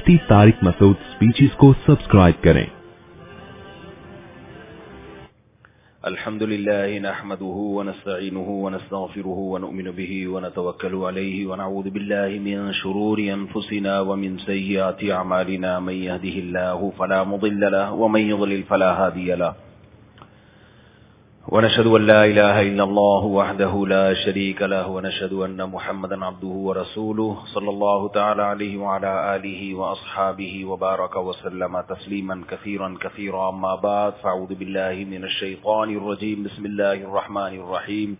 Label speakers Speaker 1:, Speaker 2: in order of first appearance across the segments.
Speaker 1: मुफ्ती Tariq Masood speeches को subscribe करें।
Speaker 2: अल्हम्दुलिल्लाह नहमदुहु व नस्तईनुहु व नस्तगफिरुहु व नु'मिनु बिही व नतवक्कलु अलैहि व नऊज़ु बिल्लाहि मिन शुरूरि अनफुसिना व मिन सय्यिआति अमालिना मन यहदिहिल्लाहु फला मुदिल्ल लहु व मन युद्लिल फला हादिय लहु ونشهد أن لا إله إلا الله وحده لا شريك له ونشهد أن محمدا عبده ورسوله صلى الله تعالى عليه وعلى آله وأصحابه وبارك وسلم تسليما كثيرا كثيرا أما بعد فأعوذ بالله من الشيطان الرجيم بسم الله الرحمن الرحيم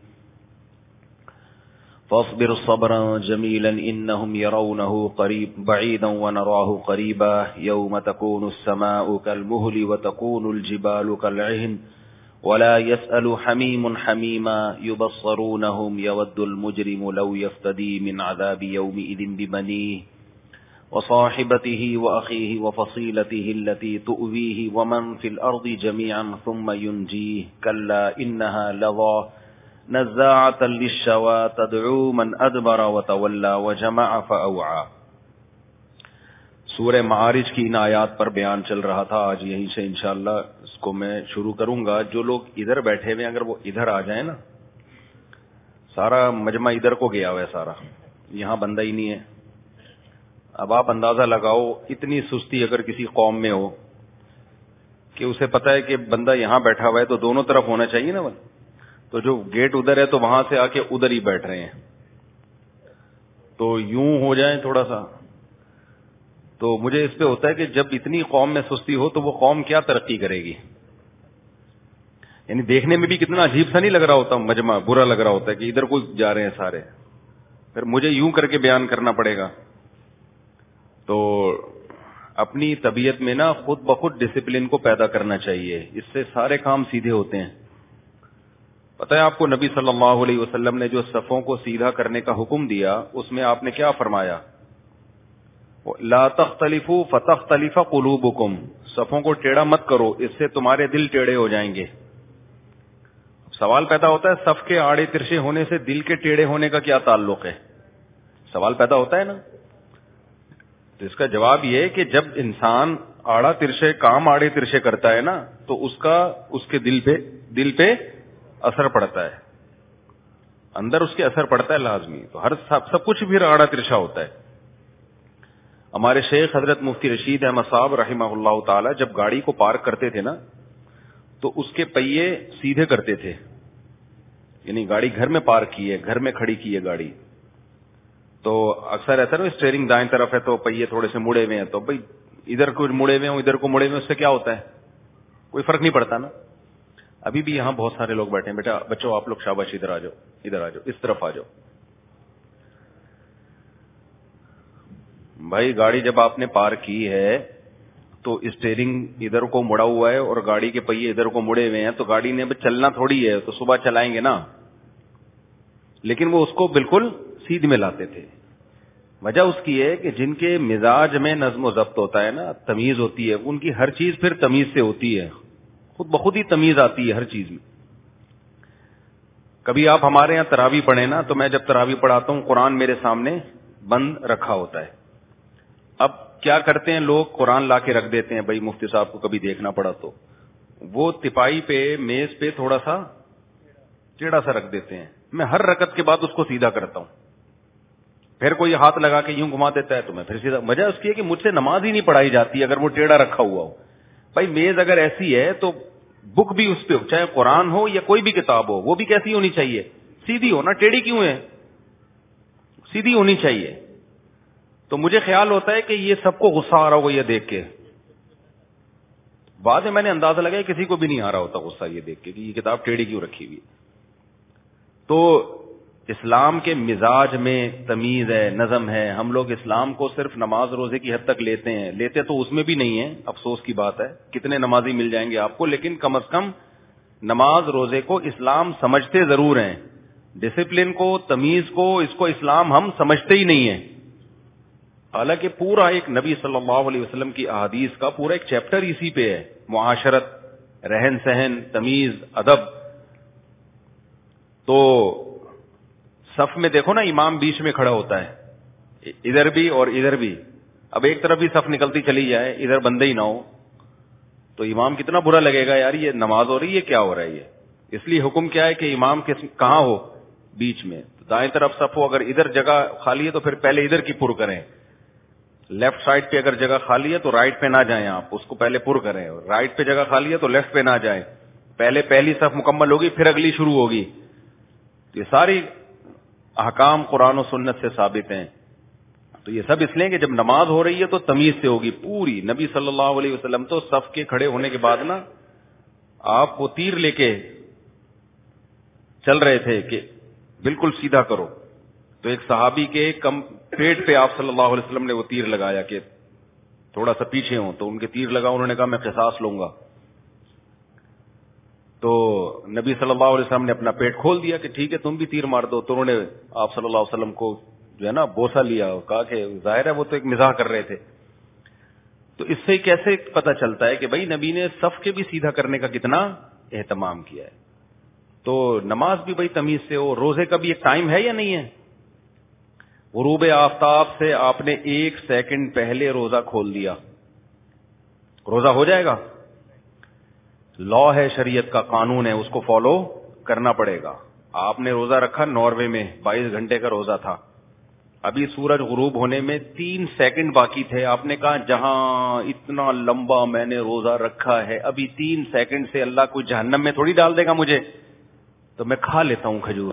Speaker 2: فاصبر صبرا جميلا إنهم يرونه قريب بعيدا ونراه قريبا يوم تكون السماء كالمهل وتكون الجبال كالعهن ولا يسأل حميم حميما يبصرونهم يود المجرم لو يفتدي من عذاب يومئذ ببنيه وصاحبته وأخيه وفصيلته التي تؤويه ومن في الأرض جميعا ثم ينجيه كلا إنها لظى نزاعة للشوى تدعو من أدبر وتولى وجمع فأوعى۔ سورہ معارج کی ان آیات پر بیان چل رہا تھا، آج یہیں سے انشاءاللہ اس کو میں شروع کروں گا۔ جو لوگ ادھر بیٹھے ہوئے اگر وہ ادھر آ جائیں نا، سارا مجمع ادھر کو گیا ہوا ہے، سارا یہاں بندہ ہی نہیں ہے۔ اب آپ اندازہ لگاؤ، اتنی سستی اگر کسی قوم میں ہو کہ اسے پتہ ہے کہ بندہ یہاں بیٹھا ہوا ہے تو دونوں طرف ہونا چاہیے نا، تو جو گیٹ ادھر ہے تو وہاں سے آ کے ادھر ہی بیٹھ رہے ہیں، تو یوں ہو جائیں تھوڑا سا، تو مجھے اس پہ ہوتا ہے کہ جب اتنی قوم میں سستی ہو تو وہ قوم کیا ترقی کرے گی؟ یعنی دیکھنے میں بھی کتنا عجیب سا نہیں لگ رہا ہوتا، مجمع برا لگ رہا ہوتا ہے کہ ادھر کو جا رہے ہیں سارے، پھر مجھے یوں کر کے بیان کرنا پڑے گا۔ تو اپنی طبیعت میں نا خود بخود ڈسپلن کو پیدا کرنا چاہیے، اس سے سارے کام سیدھے ہوتے ہیں۔ پتہ ہے آپ کو نبی صلی اللہ علیہ وسلم نے جو صفوں کو سیدھا کرنے کا حکم دیا، اس میں آپ نے کیا فرمایا؟ لا تختلفوا فتختلف قلوبکم، صفوں کو ٹیڑھا مت کرو، اس سے تمہارے دل ٹیڑھے ہو جائیں گے۔ سوال پیدا ہوتا ہے صف کے آڑے ترشے ہونے سے دل کے ٹیڑھے ہونے کا کیا تعلق ہے؟ سوال پیدا ہوتا ہے نا، تو اس کا جواب یہ ہے کہ جب انسان آڑا ترشے کام آڑے ترشے کرتا ہے نا تو اس کے دل پہ اثر پڑتا ہے، اندر اس کے اثر پڑتا ہے لازمی، تو ہر سب کچھ پھر آڑا ترشا ہوتا ہے۔ ہمارے شیخ حضرت مفتی رشید احمد صاحب رحمہ اللہ تعالی جب گاڑی کو پارک کرتے تھے نا تو اس کے پہیے سیدھے کرتے تھے، یعنی گاڑی گھر میں پارک کی ہے، گھر میں کھڑی کی ہے گاڑی، تو اکثر ایسا نا اسٹیئرنگ دائیں طرف ہے تو پہیے تھوڑے سے مڑے ہوئے ہیں، تو بھائی ادھر کو مڑے ہوئے ہوں ادھر کو مڑے ہوئے، اس سے کیا ہوتا ہے؟ کوئی فرق نہیں پڑتا نا۔ ابھی بھی یہاں بہت سارے لوگ بیٹھے ہیں، بیٹا بچوں آپ لوگ شاباش ادھر آ جاؤ، ادھر آ جاؤ، اس طرف آ جاؤ۔ بھائی گاڑی جب آپ نے پارک کی ہے تو اسٹیئرنگ ادھر کو مڑا ہوا ہے اور گاڑی کے پہیے ادھر کو مڑے ہوئے ہیں، تو گاڑی نے چلنا تھوڑی ہے، تو صبح چلائیں گے نا، لیکن وہ اس کو بالکل سیدھ میں لاتے تھے۔ وجہ اس کی ہے کہ جن کے مزاج میں نظم و ضبط ہوتا ہے نا، تمیز ہوتی ہے، ان کی ہر چیز پھر تمیز سے ہوتی ہے، خود بخود ہی تمیز آتی ہے ہر چیز میں۔ کبھی آپ ہمارے یہاں تراویح پڑھیں نا، تو میں جب تراویح پڑھاتا ہوں قرآن میرے سامنے بند رکھا ہوتا ہے۔ اب کیا کرتے ہیں لوگ، قرآن لا کے رکھ دیتے ہیں، بھائی مفتی صاحب کو کبھی دیکھنا پڑا تو وہ تپائی پہ میز پہ تھوڑا سا ٹیڑھا سا رکھ دیتے ہیں، میں ہر رکعت کے بعد اس کو سیدھا کرتا ہوں، پھر کوئی ہاتھ لگا کے یوں گھما دیتا ہے تو میں پھر سیدھا۔ وجہ اس کی ہے کہ مجھ سے نماز ہی نہیں پڑھائی جاتی اگر وہ ٹیڑھا رکھا ہوا ہو۔ بھائی میز اگر ایسی ہے تو بک بھی اس پہ ہو، چاہے قرآن ہو یا کوئی بھی کتاب ہو، وہ بھی کیسی ہونی چاہیے؟ سیدھی ہو نا، ٹیڑھی کیوں ہے؟ سیدھی ہونی چاہیے۔ تو مجھے خیال ہوتا ہے کہ یہ سب کو غصہ آ رہا ہوگا یہ دیکھ کے، بعد میں نے اندازہ لگایا کسی کو بھی نہیں آ رہا ہوتا غصہ یہ دیکھ کے کہ یہ کتاب ٹیڑھی کیوں رکھی ہوئی۔ تو اسلام کے مزاج میں تمیز ہے، نظم ہے۔ ہم لوگ اسلام کو صرف نماز روزے کی حد تک لیتے تو اس میں بھی نہیں ہے، افسوس کی بات ہے، کتنے نمازی مل جائیں گے آپ کو، لیکن کم از کم نماز روزے کو اسلام سمجھتے ضرور ہیں، ڈسپلن کو، تمیز کو، اس کو اسلام ہم سمجھتے ہی نہیں ہیں۔ حالانکہ پورا ایک نبی صلی اللہ علیہ وسلم کی احادیث کا پورا ایک چیپٹر اسی پہ ہے، معاشرت، رہن سہن، تمیز، ادب۔ تو صف میں دیکھو نا، امام بیچ میں کھڑا ہوتا ہے، ادھر بھی اور ادھر بھی، اب ایک طرف ہی صف نکلتی چلی جائے, ادھر بندے ہی نہ ہو, تو امام کتنا برا لگے گا, یار یہ نماز ہو رہی ہے, کیا ہو رہا ہے یہ. اس لیے حکم کیا ہے کہ امام کہاں ہو, بیچ میں. دائیں طرف صف ہو, اگر ادھر جگہ خالی ہے تو پھر پہلے ادھر کی پر کریں. لیفٹ سائڈ پہ اگر جگہ خالی ہے تو رائٹ پہ نہ جائیں, آپ اس کو پہلے پر کریں. رائٹ پہ جگہ خالی ہے تو لیفٹ پہ نہ جائیں, پہلے پہلی صف مکمل ہوگی پھر اگلی شروع ہوگی. یہ ساری احکام قرآن و سنت سے ثابت ہیں. تو یہ سب اس لیے کہ جب نماز ہو رہی ہے تو تمیز سے ہوگی پوری. نبی صلی اللہ علیہ وسلم تو صف کے کھڑے ہونے کے بعد نا آپ وہ تیر لے کے چل رہے تھے کہ بالکل سیدھا کرو. تو ایک صحابی کے کم پیٹ پہ آپ صلی اللہ علیہ وسلم نے وہ تیر لگایا کہ تھوڑا سا پیچھے ہوں, تو ان کے تیر لگا, انہوں نے کہا میں قصاص لوں گا. تو نبی صلی اللہ علیہ وسلم نے اپنا پیٹ کھول دیا کہ ٹھیک ہے تم بھی تیر مار دو. تو انہوں نے آپ صلی اللہ علیہ وسلم کو جو ہے نا بوسہ لیا, کہا کہ ظاہر ہے وہ تو ایک مزاح کر رہے تھے. تو اس سے کیسے پتہ چلتا ہے کہ بھائی نبی نے صف کے بھی سیدھا کرنے کا کتنا اہتمام کیا ہے. تو نماز بھی بھائی تمیز سے ہو. روزے کا بھی ایک ٹائم ہے یا نہیں ہے؟ غروب آفتاب سے آپ نے 1 سیکنڈ پہلے روزہ کھول دیا, روزہ ہو جائے گا. لا ہے, شریعت کا قانون ہے, اس کو فالو کرنا پڑے گا. آپ نے روزہ رکھا ناروے میں, 22 گھنٹے کا روزہ تھا. ابھی سورج غروب ہونے میں 3 سیکنڈ باقی تھے. آپ نے کہا جہاں اتنا لمبا میں نے روزہ رکھا ہے, ابھی 3 سیکنڈ سے اللہ کو جہنم میں تھوڑی ڈال دے گا مجھے, تو میں کھا لیتا ہوں کھجور.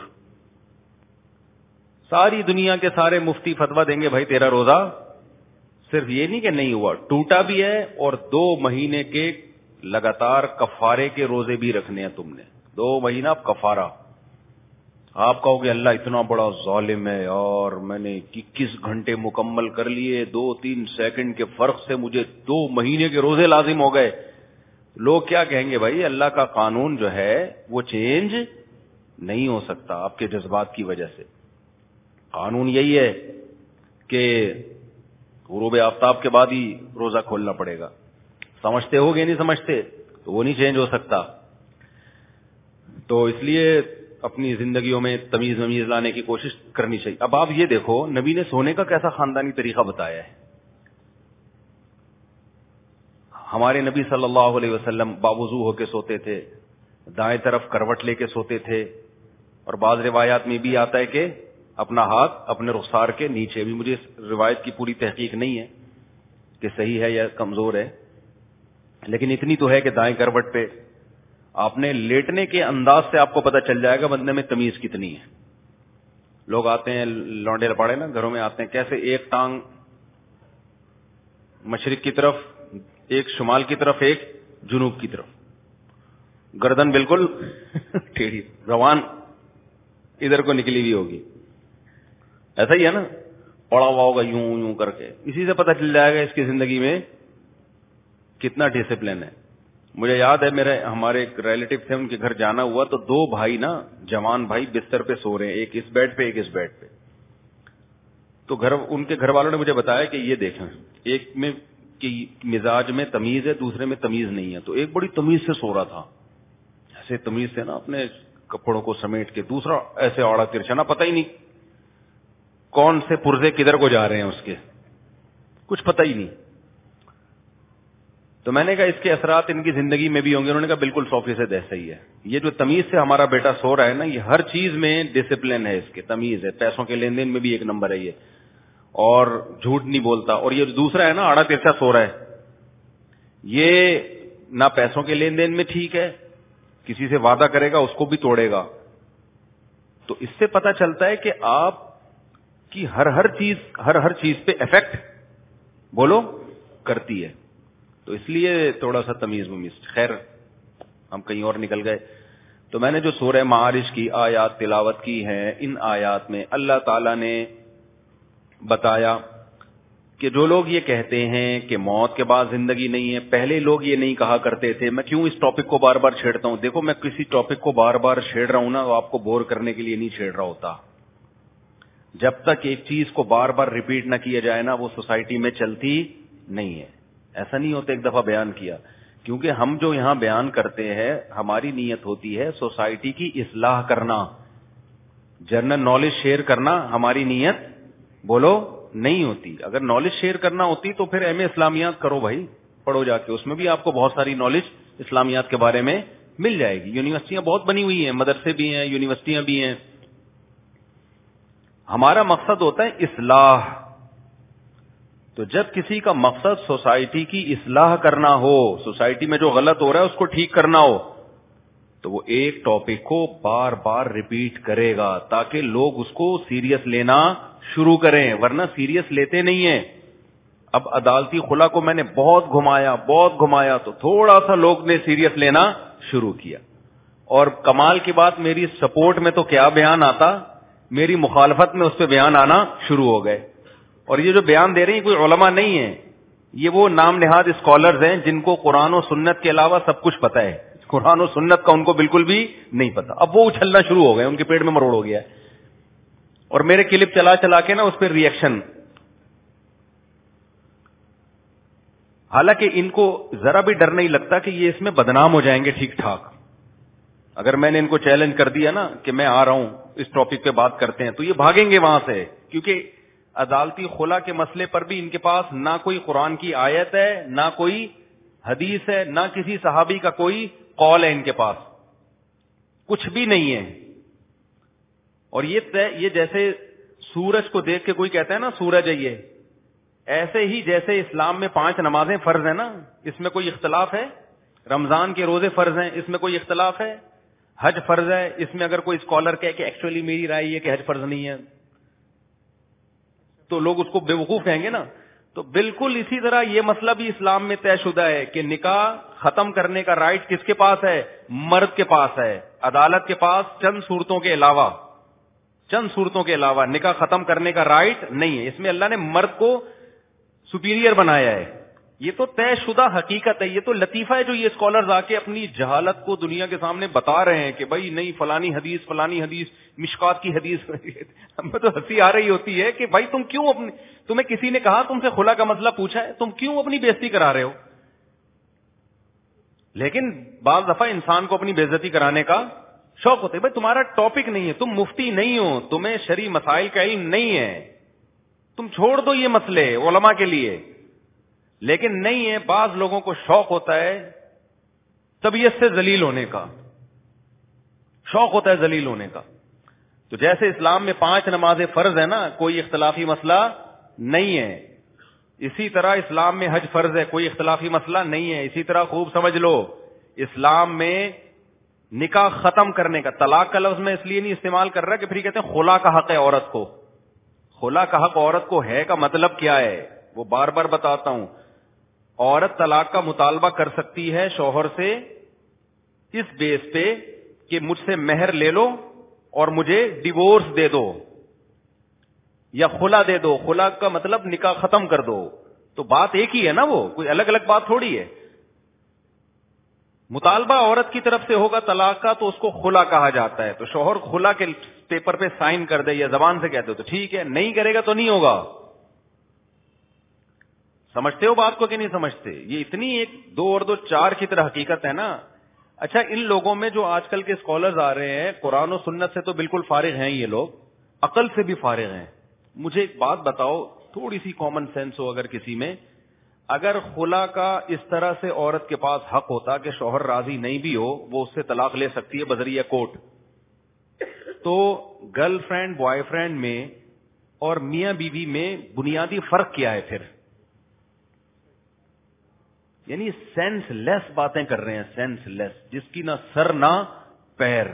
Speaker 2: ساری دنیا کے سارے مفتی فتویٰ دیں گے بھائی تیرا روزہ صرف یہ نہیں کہ نہیں ہوا, ٹوٹا بھی ہے, اور 2 مہینے کے لگاتار کفارے کے روزے بھی رکھنے ہیں تم نے. 2 مہینہ کفارہ. آپ کہو گے اللہ اتنا بڑا ظالم ہے, اور میں نے 21 گھنٹے مکمل کر لیے, 2-3 سیکنڈ کے فرق سے مجھے 2 مہینے کے روزے لازم ہو گئے. لوگ کیا کہیں گے, بھائی اللہ کا قانون جو ہے وہ چینج نہیں ہو سکتا آپ کے جذبات کی وجہ سے. قانون یہی ہے کہ غروب آفتاب کے بعد ہی روزہ کھولنا پڑے گا. سمجھتے ہو گے نہیں سمجھتے تو وہ نہیں چینج ہو سکتا. تو اس لیے اپنی زندگیوں میں تمیز لانے کی کوشش کرنی چاہیے. اب آپ یہ دیکھو نبی نے سونے کا کیسا خاندانی طریقہ بتایا ہے. ہمارے نبی صلی اللہ علیہ وسلم باوضو ہو کے سوتے تھے, دائیں طرف کروٹ لے کے سوتے تھے, اور بعض روایات میں بھی آتا ہے کہ اپنا ہاتھ اپنے رخسار کے نیچے. بھی مجھے اس روایت کی پوری تحقیق نہیں ہے کہ صحیح ہے یا کمزور ہے, لیکن اتنی تو ہے کہ دائیں کروٹ پہ آپ نے لیٹنے کے انداز سے آپ کو پتہ چل جائے گا بندے میں تمیز کتنی ہے. لوگ آتے ہیں لونڈے لپاڑے نا گھروں میں آتے ہیں, کیسے ایک ٹانگ مشرق کی طرف, ایک شمال کی طرف, ایک جنوب کی طرف, گردن بالکل ٹیڑھی, روان ادھر کو نکلی ہوئی ہوگی. ایسا ہی ہے نا, پڑا ہوا ہوگا یوں یوں کر کے. اسی سے پتہ چل جائے گا اس کی زندگی میں کتنا ڈسپلن ہے. مجھے یاد ہے ہمارے ایک ریلیٹو تھے, ان کے گھر جانا ہوا تو 2 بھائی نا, جوان بھائی بستر پہ سو رہے ہیں, ایک اس بیڈ پہ ایک اس بیڈ پہ. تو ان کے گھر والوں نے مجھے بتایا کہ یہ دیکھیں, ایک میں کہ مزاج میں تمیز ہے, دوسرے میں تمیز نہیں ہے. تو ایک بڑی تمیز سے سو رہا تھا, ایسے تمیز سے نا اپنے کپڑوں کو سمیٹ کے, دوسرا ایسے اوڑا ترچھا, نا پتہ ہی نہیں کون سے پرزے کدھر کو جا رہے ہیں اس کے, کچھ پتہ ہی نہیں. تو میں نے کہا اس کے اثرات ان کی زندگی میں بھی ہوں گے. انہوں نے کہا بالکل 100% ایسا ہی ہے. یہ جو تمیز سے ہمارا بیٹا سو رہا ہے نا, یہ ہر چیز میں ڈسپلن ہے, اس کے تمیز ہے, پیسوں کے لین دین میں بھی 1 نمبر ہے یہ, اور جھوٹ نہیں بولتا. اور یہ دوسرا ہے نا آڑا ترچھا سو رہا ہے, یہ نہ پیسوں کے لین دین میں ٹھیک ہے, کسی سے وعدہ کرے گا اس کو بھی توڑے گا. تو اس سے پتہ چلتا ہے کہ آپ کی ہر چیز پہ افیکٹ بولو کرتی ہے. تو اس لیے تھوڑا سا تمیز ومیز. خیر ہم کہیں اور نکل گئے. تو میں نے جو سورہ معارج کی آیات تلاوت کی ہیں, ان آیات میں اللہ تعالی نے بتایا کہ جو لوگ یہ کہتے ہیں کہ موت کے بعد زندگی نہیں ہے, پہلے لوگ یہ نہیں کہا کرتے تھے. میں کیوں اس ٹاپک کو بار بار چھیڑتا ہوں؟ دیکھو میں کسی ٹاپک کو بار بار چھیڑ رہا ہوں نا, تو آپ کو بور کرنے کے لیے نہیں چھیڑ رہا ہوتا. جب تک ایک چیز کو بار بار ریپیٹ نہ کیا جائے نا, وہ سوسائٹی میں چلتی نہیں ہے. ایسا نہیں ہوتا ایک دفعہ بیان کیا, کیونکہ ہم جو یہاں بیان کرتے ہیں ہماری نیت ہوتی ہے سوسائٹی کی اصلاح کرنا, جنرل نالج شیئر کرنا ہماری نیت بولو نہیں ہوتی. اگر نالج شیئر کرنا ہوتی تو پھر ایم اے اسلامیات کرو بھائی, پڑھو جا کے, اس میں بھی آپ کو بہت ساری نالج اسلامیات کے بارے میں مل جائے گی. یونیورسٹیاں بہت بنی ہوئی ہیں, مدرسے بھی ہیں, یونیورسٹیاں بھی ہیں. ہمارا مقصد ہوتا ہے اصلاح. تو جب کسی کا مقصد سوسائٹی کی اصلاح کرنا ہو, سوسائٹی میں جو غلط ہو رہا ہے اس کو ٹھیک کرنا ہو, تو وہ ایک ٹاپک کو بار بار ریپیٹ کرے گا تاکہ لوگ اس کو سیریس لینا شروع کریں, ورنہ سیریس لیتے نہیں ہیں. اب عدالتی خلا کو میں نے بہت گھمایا تو تھوڑا سا لوگ نے سیریس لینا شروع کیا, اور کمال کی بات میری سپورٹ میں تو کیا بیان آتا, میری مخالفت میں اس پہ بیان آنا شروع ہو گئے. اور یہ جو بیان دے رہے ہیں کوئی علماء نہیں ہیں, یہ وہ نام نہاد اسکالرز ہیں جن کو قرآن و سنت کے علاوہ سب کچھ پتا ہے. قرآن و سنت کا ان کو بالکل بھی نہیں پتا. اب وہ اچھلنا شروع ہو گئے, ان کے پیٹ میں مروڑ ہو گیا ہے. اور میرے کلپ چلا چلا کے نا اس پہ ریئیکشن. حالانکہ ان کو ذرا بھی ڈر نہیں لگتا کہ یہ اس میں بدنام ہو جائیں گے ٹھیک ٹھاک. اگر میں نے ان کو چیلنج کر دیا نا کہ میں آ رہا ہوں اس ٹاپک پہ بات کرتے ہیں, تو یہ بھاگیں گے وہاں سے, کیونکہ عدالتی خلا کے مسئلے پر بھی ان کے پاس نہ کوئی قرآن کی آیت ہے, نہ کوئی حدیث ہے, نہ کسی صحابی کا کوئی قول ہے, ان کے پاس کچھ بھی نہیں ہے. اور یہ جیسے سورج کو دیکھ کے کوئی کہتا ہے نا سورج ہے یہ, ایسے ہی جیسے اسلام میں 5 نمازیں فرض ہیں نا, اس میں کوئی اختلاف ہے. رمضان کے روزے فرض ہیں, اس میں کوئی اختلاف ہے. حج فرض ہے, اس میں اگر کوئی اسکالر کہے کہ ایکچولی میری رائے یہ کہ حج فرض نہیں ہے, تو لوگ اس کو بیوقوف کہیں گے نا. تو بالکل اسی طرح یہ مسئلہ بھی اسلام میں طے شدہ ہے کہ نکاح ختم کرنے کا رائٹ کس کے پاس ہے, مرد کے پاس ہے. عدالت کے پاس چند صورتوں کے علاوہ نکاح ختم کرنے کا رائٹ نہیں ہے. اس میں اللہ نے مرد کو سپیریئر بنایا ہے. یہ تو طے شدہ حقیقت ہے. یہ تو لطیفہ ہے جو یہ اسکالرز آ کے اپنی جہالت کو دنیا کے سامنے بتا رہے ہیں کہ بھائی نہیں فلانی حدیث مشکات کی حدیث. ہمیں تو ہنسی آ رہی ہوتی ہے کہ بھائی تمہیں کسی نے کہا تم سے خلا کا مسئلہ پوچھا ہے, تم کیوں اپنی بے عزتی کرا رہے ہو. لیکن بعض دفعہ انسان کو اپنی بے عزتی کرانے کا شوق ہوتا ہے. بھائی تمہارا ٹاپک نہیں ہے, تم مفتی نہیں ہو, تمہیں شرعی مسائل کا علم نہیں ہے, تم چھوڑ دو یہ مسئلے علماء کے لیے. لیکن نہیں ہے, بعض لوگوں کو شوق ہوتا ہے طبیعت سے ذلیل ہونے کا, شوق ہوتا ہے ذلیل ہونے کا. تو جیسے اسلام میں 5 نمازیں فرض ہے نا, کوئی اختلافی مسئلہ نہیں ہے, اسی طرح اسلام میں حج فرض ہے, کوئی اختلافی مسئلہ نہیں ہے. اسی طرح خوب سمجھ لو, اسلام میں نکاح ختم کرنے کا, طلاق کا لفظ میں اس لیے نہیں استعمال کر رہا کہ پھر کہتے ہیں خلا کا حق ہے عورت کو. خلا کا حق عورت کو ہے کا مطلب کیا ہے, وہ بار بار بتاتا ہوں. عورت طلاق کا مطالبہ کر سکتی ہے شوہر سے اس بیس پہ کہ مجھ سے مہر لے لو اور مجھے ڈیورس دے دو یا خلا دے دو. خلا کا مطلب نکاح ختم کر دو. تو بات ایک ہی ہے نا, وہ کوئی الگ الگ بات تھوڑی ہے. مطالبہ عورت کی طرف سے ہوگا طلاق کا تو اس کو خلا کہا جاتا ہے. تو شوہر خلا کے پیپر پہ سائن کر دے یا زبان سے کہہ دے تو ٹھیک ہے, نہیں کرے گا تو نہیں ہوگا. سمجھتے ہو بات کو کہ نہیں سمجھتے؟ یہ اتنی 1 2 اور 2 4 کی طرح حقیقت ہے نا. اچھا, ان لوگوں میں جو آج کل کے اسکالرز آ رہے ہیں قرآن و سنت سے تو بالکل فارغ ہیں, یہ لوگ عقل سے بھی فارغ ہیں. مجھے ایک بات بتاؤ, تھوڑی سی کامن سینس ہو اگر کسی میں, اگر خلا کا اس طرح سے عورت کے پاس حق ہوتا کہ شوہر راضی نہیں بھی ہو وہ اس سے طلاق لے سکتی ہے بذریعہ کورٹ, تو گرل فرینڈ بوائے فرینڈ میں اور میاں بیوی میں بنیادی فرق کیا ہے پھر؟ یعنی سینس لیس باتیں کر رہے ہیں, سینس لیس, جس کی نہ سر نہ پیر.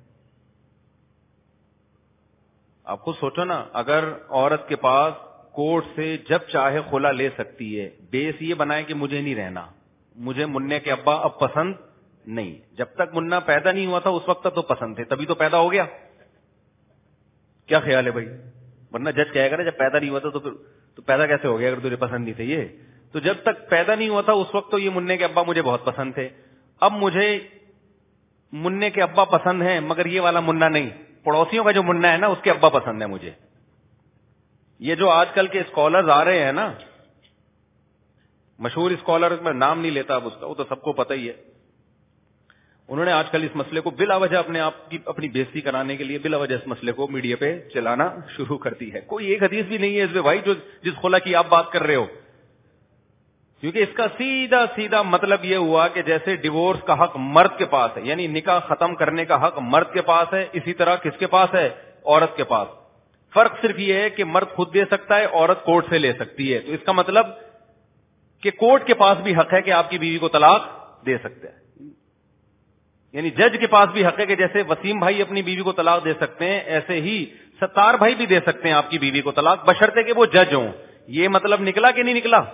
Speaker 2: آپ کو سوچو نا, اگر عورت کے پاس کورٹ سے جب چاہے خلا لے سکتی ہے, بیس یہ بنائے کہ مجھے نہیں رہنا, مجھے منع کے ابا اب پسند نہیں. جب تک منا پیدا نہیں ہوا تھا اس وقت تو پسند تھے, تبھی تو پیدا ہو گیا. کیا خیال ہے بھائی؟ ورنہ جج کہے گا نا جب پیدا نہیں ہوا تھا تو پیدا کیسے ہو گیا اگر تجھے پسند نہیں تھے یہ. تو جب تک پیدا نہیں ہوا تھا اس وقت تو یہ منع کے ابا مجھے بہت پسند تھے, اب مجھے منع کے ابا پسند ہیں مگر یہ والا منا نہیں, پڑوسیوں کا جو منا ہے نا اس کے ابا پسند ہے مجھے. یہ جو آج کل کے اسکالرز آ رہے ہیں نا, مشہور اسکالر, میں نام نہیں لیتا اب اس کا, وہ تو سب کو پتہ ہی ہے, انہوں نے آج کل اس مسئلے کو بلا وجہ اپنے آپ کی اپنی بےزتی کرانے کے لیے بلا وجہ اس مسئلے کو میڈیا پہ چلانا شروع کر دی ہے. کوئی ایک حدیث بھی نہیں ہے اس میں بھائی جو جس خلا کی آپ بات کر رہے ہو, کیونکہ اس کا سیدھا سیدھا مطلب یہ ہوا کہ جیسے ڈیورس کا حق مرد کے پاس ہے, یعنی نکاح ختم کرنے کا حق مرد کے پاس ہے, اسی طرح کس کے پاس ہے؟ عورت کے پاس. فرق صرف یہ ہے کہ مرد خود دے سکتا ہے, عورت کورٹ سے لے سکتی ہے. تو اس کا مطلب کہ کورٹ کے پاس بھی حق ہے کہ آپ کی بیوی کو طلاق دے سکتے ہیں, یعنی جج کے پاس بھی حق ہے کہ جیسے وسیم بھائی اپنی بیوی کو طلاق دے سکتے ہیں, ایسے ہی ستار بھائی بھی دے سکتے ہیں آپ کی بیوی کو طلاق, بشرطے کہ وہ جج ہوں. یہ مطلب نکلا کہ نہیں نکلا؟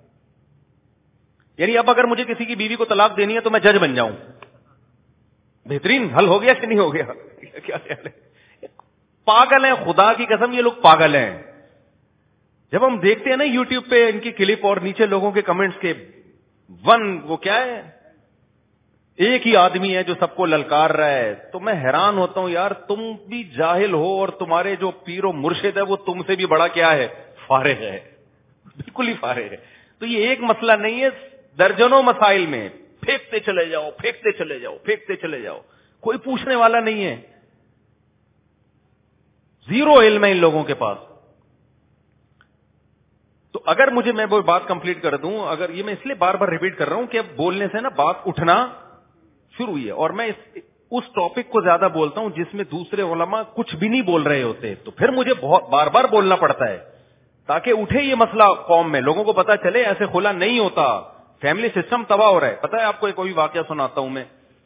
Speaker 2: یعنی اب اگر مجھے کسی کی بیوی کو طلاق دینی ہے تو میں جج بن جاؤں. بہترین حل ہو گیا کہ نہیں ہو گیا؟ کیا خیال ہے؟ پاگل ہیں, خدا کی قسم یہ لوگ پاگل ہیں. جب ہم دیکھتے ہیں نا یوٹیوب پہ ان کی کلپ اور نیچے لوگوں کے کمنٹس کے وہ کیا ہے, ایک ہی آدمی ہے جو سب کو للکار رہا ہے, تو میں حیران ہوتا ہوں یار تم بھی جاہل ہو اور تمہارے جو پیر و مرشد ہے وہ تم سے بھی بڑا کیا ہے؟ فارغ ہے, بالکل ہی فارغ ہے. تو یہ ایک مسئلہ نہیں ہے, درجنوں مسائل میں پھینکتے چلے جاؤ, پھینکتے چلے جاؤ, پھینکتے چلے جاؤ, کوئی پوچھنے والا نہیں ہے. زیرو علم ہے ان لوگوں کے پاس. تو اگر مجھے میں وہ بات کمپلیٹ کر دوں, اگر یہ میں اس لیے بار بار ریپیٹ کر رہا ہوں کہ اب بولنے سے نا بات اٹھنا شروع ہوئی ہے, اور میں اس ٹاپک کو زیادہ بولتا ہوں جس میں دوسرے علماء کچھ بھی نہیں بول رہے ہوتے, تو پھر مجھے بہت بار بار بولنا پڑتا ہے تاکہ اٹھے یہ مسئلہ قوم میں, لوگوں کو پتا چلے ایسے خلا نہیں ہوتا, فیملی سسٹم تباہ ہو رہا ہے. پتا ہے آپ کو ایک کوئی واقعہ سناتا ہوں میں.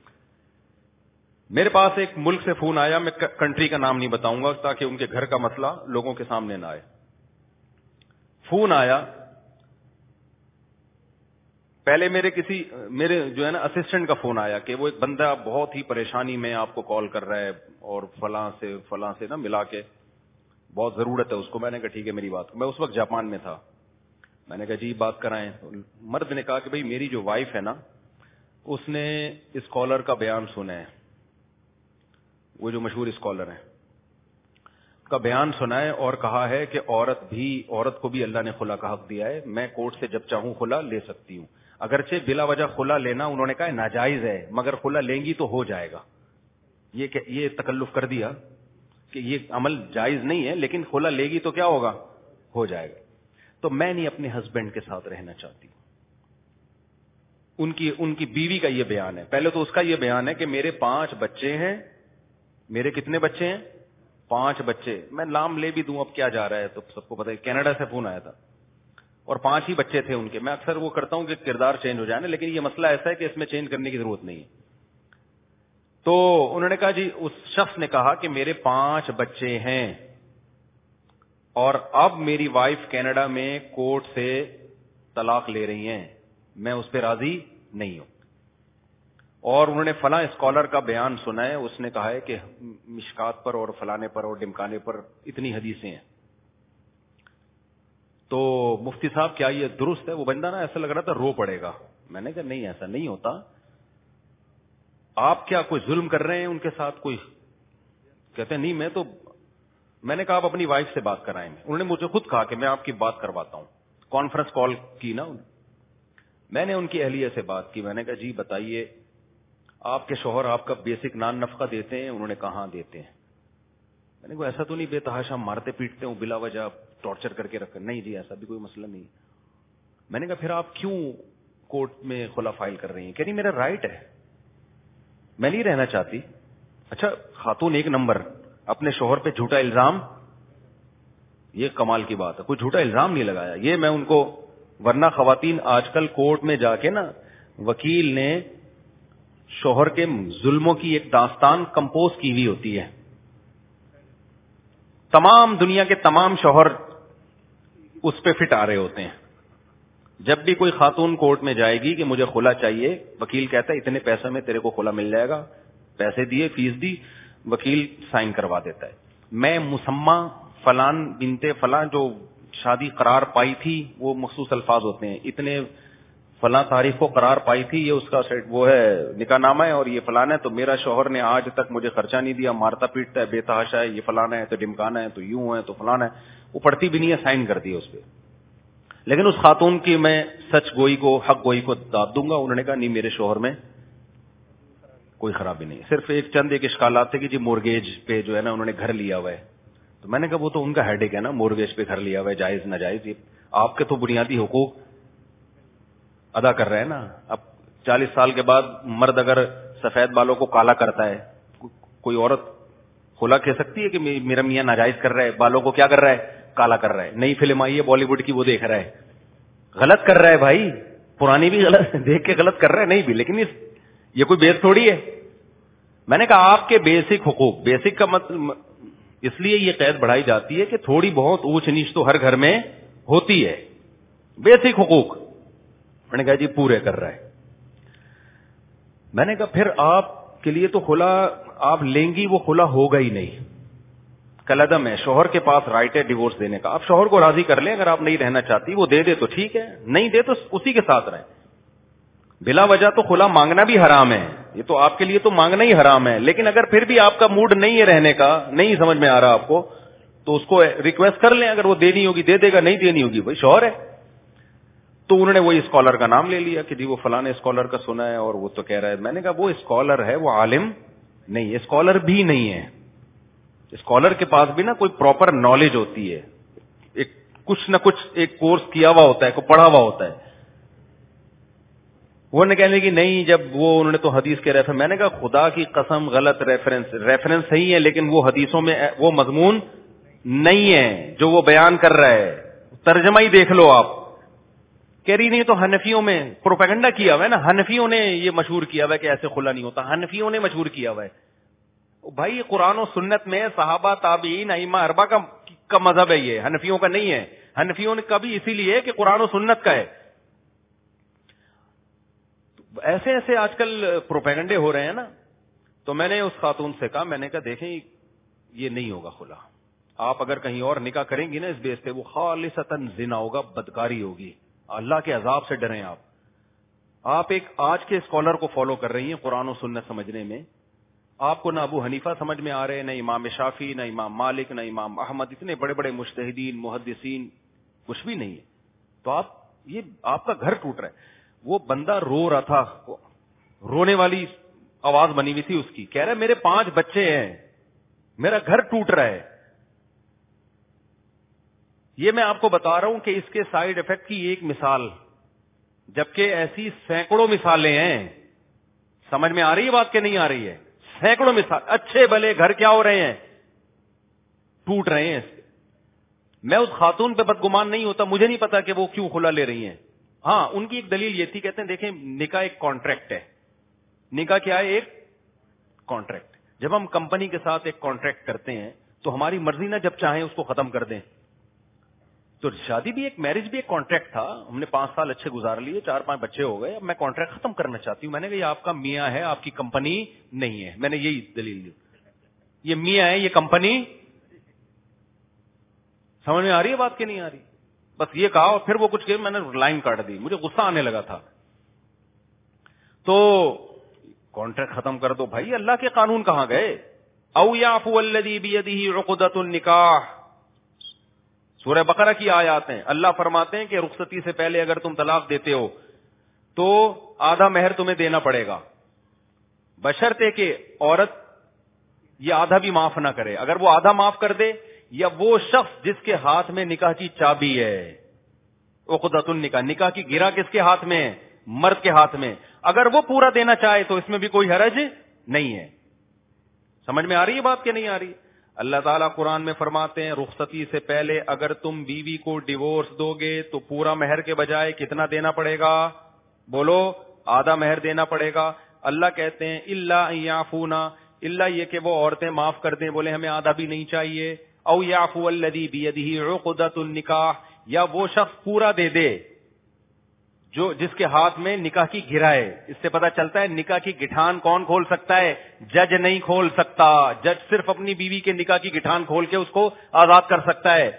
Speaker 2: میرے پاس ایک ملک سے فون آیا, میں کنٹری کا نام نہیں بتاؤں گا تاکہ ان کے گھر کا مسئلہ لوگوں کے سامنے نہ آئے. فون آیا, پہلے میرے جو ہے نا اسسٹنٹ کا فون آیا کہ وہ ایک بندہ بہت ہی پریشانی میں آپ کو کال کر رہا ہے اور فلاں سے نا ملا کے بہت ضرورت ہے اس کو. میں نے کہا ٹھیک ہے میری بات, میں اس وقت جاپان میں تھا. میں نے کہا جی بات کرائیں. مرد نے کہا کہ بھئی میری جو وائف ہے نا اس نے اسکالر کا بیان سنا ہے, وہ جو مشہور اسکالر ہیں کا بیان سنا ہے, اور کہا ہے کہ عورت کو بھی اللہ نے خلا کا حق دیا ہے, میں کورٹ سے جب چاہوں خلا لے سکتی ہوں. اگرچہ بلا وجہ خلا لینا انہوں نے کہا ناجائز ہے, مگر خلا لیں گی تو ہو جائے گا. یہ تکلف کر دیا کہ یہ عمل جائز نہیں ہے, لیکن خلا لے گی تو کیا ہوگا؟ ہو جائے گا. تو میں نہیں اپنے ہسبینڈ کے ساتھ رہنا چاہتی. ان کی بیوی کا یہ بیان ہے. پہلے تو اس کا یہ بیان ہے کہ میرے 5 بچے ہیں. میرے کتنے بچے ہیں؟ 5 بچے. میں نام لے بھی دوں اب کیا جا رہا ہے, تو سب کو پتا ہے کینیڈا سے فون آیا تھا اور 5 ہی بچے تھے ان کے. میں اکثر وہ کرتا ہوں کہ کردار چینج ہو جائے نا, لیکن یہ مسئلہ ایسا ہے کہ اس میں چینج کرنے کی ضرورت نہیں ہے. تو انہوں نے کہا جی, اس شخص نے کہا کہ میرے 5 بچے ہیں اور اب میری وائف کینیڈا میں کورٹ سے طلاق لے رہی ہیں, میں اس پہ راضی نہیں ہوں. اور انہوں نے فلاں اسکالر کا بیان سنا ہے, اس نے کہا ہے کہ مشکات پر اور فلانے پر اور ڈمکانے پر اتنی حدیثیں ہیں. تو مفتی صاحب کیا یہ درست ہے؟ وہ بندہ نا ایسا لگ رہا تھا رو پڑے گا. میں نے کہا نہیں ایسا نہیں ہوتا, آپ کیا کوئی ظلم کر رہے ہیں ان کے ساتھ؟ کوئی کہتے ہیں نہیں میں نے کہا آپ اپنی وائف سے بات کرائیں. انہوں نے مجھے خود کہا کہ میں آپ کی بات کرواتا ہوں. کانفرنس کال کی نا, میں نے ان کی اہلیہ سے بات کی. میں نے کہا جی بتائیے آپ کے شوہر آپ کا بیسک نان نفقہ دیتے ہیں؟ انہوں نے کہا ہاں دیتے ہیں. میں نے کہا ایسا تو نہیں بے تحاشا مارتے پیٹتے ہوں بلا وجہ ٹارچر کر کے رکھ؟ نہیں جی ایسا بھی کوئی مسئلہ نہیں. میں نے کہا پھر آپ کیوں کورٹ میں خلا فائل کر رہی ہیں؟ کہ نہیں میرا رائٹ ہے, میں نہیں رہنا چاہتی. اچھا خاتون ایک نمبر اپنے شوہر پہ جھوٹا الزام, یہ کمال کی بات ہے, کوئی جھوٹا الزام نہیں لگایا. یہ میں ان کو, ورنہ خواتین آج کل کورٹ میں جا کے نا وکیل نے شوہر کے ظلموں کی ایک داستان کمپوز کی ہوئی ہوتی ہے. تمام دنیا کے تمام شوہر اس پہ فٹ آ رہے ہوتے ہیں. جب بھی کوئی خاتون کورٹ میں جائے گی کہ مجھے خلا چاہیے, وکیل کہتا ہے اتنے پیسے میں تیرے کو خلا مل جائے گا, پیسے دیے فیس دی, وکیل سائن کروا دیتا ہے. میں مسمہ فلان بنتے فلاں جو شادی قرار پائی تھی, وہ مخصوص الفاظ ہوتے ہیں, اتنے فلاں تاریخ کو قرار پائی تھی, یہ اس کا وہ ہے نکاح نامہ ہے اور یہ فلانا ہے, تو میرا شوہر نے آج تک مجھے خرچہ نہیں دیا, مارتا پیٹتا ہے, بے تحاشا ہے, یہ فلانا ہے تو ڈمکانا ہے, تو یوں ہے تو فلانا ہے. وہ پڑھتی بھی نہیں ہے, سائن کر دیا اس پہ. لیکن اس خاتون کی میں سچ گوئی کو, حق گوئی کو داد دوں گا. انہوں نے کہا نہیں میرے شوہر میں کوئی خرابی نہیں. صرف چند اشکالات تھے کہ جی مورگیج پہ جو ہے نا انہوں نے گھر لیا ہوا ہے, تو میں نے کہا وہ تو ان کا ہیڈ ایک ہے نا, مورگیج پہ گھر لیا ہوا ہے, جائز ناجائز, یہ آپ کے تو بنیادی حقوق ادا کر رہے ہیں نا. اب 40 سال کے بعد مرد اگر سفید بالوں کو کالا کرتا ہے, کوئی عورت خلا کہہ سکتی ہے کہ میرا میاں ناجائز کر رہا ہے, بالوں کو کیا کر رہا ہے, کالا کر رہا ہے. نئی فلم آئی ہے بالی ووڈ کی, وہ دیکھ رہا ہے, غلط کر رہا ہے بھائی, پرانی بھی غلط دیکھ کے غلط کر رہا ہے, نہیں بھی, لیکن یہ کوئی بیس تھوڑی ہے. میں نے کہا آپ کے بیسک حقوق, بیسک کا مطلب اس لیے یہ قید بڑھائی جاتی ہے کہ تھوڑی بہت اونچ نیچ تو ہر گھر میں ہوتی ہے, بیسک حقوق. میں نے کہا جی پورے کر رہا ہے. میں نے کہا پھر آپ کے لیے تو خلا آپ لیں گی, وہ خلا ہوگا ہی نہیں. کلعدم ہے, شوہر کے پاس رائٹ ہے ڈیورس دینے کا, آپ شوہر کو راضی کر لیں, اگر آپ نہیں رہنا چاہتی وہ دے دے تو ٹھیک ہے, نہیں دے تو اسی کے ساتھ رہیں. بلا وجہ تو خلا مانگنا بھی حرام ہے, یہ تو آپ کے لیے تو مانگنا ہی حرام ہے. لیکن اگر پھر بھی آپ کا موڈ نہیں ہے رہنے کا, نہیں سمجھ میں آ رہا آپ کو, تو اس کو ریکویسٹ کر لیں, اگر وہ دینی ہوگی دے دے گا, نہیں دینی ہوگی بھائی شوہر ہے. تو انہوں نے وہی اسکالر کا نام لے لیا کہ جی وہ فلاں اسکالر کا سنا ہے اور وہ تو کہہ رہا ہے. میں نے کہا وہ اسکالر ہے, وہ عالم نہیں ہے, اسکالر بھی نہیں ہے. اسکالر کے پاس بھی نا کوئی پراپر نالج ہوتی ہے, ایک کچھ نہ کچھ ایک کورس کیا ہوا ہوتا ہے, کوئی پڑھا ہوا ہوتا ہے. وہ نے کہنے کی نہیں, جب وہ انہوں نے تو حدیث کے ریفرنس, میں نے کہا خدا کی قسم غلط ریفرنس صحیح ہے, لیکن وہ حدیثوں میں وہ مضمون نہیں ہے جو وہ بیان کر رہا ہے. ترجمہ ہی دیکھ لو آپ. کہہ رہی نہیں تو حنفیوں میں پروپیگنڈا کیا ہوا ہے نا, حنفیوں نے یہ مشہور کیا ہوا ہے کہ ایسے خلا نہیں ہوتا, حنفیوں نے مشہور کیا ہوا ہے. بھائی قرآن و سنت میں صحابہ تابعین ائمہ اربعہ کا مذہب ہے, یہ حنفیوں کا نہیں ہے. حنفیوں نے کبھی اسی لیے کہ قرآن و سنت کا ہے. ایسے ایسے آج کل پروپیگنڈے ہو رہے ہیں نا. تو میں نے اس خاتون سے کہا, میں نے کہا دیکھیں یہ نہیں ہوگا خلا, آپ اگر کہیں اور نکاح کریں گی نا اس بیس پہ, وہ خالصتاً زنا ہوگا, بدکاری ہوگی, اللہ کے عذاب سے ڈریں آپ. آپ ایک آج کے اسکالر کو فالو کر رہی ہیں قرآن و سنت سمجھنے میں, آپ کو نہ ابو حنیفہ سمجھ میں آ رہے, نہ امام شافعی, نہ امام مالک, نہ امام احمد, اتنے بڑے بڑے مجتہدین محدثین, کچھ بھی نہیں ہے. تو آپ کا گھر ٹوٹ رہا ہے. وہ بندہ رو رہا تھا, رونے والی آواز بنی ہوئی تھی اس کی, کہہ رہا ہے میرے 5 بچے ہیں, میرا گھر ٹوٹ رہا ہے. یہ میں آپ کو بتا رہا ہوں کہ اس کے سائیڈ افیکٹ کی ایک مثال, جبکہ ایسی سینکڑوں مثالیں ہیں. سمجھ میں آ رہی ہے بات کہ نہیں آ رہی ہے؟ سینکڑوں مثال, اچھے بھلے گھر کیا ہو رہے ہیں, ٹوٹ رہے ہیں. میں اس خاتون پہ بدگمان نہیں ہوتا, مجھے نہیں پتا کہ وہ کیوں خلا لے رہی ہیں. ہاں ان کی ایک دلیل یہ تھی, کہتے ہیں دیکھیں نکاح ایک کانٹریکٹ ہے. نکاح کیا ہے؟ ایک کانٹریکٹ. جب ہم کمپنی کے ساتھ ایک کانٹریکٹ کرتے ہیں تو ہماری مرضی نہ جب چاہیں اس کو ختم کر دیں. تو شادی بھی ایک, میرج بھی ایک کانٹریکٹ تھا. ہم نے 5 سال اچھے گزار لیے, 4-5 بچے ہو گئے, اب میں کانٹریکٹ ختم کرنا چاہتی ہوں. میں نے کہا یہ آپ کا میاں ہے, آپ کی کمپنی نہیں ہے. میں نے یہی دلیل دی, یہ میاں ہے, یہ کمپنی. سمجھ میں آ رہی ہے بات کہ نہیں آ رہی؟ بس یہ کہا اور پھر وہ کچھ کہ میں نے لائن کاٹ دی, مجھے غصہ آنے لگا تھا. تو کانٹریکٹ ختم کر دو بھائی, اللہ کے قانون کہاں گئے؟ او یعفو الذی بیدہ عقدۃ النکاح, سورہ بقرہ کی آیات ہیں. اللہ فرماتے ہیں کہ رخصتی سے پہلے اگر تم طلاق دیتے ہو تو آدھا مہر تمہیں دینا پڑے گا, بشرطے کہ عورت یہ آدھا بھی معاف نہ کرے. اگر وہ آدھا معاف کر دے, یا وہ شخص جس کے ہاتھ میں نکاح کی چابی ہے, عقدۃ النکاح, نکاح کی گرہ کس کے ہاتھ میں ہے؟ مرد کے ہاتھ میں. اگر وہ پورا دینا چاہے تو اس میں بھی کوئی حرج نہیں ہے. سمجھ میں آ رہی ہے بات کہ نہیں آ رہی؟ اللہ تعالیٰ قرآن میں فرماتے ہیں رخصتی سے پہلے اگر تم بیوی کو ڈیورس دو گے تو پورا مہر کے بجائے کتنا دینا پڑے گا؟ بولو, آدھا مہر دینا پڑے گا. اللہ کہتے ہیں الا ان یعفونا, الا یہ کہ وہ عورتیں معاف کر دیں, بولے ہمیں آدھا بھی نہیں چاہیے. او یعفو الذی بیدہ عقدۃ النکاح, یا وہ شخص پورا دے دے جو جس کے ہاتھ میں نکاح کی گرہ ہے. اس سے پتہ چلتا ہے نکاح کی گٹھان کون کھول سکتا ہے؟ جج نہیں کھول سکتا. جج صرف اپنی بیوی کے نکاح کی گٹھان کھول کے اس کو آزاد کر سکتا ہے.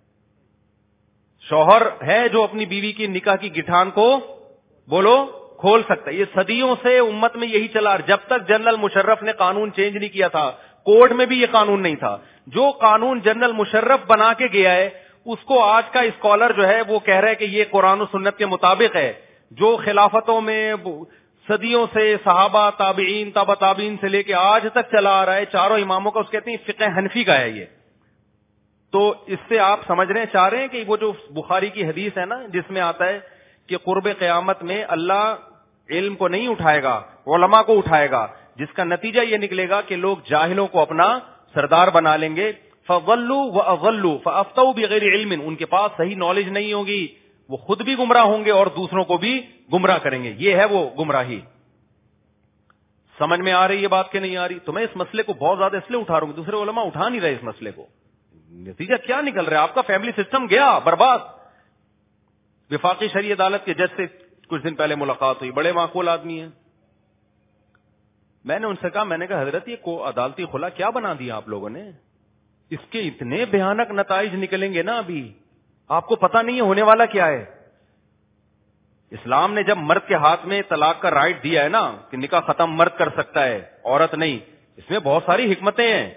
Speaker 2: شوہر ہے جو اپنی بیوی کی نکاح کی گٹھان کو بولو کھول سکتا ہے. یہ صدیوں سے امت میں یہی چلا, جب تک جنرل مشرف نے قانون چینج نہیں کیا تھا. کوڈ میں بھی یہ قانون نہیں تھا. جو قانون جنرل مشرف بنا کے گیا ہے اس کو آج کا اسکالر جو ہے وہ کہہ رہا ہے کہ یہ قرآن و سنت کے مطابق ہے. جو خلافتوں میں صدیوں سے صحابہ، تابعین، تابع تابعین سے لے کے آج تک چلا آ رہا ہے. چاروں اماموں کا اس کہتے ہیں فقہ حنفی کا ہے یہ. تو اس سے آپ سمجھ رہے ہیں، چاہ رہے ہیں کہ وہ جو بخاری کی حدیث ہے نا جس میں آتا ہے کہ قرب قیامت میں اللہ علم کو نہیں اٹھائے گا، علماء کو اٹھائے گا، جس کا نتیجہ یہ نکلے گا کہ لوگ جاہلوں کو اپنا سردار بنا لیں گے. فضلوا واضلوا فافتوا بغیر علم، ان کے پاس صحیح نالج نہیں ہوگی، وہ خود بھی گمراہ ہوں گے اور دوسروں کو بھی گمراہ کریں گے. یہ ہے وہ گمراہی. سمجھ میں آ رہی ہے بات کہ نہیں آ رہی؟ تو میں اس مسئلے کو بہت زیادہ اس لیے اٹھا رہا ہوں، دوسرے علماء اٹھا نہیں رہے اس مسئلے کو. نتیجہ کیا نکل رہا ہے؟ آپ کا فیملی سسٹم گیا برباد. وفاقی شرعی عدالت کے جج سے کچھ دن پہلے ملاقات ہوئی، بڑے معقول آدمی ہیں. میں نے ان سے کہا، میں نے کہا حضرت یہ کو عدالتی خلا کیا بنا دیا آپ لوگوں نے؟ اس کے اتنے بھیانک نتائج نکلیں گے نا، ابھی آپ کو پتہ نہیں ہے ہونے والا کیا ہے. اسلام نے جب مرد کے ہاتھ میں طلاق کا رائٹ دیا ہے نا کہ نکاح ختم مرد کر سکتا ہے عورت نہیں، اس میں بہت ساری حکمتیں ہیں.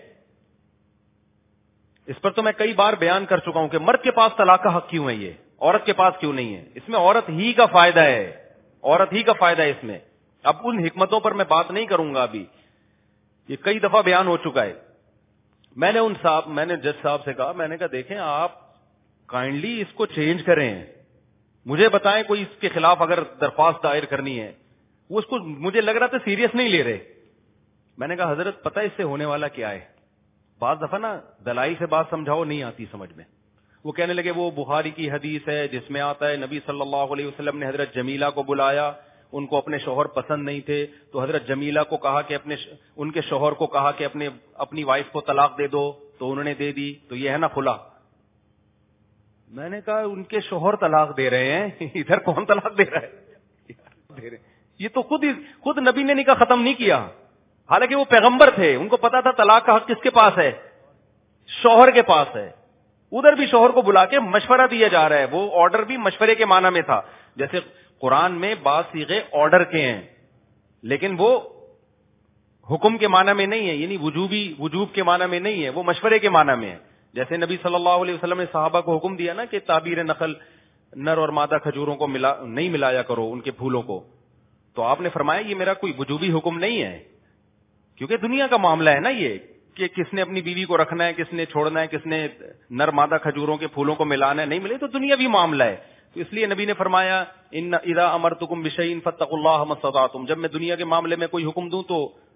Speaker 2: اس پر تو میں کئی بار بیان کر چکا ہوں کہ مرد کے پاس طلاق کا حق کیوں ہے، یہ عورت کے پاس کیوں نہیں ہے. اس میں عورت ہی کا فائدہ ہے، عورت ہی کا فائدہ ہے اس میں. اب ان حکمتوں پر میں بات نہیں کروں گا، ابھی یہ کئی دفعہ بیان ہو چکا ہے. میں نے جج صاحب سے کہا، میں نے کہا دیکھیں آپ کائنڈلی اس کو چینج کریں، مجھے بتائیں کوئی اس کے خلاف اگر درخواست دائر کرنی ہے. وہ اس کو مجھے لگ رہا تھا سیریس نہیں لے رہے. میں نے کہا حضرت پتہ اس سے ہونے والا کیا ہے؟ بعض دفعہ نا دلائل سے بات سمجھاؤ نہیں آتی سمجھ میں. وہ کہنے لگے وہ بخاری کی حدیث ہے جس میں آتا ہے نبی صلی اللہ علیہ وسلم نے حضرت جمیلہ کو بلایا، ان کو اپنے شوہر پسند نہیں تھے تو حضرت جمیلہ کو کہا کہ ان کے شوہر کو کہا کہ اپنی وائف کو طلاق دے دو، تو انہوں نے دے دی. تو یہ ہے نا خلا. میں نے کہا ان کے شوہر طلاق دے رہے ہیں، ادھر کون طلاق دے رہا ہے؟ یہ تو خود نبی نے نکاح ختم نہیں کیا، حالانکہ وہ پیغمبر تھے، ان کو پتا تھا طلاق کا حق کس کے پاس ہے؟ شوہر کے پاس ہے. ادھر بھی شوہر کو بلا کے مشورہ دیا جا رہا ہے. وہ آرڈر بھی مشورے کے معنی میں تھا. جیسے قرآن میں بعض صیغے آرڈر کے ہیں لیکن وہ حکم کے معنی میں نہیں ہے، یعنی وجوب کے معنی میں نہیں ہے، وہ مشورے کے معنی میں ہے. جیسے نبی صلی اللہ علیہ وسلم نے صحابہ کو حکم دیا نا کہ تعبیر نخل نر اور مادہ کھجوروں کو نہیں ملایا کرو ان کے پھولوں کو، تو آپ نے فرمایا یہ میرا کوئی وجوبی حکم نہیں ہے، کیونکہ دنیا کا معاملہ ہے نا یہ کہ کس نے اپنی بیوی کو رکھنا ہے، کس نے چھوڑنا ہے، کس نے نر مادہ کھجوروں کے پھولوں کو ملانا ہے، نہیں ملے تو دنیاوی معاملہ ہے. تو اس لیے نبی نے فرمایا ان اذا امرتکم بشیء فاتقوا اللہ ما استطعتم، جب میں دنیا کے معاملے میں کوئی حکم دوں تو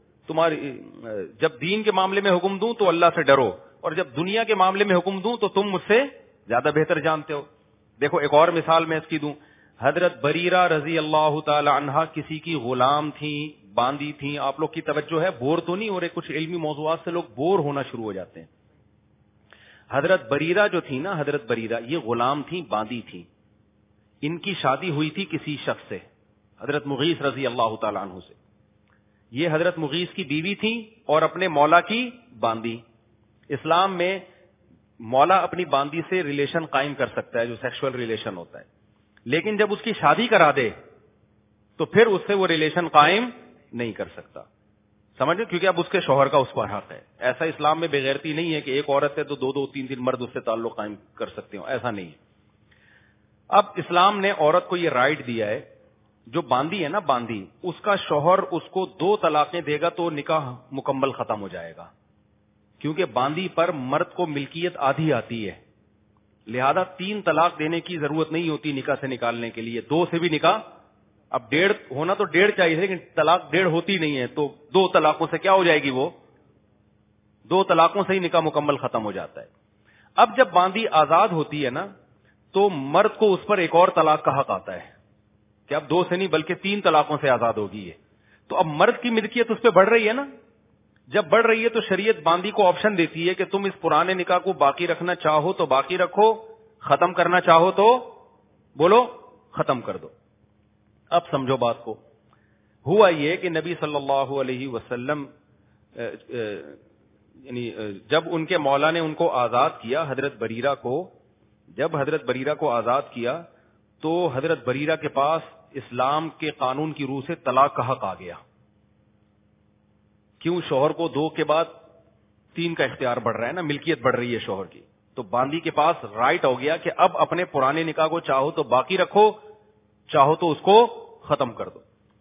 Speaker 2: جب دین کے معاملے میں حکم دوں تو اللہ سے ڈرو، اور جب دنیا کے معاملے میں حکم دوں تو تم مجھ سے زیادہ بہتر جانتے ہو. دیکھو ایک اور مثال میں اس کی دوں. حضرت بریرہ رضی اللہ تعالی عنہا کسی کی غلام تھیں، باندھی تھیں. آپ لوگ کی توجہ ہے، بور تو نہیں ہو رہے؟ کچھ علمی موضوعات سے لوگ بور ہونا شروع ہو جاتے ہیں. حضرت بریرہ جو تھی نا، حضرت بریرہ یہ غلام تھیں، باندھی تھیں. ان کی شادی ہوئی تھی کسی شخص سے، حضرت مغیث رضی اللہ تعالی عنہ سے. یہ حضرت مغیث کی بیوی تھی اور اپنے مولا کی باندھی. اسلام میں مولا اپنی باندھی سے ریلیشن قائم کر سکتا ہے، جو سیکشل ریلیشن ہوتا ہے، لیکن جب اس کی شادی کرا دے تو پھر اس سے وہ ریلیشن قائم نہیں کر سکتا. سمجھو، کیونکہ اب اس کے شوہر کا اس پر حق ہے. ایسا اسلام میں بغیرتی نہیں ہے کہ ایک عورت ہے تو دو تین مرد اس سے تعلق قائم کر سکتے ہوں، ایسا نہیں ہے. اب اسلام نے عورت کو یہ رائٹ دیا ہے، جو باندھی ہے نا، باندھی، اس کا شوہر اس کو 2 طلاقیں دے گا تو نکاح مکمل ختم ہو جائے گا، کیونکہ باندھی پر مرد کو ملکیت آدھی آتی ہے، لہذا 3 طلاق دینے کی ضرورت نہیں ہوتی نکاح سے نکالنے کے لیے. 2 سے بھی نکاح، اب 1.5 ہونا تو 1.5 چاہیے، لیکن طلاق 1.5 ہوتی نہیں ہے، تو 2 طلاقوں سے کیا ہو جائے گی؟ وہ 2 طلاقوں سے ہی نکاح مکمل ختم ہو جاتا ہے. اب جب باندھی آزاد ہوتی ہے نا تو مرد کو اس پر ایک اور طلاق کا حق آتا ہے کہ اب 2 سے نہیں بلکہ 3 طلاقوں سے آزاد ہوگی. تو اب مرد کی ملکیت اس پہ بڑھ رہی ہے نا. جب بڑھ رہی ہے تو شریعت باندھی کو آپشن دیتی ہے کہ تم اس پرانے نکاح کو باقی رکھنا چاہو تو باقی رکھو، ختم کرنا چاہو تو بولو ختم کر دو. اب سمجھو بات کو. ہوا یہ کہ نبی صلی اللہ علیہ وسلم یعنی جب ان کے مولا نے ان کو آزاد کیا، حضرت بریرہ کو، جب حضرت بریرہ کو آزاد کیا تو حضرت بریرہ کے پاس اسلام کے قانون کی روح سے طلاق کا حق آ گیا. کیوں؟ شوہر کو 2 کے بعد 3 کا اختیار بڑھ رہا ہے نا، ملکیت بڑھ رہی ہے شوہر کی. تو باندھی کے پاس رائٹ ہو گیا کہ اب اپنے پرانے نکاح کو چاہو تو باقی رکھو، چاہو تو اس کو ختم کر دو.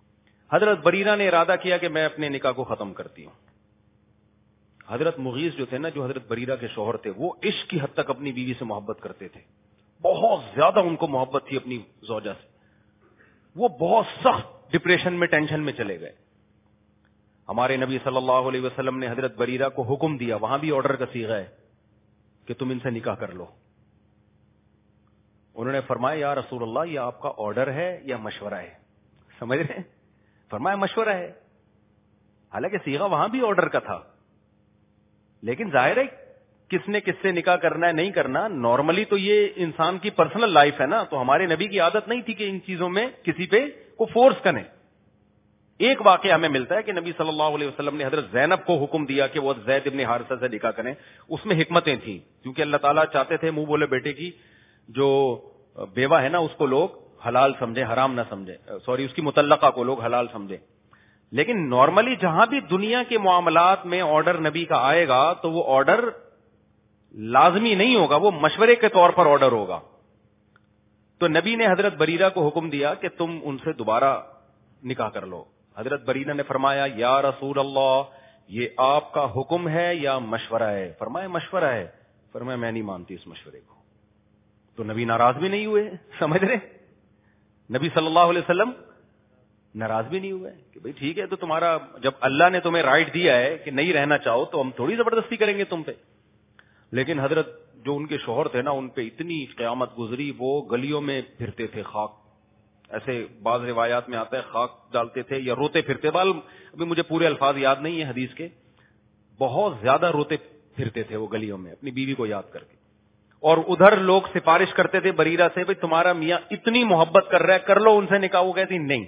Speaker 2: حضرت بریرہ نے ارادہ کیا کہ میں اپنے نکاح کو ختم کرتی ہوں. حضرت مغیث جو تھے نا، جو حضرت بریرہ کے شوہر تھے، وہ عشق کی حد تک اپنی بیوی سے محبت کرتے تھے. بہت زیادہ ان کو محبت تھی اپنی زوجہ سے. وہ بہت سخت ڈپریشن میں، ٹینشن میں چلے گئے. ہمارے نبی صلی اللہ علیہ وسلم نے حضرت بریرہ کو حکم دیا، وہاں بھی آرڈر کا صیغہ ہے کہ تم ان سے نکاح کر لو. انہوں نے فرمایا یا رسول اللہ، یہ آپ کا آرڈر ہے یا مشورہ ہے؟ سمجھ رہے ہیں؟ فرمایا مشورہ ہے. حالانکہ صیغہ وہاں بھی آرڈر کا تھا، لیکن ظاہر ہے کس نے کس سے نکاح کرنا ہے نہیں کرنا، نارملی تو یہ انسان کی پرسنل لائف ہے نا. تو ہمارے نبی کی عادت نہیں تھی کہ ان چیزوں میں کسی پہ کو فورس کریں. ایک واقعہ ہمیں ملتا ہے کہ نبی صلی اللہ علیہ وسلم نے حضرت زینب کو حکم دیا کہ وہ زید ابن حارثہ سے نکاح کریں. اس میں حکمتیں تھیں، کیونکہ اللہ تعالیٰ چاہتے تھے منہ بولے بیٹے کی جو بیوہ ہے نا اس کو لوگ حلال سمجھیں، حرام نہ سمجھیں، سوری اس کی مطلقہ کو لوگ حلال سمجھیں. لیکن نارملی جہاں بھی دنیا کے معاملات میں آرڈر نبی کا آئے گا تو وہ آرڈر لازمی نہیں ہوگا، وہ مشورے کے طور پر آرڈر ہوگا. تو نبی نے حضرت بریرہ کو حکم دیا کہ تم ان سے دوبارہ نکاح کر لو. حضرت بریرہ نے فرمایا یا رسول اللہ، یہ آپ کا حکم ہے یا مشورہ ہے؟ فرمایا مشورہ ہے. فرمایا میں نہیں مانتی اس مشورے کو. تو نبی ناراض بھی نہیں ہوئے. سمجھ رہے؟ نبی صلی اللہ علیہ وسلم ناراض بھی نہیں ہوئے کہ بھئی ٹھیک ہے، تو تمہارا جب اللہ نے تمہیں رائٹ دیا ہے کہ نہیں رہنا چاہو تو ہم تھوڑی زبردستی کریں گے تم پہ. لیکن حضرت جو ان کے شوہر تھے نا، ان پہ اتنی قیامت گزری، وہ گلیوں میں پھرتے تھے خاک، ایسے بعض روایات میں آتا ہے خاک ڈالتے تھے یا روتے پھرتے. ابھی مجھے پورے الفاظ یاد نہیں ہیں حدیث کے. بہت زیادہ روتے پھرتے تھے وہ گلیوں میں اپنی بیوی کو یاد کر کے. اور ادھر لوگ سفارش کرتے تھے بریرہ سے، بھئی تمہارا میاں اتنی محبت کر رہا ہے، کر لو ان سے نکاح. وہ کہتی نہیں.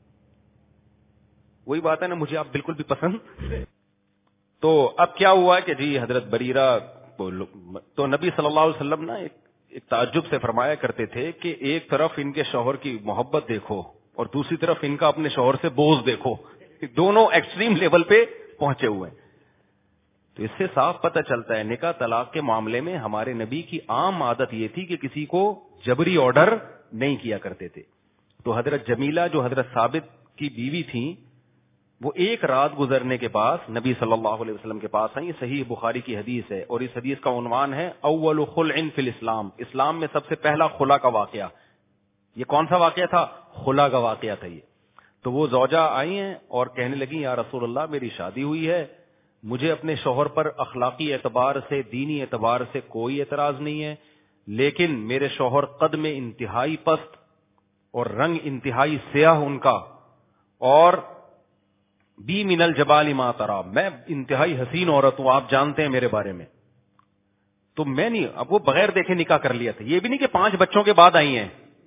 Speaker 2: وہی بات ہے نا، مجھے آپ بالکل بھی پسند. تو اب کیا ہوا کہ جی حضرت بریرہ تو نبی صلی اللہ علیہ وسلم نا ایک تعجب سے فرمایا کرتے تھے کہ ایک طرف ان کے شوہر کی محبت دیکھو اور دوسری طرف ان کا اپنے شوہر سے بوجھ دیکھو. دونوں ایکسٹریم لیول پہ پہنچے ہوئے ہیں. تو اس سے صاف پتہ چلتا ہے نکاح طلاق کے معاملے میں ہمارے نبی کی عام عادت یہ تھی کہ کسی کو جبری آرڈر نہیں کیا کرتے تھے. تو حضرت جمیلہ جو حضرت ثابت کی بیوی تھیں، وہ ایک رات گزرنے کے بعد نبی صلی اللہ علیہ وسلم کے پاس آئیں. یہ صحیح بخاری کی حدیث ہے اور اس حدیث کا عنوان ہے اول خلع فی الاسلام. اسلام میں سب سے پہلا خلا کا واقعہ. یہ کون سا واقعہ تھا؟ خلا کا واقعہ تھا یہ. تو وہ زوجہ آئی ہیں اور کہنے لگی یا رسول اللہ، میری شادی ہوئی ہے، مجھے اپنے شوہر پر اخلاقی اعتبار سے، دینی اعتبار سے کوئی اعتراض نہیں ہے، لیکن میرے شوہر قد میں انتہائی پست اور رنگ انتہائی سیاہ ان کا، اور بی من الجبال ما ترى، میں انتہائی حسین عورت ہوں، آپ جانتے ہیں میرے بارے میں. تو میں نہیں، اب وہ بغیر دیکھے نکاح کر لیا تھا. یہ بھی نہیں کہ 5 بچوں کے بعد آئی ہیں،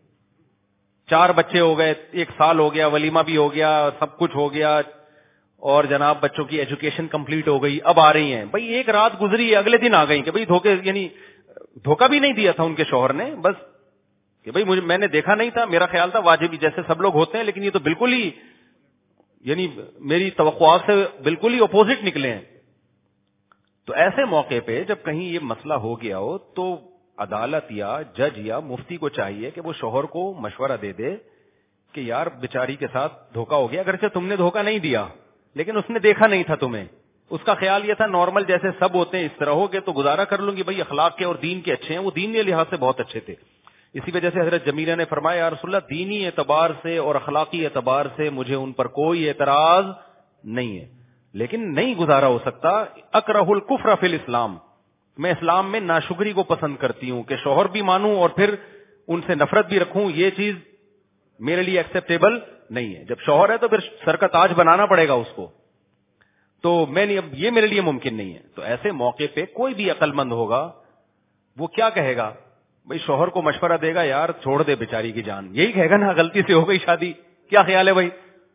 Speaker 2: 4 بچے ہو گئے، 1 سال ہو گیا، ولیمہ بھی ہو گیا، سب کچھ ہو گیا، اور جناب بچوں کی ایجوکیشن کمپلیٹ ہو گئی، اب آ رہی ہیں. بھائی ایک رات گزری ہے، اگلے دن آ گئی کہ بھائی دھوکہ بھی نہیں دیا تھا ان کے شوہر نے، بس کہ بھائی میں نے دیکھا نہیں تھا، میرا خیال تھا واجبی جیسے سب لوگ ہوتے ہیں، لیکن یہ تو بالکل ہی میری توقعات سے بالکل ہی اپوزٹ نکلے ہیں. تو ایسے موقع پہ جب کہیں یہ مسئلہ ہو گیا ہو تو عدالت یا جج یا مفتی کو چاہیے کہ وہ شوہر کو مشورہ دے دے کہ یار بیچاری کے ساتھ دھوکہ ہو گیا، اگرچہ تم نے دھوکہ نہیں دیا لیکن اس نے دیکھا نہیں تھا تمہیں، اس کا خیال یہ تھا نارمل جیسے سب ہوتے ہیں اس طرح ہو گے تو گزارا کر لوں گی. بھائی اخلاق کے اور دین کے اچھے ہیں، وہ دین کے لحاظ سے بہت اچھے تھے. اسی وجہ سے حضرت جمیلہ نے فرمایا یا رسول اللہ، دینی اعتبار سے اور اخلاقی اعتبار سے مجھے ان پر کوئی اعتراض نہیں ہے، لیکن نہیں گزارا ہو سکتا. اکرہ الکفر فی الاسلام، میں اسلام میں ناشکری کو پسند کرتی ہوں کہ شوہر بھی مانوں اور پھر ان سے نفرت بھی رکھوں، یہ چیز میرے لیے ایکسیپٹیبل نہیں ہے. جب شوہر ہے تو پھر سر کا تاج بنانا پڑے گا اس کو، تو میں نہیں، اب یہ میرے لیے ممکن نہیں ہے. تو ایسے موقع پہ کوئی بھی عقل مند ہوگا وہ کیا کہے گا؟ بھائی شوہر کو مشورہ دے گا یار چھوڑ دے بیچاری کی جان، یہی کہے گا نا، غلطی سے ہو گئی شادی، کیا خیال ہے بھائی؟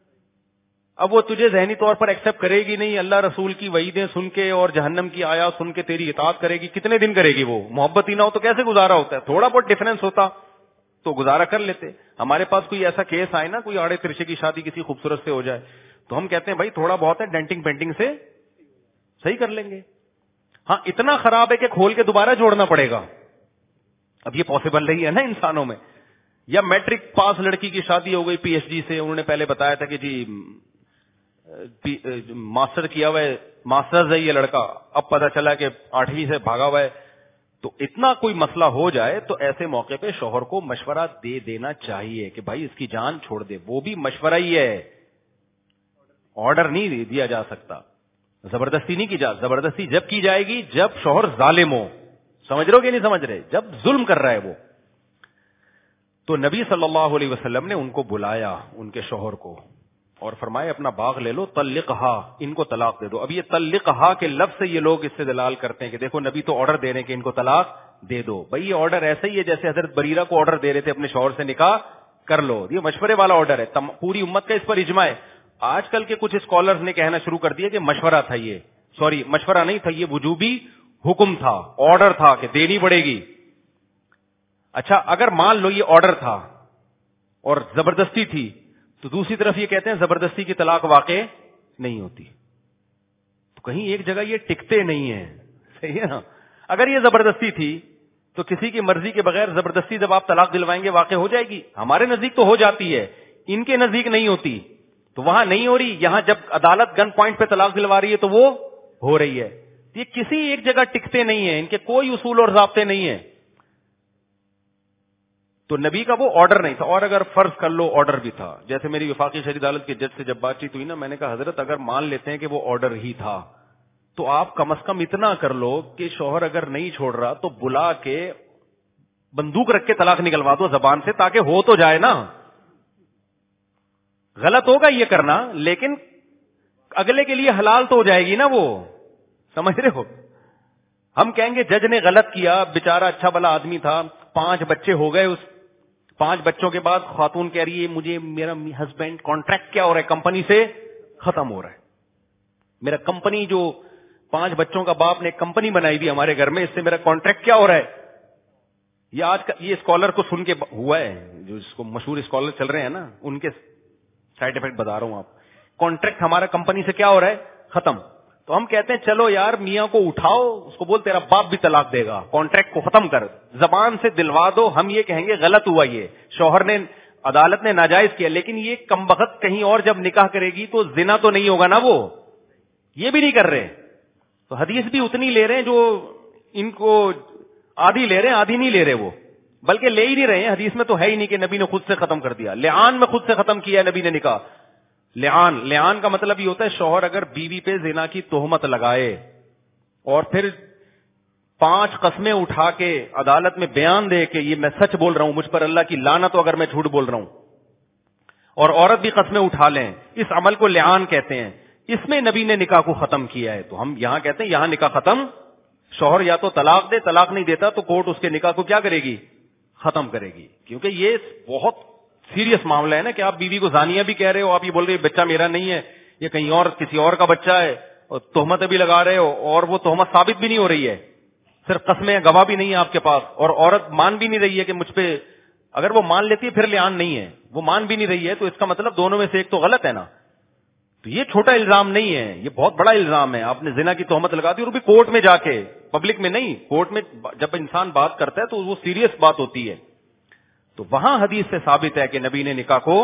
Speaker 2: اب وہ تجھے ذہنی طور پر ایکسپٹ کرے گی نہیں، اللہ رسول کی وعیدیں سن کے اور جہنم کی آیات سن کے تیری اطاعت کرے گی، کتنے دن کرے گی؟ وہ محبت ہی نہ ہو تو کیسے گزارا ہوتا ہے؟ تھوڑا بہت ڈفرنس ہوتا تو گزارا کر لیتے. ہمارے پاس کوئی ایسا کیس آئے نا، کوئی آڑے ترچے کی شادی کسی خوبصورت سے ہو جائے تو ہم کہتے ہیں بھائی تھوڑا بہت ہے ڈینٹنگ پینٹنگ سے صحیح کر لیں گے. ہاں اتنا خراب ہے کہ کھول کے دوبارہ جوڑنا پڑے گا. اب یہ پاسبل نہیں ہے نا انسانوں میں، یا میٹرک پاس لڑکی کی شادی ہو گئی پی ایچ ڈی سے, انہوں نے پہلے بتایا تھا کہ جی ماسٹر کیا ہوا ہے, ماسٹرز ہے یہ لڑکا, اب پتہ چلا کہ 8ویں سے بھاگا ہوا ہے. تو اتنا کوئی مسئلہ ہو جائے تو ایسے موقع پہ شوہر کو مشورہ دے دینا چاہیے کہ بھائی اس کی جان چھوڑ دے. وہ بھی مشورہ ہی ہے, آرڈر نہیں دیا جا سکتا, زبردستی نہیں کی جا. زبردستی جب کی جائے گی جب شوہر ظالم ہو. سمجھ رہے ہو کہ نہیں سمجھ رہے؟ جب ظلم کر رہا ہے وہ. تو نبی صلی اللہ علیہ وسلم نے ان کو بلایا, ان کے شوہر کو, اور فرمایا اپنا باغ لے لو, طلقھا, ان کو طلاق دے دو. اب یہ طلقھا کے لفظ سے یہ لوگ اس سے دلال کرتے ہیں کہ دیکھو نبی تو آرڈر دے رہے ہیں کہ ان کو طلاق دے دو. بھائی یہ آرڈر ایسا ہی ہے جیسے حضرت بریرہ کو آرڈر دے رہے تھے اپنے شوہر سے نکاح کر لو. یہ مشورے والا آرڈر ہے, پوری امت کا اس پر اجماع ہے. آج کل کے کچھ اسکالرز نے کہنا شروع کر دیا کہ مشورہ تھا یہ, سوری مشورہ نہیں تھا, یہ وجوبی حکم تھا, آرڈر تھا کہ دینی پڑے گی. اچھا اگر مان لو یہ آرڈر تھا اور زبردستی تھی, تو دوسری طرف یہ کہتے ہیں زبردستی کی طلاق واقع نہیں ہوتی. تو کہیں ایک جگہ یہ ٹکتے نہیں ہیں, صحیح ہے نا. اگر یہ زبردستی تھی تو کسی کی مرضی کے بغیر زبردستی جب آپ طلاق دلوائیں گے واقع ہو جائے گی. ہمارے نزدیک تو ہو جاتی ہے, ان کے نزدیک نہیں ہوتی. تو وہاں نہیں ہو رہی, یہاں جب عدالت گن پوائنٹ پہ طلاق دلوا رہی ہے تو وہ ہو رہی ہے. یہ کسی ایک جگہ ٹکتے نہیں ہیں, ان کے کوئی اصول اور ضابطے نہیں ہیں. تو نبی کا وہ آرڈر نہیں تھا. اور اگر فرض کر لو آرڈر بھی تھا, جیسے میری وفاقی شہری عدالت کے جج سے جب بات چیت ہوئی نا, میں نے کہا حضرت اگر مان لیتے ہیں کہ وہ آرڈر ہی تھا تو آپ کم از کم اتنا کر لو کہ شوہر اگر نہیں چھوڑ رہا تو بلا کے بندوق رکھ کے طلاق نکلوا دو زبان سے, تاکہ ہو تو جائے نا. غلط ہوگا یہ کرنا, لیکن اگلے کے لیے حلال تو ہو جائے گی نا وہ. سمجھ رہے ہو؟ ہم کہیں گے جج نے غلط کیا, بیچارہ اچھا بھلا آدمی تھا, 5 بچے ہو گئے, اس 5 بچوں کے بعد خاتون کہہ رہی ہے مجھے میرا ہسبینڈ کانٹریکٹ کیا ہو رہا ہے, کمپنی سے ختم ہو رہا ہے. میرا کمپنی جو 5 بچوں کا باپ نے کمپنی بنائی بھی ہمارے گھر میں, اس سے میرا کانٹریکٹ کیا ہو رہا ہے. یہ آج کا یہ اسکالر کو سن کے ہوا ہے, جو اس کو مشہور اسکالر چل رہے ہیں نا, ان کے سائڈ افیکٹ بتا رہا ہوں آپ. کانٹریکٹ ہمارا کمپنی سے کیا ہو رہا ہے, ختم. تو ہم کہتے ہیں چلو یار میاں کو اٹھاؤ, اس کو بول تیرا باپ بھی طلاق دے گا, کانٹریکٹ کو ختم کر, زبان سے دلوا دو. ہم یہ کہیں گے غلط ہوا, یہ شوہر نے, عدالت نے ناجائز کیا, لیکن یہ کمبخت کہیں اور جب نکاح کرے گی تو زنا تو نہیں ہوگا نا, وہ یہ بھی نہیں کر رہے. تو حدیث بھی اتنی لے رہے ہیں جو ان کو آدھی لے رہے ہیں, آدھی نہیں لے رہے وہ, بلکہ لے ہی نہیں رہے ہیں. حدیث میں تو ہے ہی نہیں کہ نبی نے خود سے ختم کر دیا. لعان میں خود سے ختم کیا نبی نے نکاح. لعان کا مطلب یہ ہوتا ہے شوہر اگر بیوی پہ زنا کی تہمت لگائے اور پھر 5 قسمیں اٹھا کے عدالت میں بیان دے کہ یہ میں سچ بول رہا ہوں, مجھ پر اللہ کی لعنت ہو اگر میں جھوٹ بول رہا ہوں, اور عورت بھی قسمیں اٹھا لیں, اس عمل کو لعان کہتے ہیں. اس میں نبی نے نکاح کو ختم کیا ہے. تو ہم یہاں کہتے ہیں یہاں نکاح ختم. شوہر یا تو طلاق دے, طلاق نہیں دیتا تو کورٹ اس کے نکاح کو کیا کرے گی, ختم کرے گی. کیونکہ یہ بہت سیریس معاملہ ہے نا کہ آپ بیوی کو زانیہ بھی کہہ رہے ہو, آپ یہ بول رہے بچہ میرا نہیں ہے, یہ کہیں اور کسی اور کا بچہ ہے, اور تہمت بھی لگا رہے ہو, اور وہ تہمت ثابت بھی نہیں ہو رہی ہے, صرف قسمیں گواہ بھی نہیں ہے آپ کے پاس, اور عورت مان بھی نہیں رہی ہے کہ مجھ پہ, اگر وہ مان لیتی ہے پھر لعان نہیں ہے, وہ مان بھی نہیں رہی ہے, تو اس کا مطلب دونوں میں سے ایک تو غلط ہے نا. تو یہ چھوٹا الزام نہیں ہے, یہ بہت بڑا الزام ہے. آپ نے زنا کی تہمت لگا دی, اور بھی کورٹ میں جا کے, پبلک میں نہیں, کورٹ میں جب انسان بات کرتا ہے تو وہ سیریس بات ہوتی ہے. تو وہاں حدیث سے ثابت ہے کہ نبی نے نکاح کو,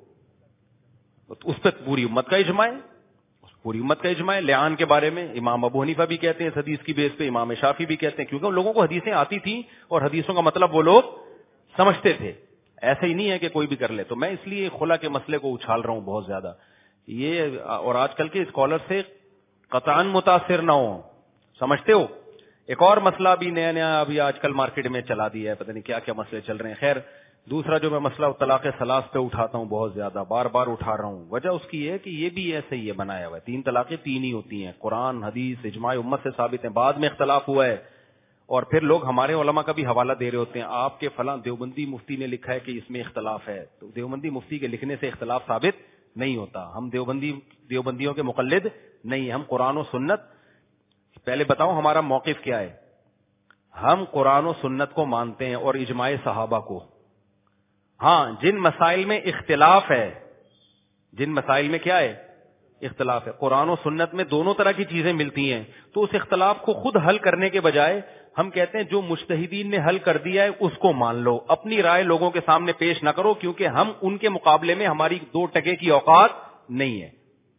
Speaker 2: اس پہ پوری امت کا اجماع ہے, پوری امت کا اجماع ہے. لعان کے بارے میں امام ابو حنیفہ بھی کہتے ہیں اس حدیث کی بیس پہ, امام شافعی بھی کہتے ہیں, کیونکہ ان لوگوں کو حدیثیں آتی تھیں اور حدیثوں کا مطلب وہ لوگ سمجھتے تھے. ایسا ہی نہیں ہے کہ کوئی بھی کر لے. تو میں اس لیے خلا کے مسئلے کو اچھال رہا ہوں بہت زیادہ یہ, اور آج کل کے اسکالر سے قطعاً متاثر نہ ہو. سمجھتے ہو ایک اور مسئلہ بھی نیا ابھی آج کل مارکیٹ میں چلا دیا ہے, پتہ نہیں کیا کیا مسئلے چل رہے ہیں. خیر, دوسرا جو میں مسئلہ طلاق ثلاث پہ اٹھاتا ہوں, بہت زیادہ بار بار اٹھا رہا ہوں, وجہ اس کی ہے کہ یہ بھی ایسے ہی بنایا ہوا ہے. 3 طلاقیں 3 ہی ہوتی ہیں, قرآن حدیث اجماع امت سے ثابت ہیں. بعد میں اختلاف ہوا ہے, اور پھر لوگ ہمارے علماء کا بھی حوالہ دے رہے ہوتے ہیں, آپ کے فلاں دیوبندی مفتی نے لکھا ہے کہ اس میں اختلاف ہے. تو دیوبندی مفتی کے لکھنے سے اختلاف ثابت نہیں ہوتا. ہم دیوبندیوں کے مقلد نہیں, ہم قرآن و سنت. پہلے بتاؤں ہمارا موقف کیا ہے. ہم قرآن و سنت کو مانتے ہیں اور اجماع صحابہ کو. ہاں, جن مسائل میں اختلاف ہے, جن مسائل میں کیا ہے اختلاف ہے, قرآن و سنت میں دونوں طرح کی چیزیں ملتی ہیں, تو اس اختلاف کو خود حل کرنے کے بجائے ہم کہتے ہیں جو مجتہدین نے حل کر دیا ہے اس کو مان لو, اپنی رائے لوگوں کے سامنے پیش نہ کرو, کیونکہ ہم ان کے مقابلے میں ہماری 2 ٹکے کی اوقات نہیں ہے.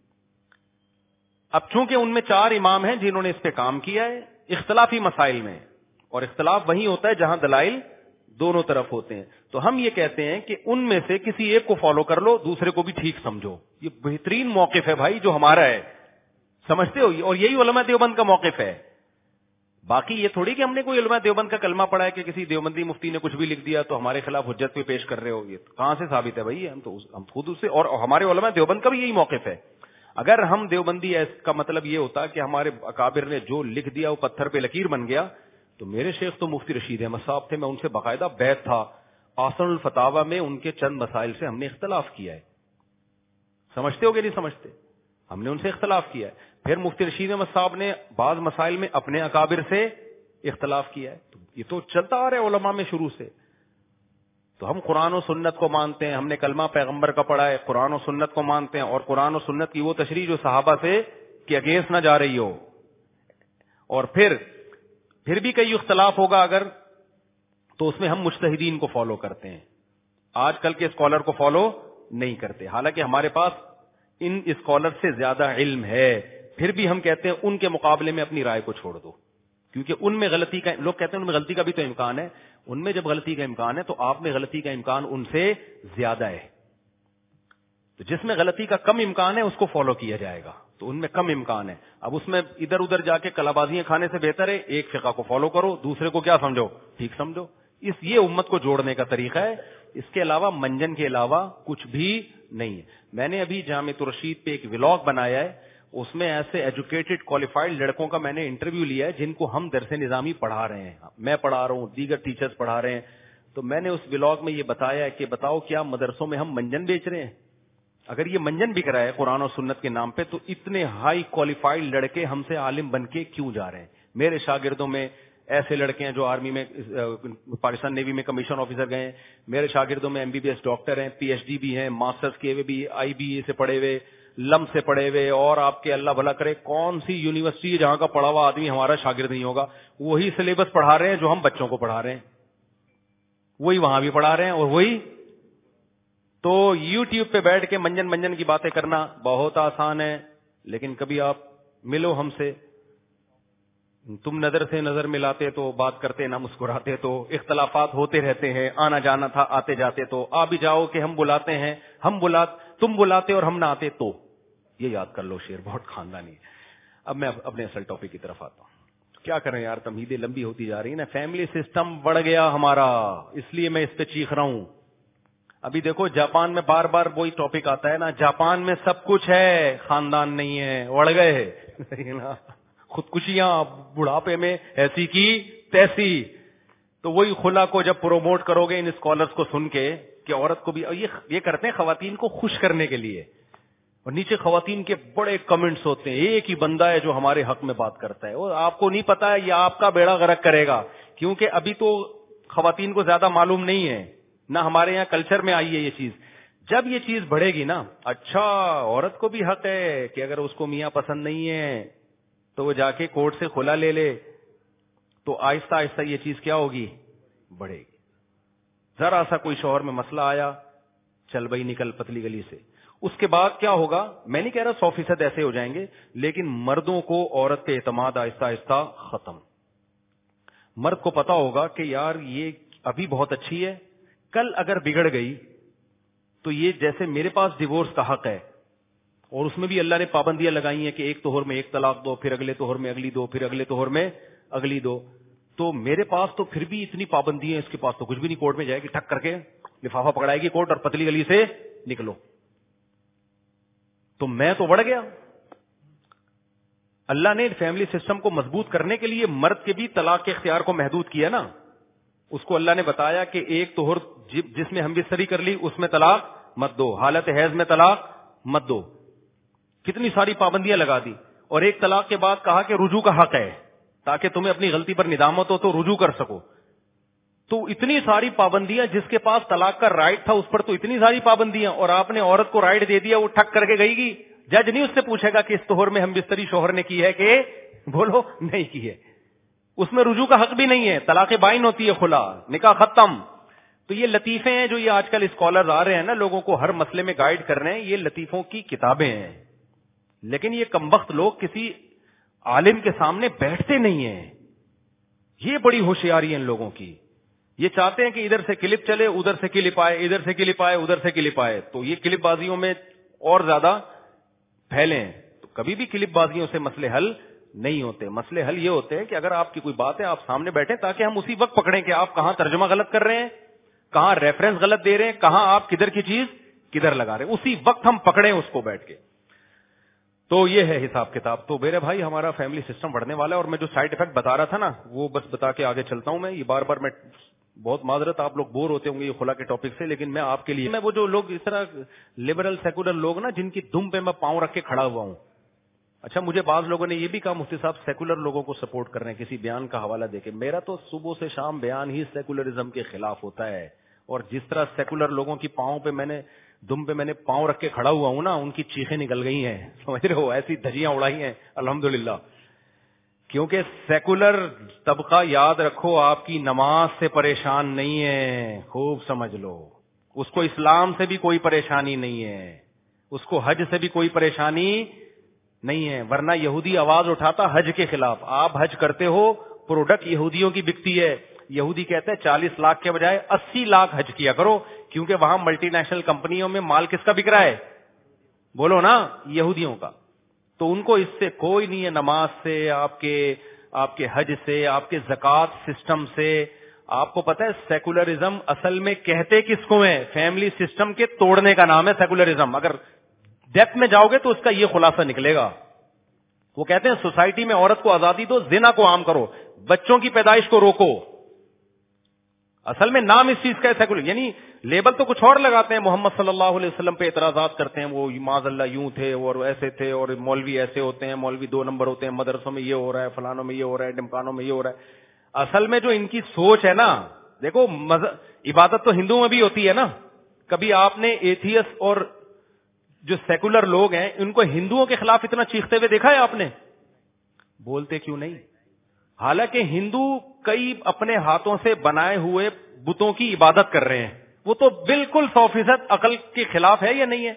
Speaker 2: اب چونکہ ان میں 4 امام ہیں جنہوں نے اس پہ کام کیا ہے اختلافی مسائل میں, اور اختلاف وہیں ہوتا ہے جہاں دلائل دونوں طرف ہوتے ہیں. تو ہم یہ کہتے ہیں کہ ان میں سے کسی ایک کو فالو کر لو, دوسرے کو بھی ٹھیک سمجھو. یہ بہترین موقف ہے بھائی جو ہمارا ہے, سمجھتے ہو, اور یہی علماء دیوبند کا موقف ہے. باقی یہ تھوڑی کہ ہم نے کوئی علماء دیوبند کا کلمہ پڑھا ہے کہ کسی دیوبندی مفتی نے کچھ بھی لکھ دیا تو ہمارے خلاف حجت پہ پیش کر رہے ہو. یہ کہاں سے ثابت ہے بھائی؟ ہم خود اس سے, اور ہمارے علماء دیوبند کا بھی یہی موقف ہے. اگر ہم دیوبندی کا مطلب یہ ہوتا کہ ہمارے اکابر نے جو لکھ دیا وہ پتھر پہ لکیر بن گیا, تو میرے شیخ تو مفتی رشید احمد صاحب تھے, میں ان سے باقاعدہ بیعت تھا. آسن الفتاوا میں ان کے چند مسائل سے ہم نے اختلاف کیا ہے. سمجھتے ہو کہ نہیں سمجھتے؟ ہم نے ان سے اختلاف کیا ہے. پھر مفتی رشید احمد صاحب نے بعض مسائل میں اپنے اکابر سے اختلاف کیا ہے. تو یہ تو چلتا آ رہا ہے علماء میں شروع سے. تو ہم قرآن و سنت کو مانتے ہیں, ہم نے کلمہ پیغمبر کا پڑھا ہے, قرآن و سنت کو مانتے ہیں, اور قرآن و سنت کی وہ تشریح جو صحابہ سے کہ اگینسٹ نہ جا رہی ہو. اور پھر بھی کئی اختلاف ہوگا اگر, تو اس میں ہم مجتہدین کو فالو کرتے ہیں, آج کل کے اسکالر کو فالو نہیں کرتے. حالانکہ ہمارے پاس ان اسکالر سے زیادہ علم ہے, پھر بھی ہم کہتے ہیں ان کے مقابلے میں اپنی رائے کو چھوڑ دو, کیونکہ ان میں غلطی کا, لوگ کہتے ہیں ان میں غلطی کا بھی تو امکان ہے. ان میں جب غلطی کا امکان ہے تو آپ میں غلطی کا امکان ان سے زیادہ ہے. تو جس میں غلطی کا کم امکان ہے اس کو فالو کیا جائے گا, تو ان میں کم امکان ہے. اب اس میں ادھر ادھر جا کے کلابازیاں کھانے سے بہتر ہے ایک فقہ کو فالو کرو, دوسرے کو کیا سمجھو, ٹھیک سمجھو. یہ امت کو جوڑنے کا طریقہ ہے. اس کے علاوہ منجن کے علاوہ کچھ بھی نہیں ہے. میں نے ابھی جامع الرشید پہ ایک ولاگ بنایا ہے, اس میں ایسے ایجوکیٹڈ کوالیفائڈ لڑکوں کا میں نے انٹرویو لیا ہے جن کو ہم درس نظامی پڑھا رہے ہیں, میں پڑھا رہا ہوں, دیگر ٹیچرز پڑھا رہے ہیں. تو میں نے اس ولاگ میں یہ بتایا ہے کہ بتاؤ کیا مدرسوں میں ہم منجن بیچ رہے ہیں؟ اگر یہ منجن بک رہا ہے قرآن و سنت کے نام پہ, تو اتنے ہائی کوالیفائڈ لڑکے ہم سے عالم بن کے کیوں جا رہے ہیں؟ میرے شاگردوں میں ایسے لڑکے ہیں جو آرمی میں, پاکستان نیوی میں کمیشن آفیسر گئے ہیں. میرے شاگردوں میں MBBS ڈاکٹر ہیں, PhD بھی ہیں, ماسٹرز کیے ہوئے بھی, IBA سے پڑھے ہوئے, لم سے پڑھے ہوئے, اور آپ کے اللہ بھلا کرے کون سی یونیورسٹی ہے جہاں کا پڑھا ہوا آدمی ہمارا شاگرد نہیں ہوگا. وہی سلیبس پڑھا رہے ہیں جو ہم بچوں کو پڑھا رہے ہیں, وہی وہاں بھی پڑھا رہے ہیں, اور وہی. تو YouTube پہ بیٹھ کے منجن کی باتیں کرنا بہت آسان ہے, لیکن کبھی آپ ملو ہم سے, تم نظر سے نظر ملاتے تو بات کرتے نہ مسکراتے, تو اختلافات ہوتے رہتے ہیں, آنا جانا تھا, آتے جاتے تو آ بھی جاؤ کہ ہم بلاتے ہیں, تم بلاتے اور ہم نہ آتے تو. یہ یاد کر لو, شیر بہت خاندانی ہے. اب میں اپنے اصل ٹاپک کی طرف آتا ہوں. کیا کریں یار, تمہیدیں لمبی ہوتی جا رہی ہیں نا, فیملی سسٹم بڑھ گیا ہمارا, اس لیے میں اس پہ چیخ رہا ہوں. ابھی دیکھو جاپان میں بار بار وہی ٹاپک آتا ہے نا, جاپان میں سب کچھ ہے, خاندان نہیں ہے, بڑھ گئے نا, خودکشیاں بڑھاپے میں ایسی کی تیسی. تو وہی خلا کو جب پروموٹ کرو گے ان اسکالرز کو سن کے کہ عورت کو بھی, یہ کرتے ہیں خواتین کو خوش کرنے کے لیے, اور نیچے خواتین کے بڑے کمنٹس ہوتے ہیں, ایک ہی بندہ ہے جو ہمارے حق میں بات کرتا ہے, اور آپ کو نہیں پتا ہے یہ آپ کا بیڑا غرق کرے گا, کیونکہ ابھی تو خواتین کو زیادہ معلوم نہیں ہے, نہ ہمارے یہاں کلچر میں آئی ہے یہ چیز. جب یہ چیز بڑھے گی نا, اچھا عورت کو بھی حق ہے کہ اگر اس کو میاں پسند نہیں ہے تو وہ جا کے کورٹ سے خلا لے لے, تو آہستہ آہستہ یہ چیز کیا ہوگی, بڑھے گی. ذرا سا کوئی شوہر میں مسئلہ آیا, چل بھائی نکل پتلی گلی سے. اس کے بعد کیا ہوگا, میں نہیں کہہ رہا 100% ایسے ہو جائیں گے, لیکن مردوں کو عورت پہ اعتماد آہستہ آہستہ ختم. مرد کو پتا ہوگا کہ یار یہ ابھی بہت اچھی ہے, کل اگر بگڑ گئی تو یہ جیسے میرے پاس ڈیورس کا حق ہے, اور اس میں بھی اللہ نے پابندیاں لگائی ہیں کہ ایک توہر میں ایک طلاق دو, پھر اگلے توہر میں اگلی دو, پھر اگلے توہر میں اگلی دو. تو میرے پاس تو پھر بھی اتنی پابندیاں, اس کے پاس تو کچھ بھی نہیں, کورٹ میں جائے گی ٹھک کر کے لفافہ پکڑائے گی کورٹ اور پتلی گلی سے نکلو. تو میں تو بڑھ گیا. اللہ نے فیملی سسٹم کو مضبوط کرنے کے لیے مرد کے بھی طلاق کے اختیار کو محدود کیا نا. اس کو اللہ نے بتایا کہ ایک توہر جس میں ہم بستری کر لی اس میں طلاق مت دو, حالت حیض میں طلاق مت دو. کتنی ساری پابندیاں لگا دی, اور ایک طلاق کے بعد کہا کہ رجوع کا حق ہے تاکہ تمہیں اپنی غلطی پر ندامت ہو تو رجوع کر سکو. تو اتنی ساری پابندیاں, جس کے پاس طلاق کا رائٹ تھا اس پر تو اتنی ساری پابندیاں, اور آپ نے عورت کو رائٹ دے دیا, وہ ٹھک کر کے گئی گی. جج نہیں اس سے پوچھے گا کہ اس توہر میں ہم بستری شوہر نے کی ہے کہ بولو نہیں کی ہے.
Speaker 3: اس میں رجوع کا حق بھی نہیں ہے, طلاق بائن ہوتی ہے, خلا, نکاح ختم. تو یہ لطیفے ہیں جو یہ آج کل اسکالرز آ رہے ہیں نا لوگوں کو ہر مسئلے میں گائیڈ کر رہے ہیں, یہ لطیفوں کی کتابیں ہیں. لیکن یہ کمبخت لوگ کسی عالم کے سامنے بیٹھتے نہیں ہیں. یہ بڑی ہوشیاری ہے ان لوگوں کی. یہ چاہتے ہیں کہ ادھر سے کلپ چلے, ادھر سے کلپ آئے, ادھر سے کلپ آئے, ادھر سے کلپ آئے, تو یہ کلپ بازیوں میں اور زیادہ پھیلیں. تو کبھی بھی کلپ بازیوں سے مسئلے حل نہیں ہوتے. مسئلے حل یہ ہوتے ہیں کہ اگر آپ کی کوئی بات ہے آپ سامنے بیٹھیں تاکہ ہم اسی وقت پکڑیں کہ آپ کہاں ترجمہ غلط کر رہے ہیں, کہاں ریفرنس غلط دے رہے ہیں, کہاں آپ کدھر کی چیز کدھر لگا رہے ہیں, اسی وقت ہم پکڑیں اس کو بیٹھ کے. تو یہ ہے حساب کتاب. تو میرے بھائی ہمارا فیملی سسٹم بڑھنے والا ہے, اور میں جو سائیڈ افیکٹ بتا رہا تھا نا وہ بس بتا کے آگے چلتا ہوں. میں یہ بار بار میں بہت معذرت, آپ لوگ بور ہوتے ہوں گے یہ خلا کے ٹاپک سے, لیکن میں آپ کے لیے, میں وہ جو لوگ اس طرح لبرل سیکولر لوگ نا جن کی دم پہ میں پاؤں رکھ کے کھڑا ہوا ہوں. اچھا مجھے بعض لوگوں نے یہ بھی کہا مفتی صاحب سیکولر لوگوں کو سپورٹ کر رہے ہیں کسی بیان کا حوالہ دے کے. میرا تو صبح سے شام بیان ہی سیکولرزم کے خلاف ہوتا ہے, اور جس طرح سیکولر لوگوں کی پاؤں پہ میں نے دم پہ میں نے پاؤں رکھ کے کھڑا ہوا ہوں نا, ان کی چیخیں نکل گئی ہیں, سمجھ رہے ہو, ایسی دھجیاں اڑائی ہیں الحمدللہ. کیونکہ سیکولر طبقہ یاد رکھو آپ کی نماز سے پریشان نہیں ہے, خوب سمجھ لو. اس کو اسلام سے بھی کوئی پریشانی نہیں ہے, اس کو حج سے بھی کوئی پریشانی نہیں ہے. ورنہ یہودی آواز اٹھاتا حج کے خلاف, آپ حج کرتے ہو, پروڈکٹ یہودیوں کی بکتی ہے. یہودی کہتے ہیں 40 لاکھ کے بجائے 80 لاکھ حج کیا کرو, کیونکہ وہاں ملٹی نیشنل کمپنیوں میں مال کس کا بک رہا ہے, بولو نا, یہودیوں کا. تو ان کو اس سے کوئی نہیں ہے, نماز سے, آپ کے حج سے, آپ کے زکوٰۃ سسٹم سے. آپ کو پتا ہے سیکولرزم اصل میں کہتے کس کو ہے, فیملی سسٹم کے توڑنے کا نام ہے سیکولرزم. اگر ڈیپتھ میں جاؤ گے تو اس کا یہ خلاصہ نکلے گا. وہ کہتے ہیں سوسائٹی میں عورت کو آزادی دو, زنا کو عام کرو, بچوں کی پیدائش کو روکو. اصل میں نام اس چیز کا ہے سیکولر, یعنی لیبل تو کچھ اور لگاتے ہیں. محمد صلی اللہ علیہ وسلم پہ اعتراضات کرتے ہیں, وہ معاذ اللہ یوں تھے اور ایسے تھے, اور مولوی ایسے ہوتے ہیں, مولوی 2 نمبر ہوتے ہیں, مدرسوں میں یہ ہو رہا ہے, فلانوں میں یہ ہو رہا ہے, ڈمکانوں میں یہ ہو رہا ہے. اصل میں جو ان کی سوچ ہے نا, دیکھو عبادت تو ہندوؤں میں بھی ہوتی ہے نا. کبھی آپ نے ایتھیس اور جو سیکولر لوگ ہیں ان کو ہندوؤں کے خلاف اتنا چیختے ہوئے دیکھا ہے آپ نے؟ بولتے کیوں نہیں؟ حالانکہ ہندو کئی اپنے ہاتھوں سے بنائے ہوئے بتوں کی عبادت کر رہے ہیں, وہ تو بالکل 100% عقل کے خلاف ہے یا نہیں ہے؟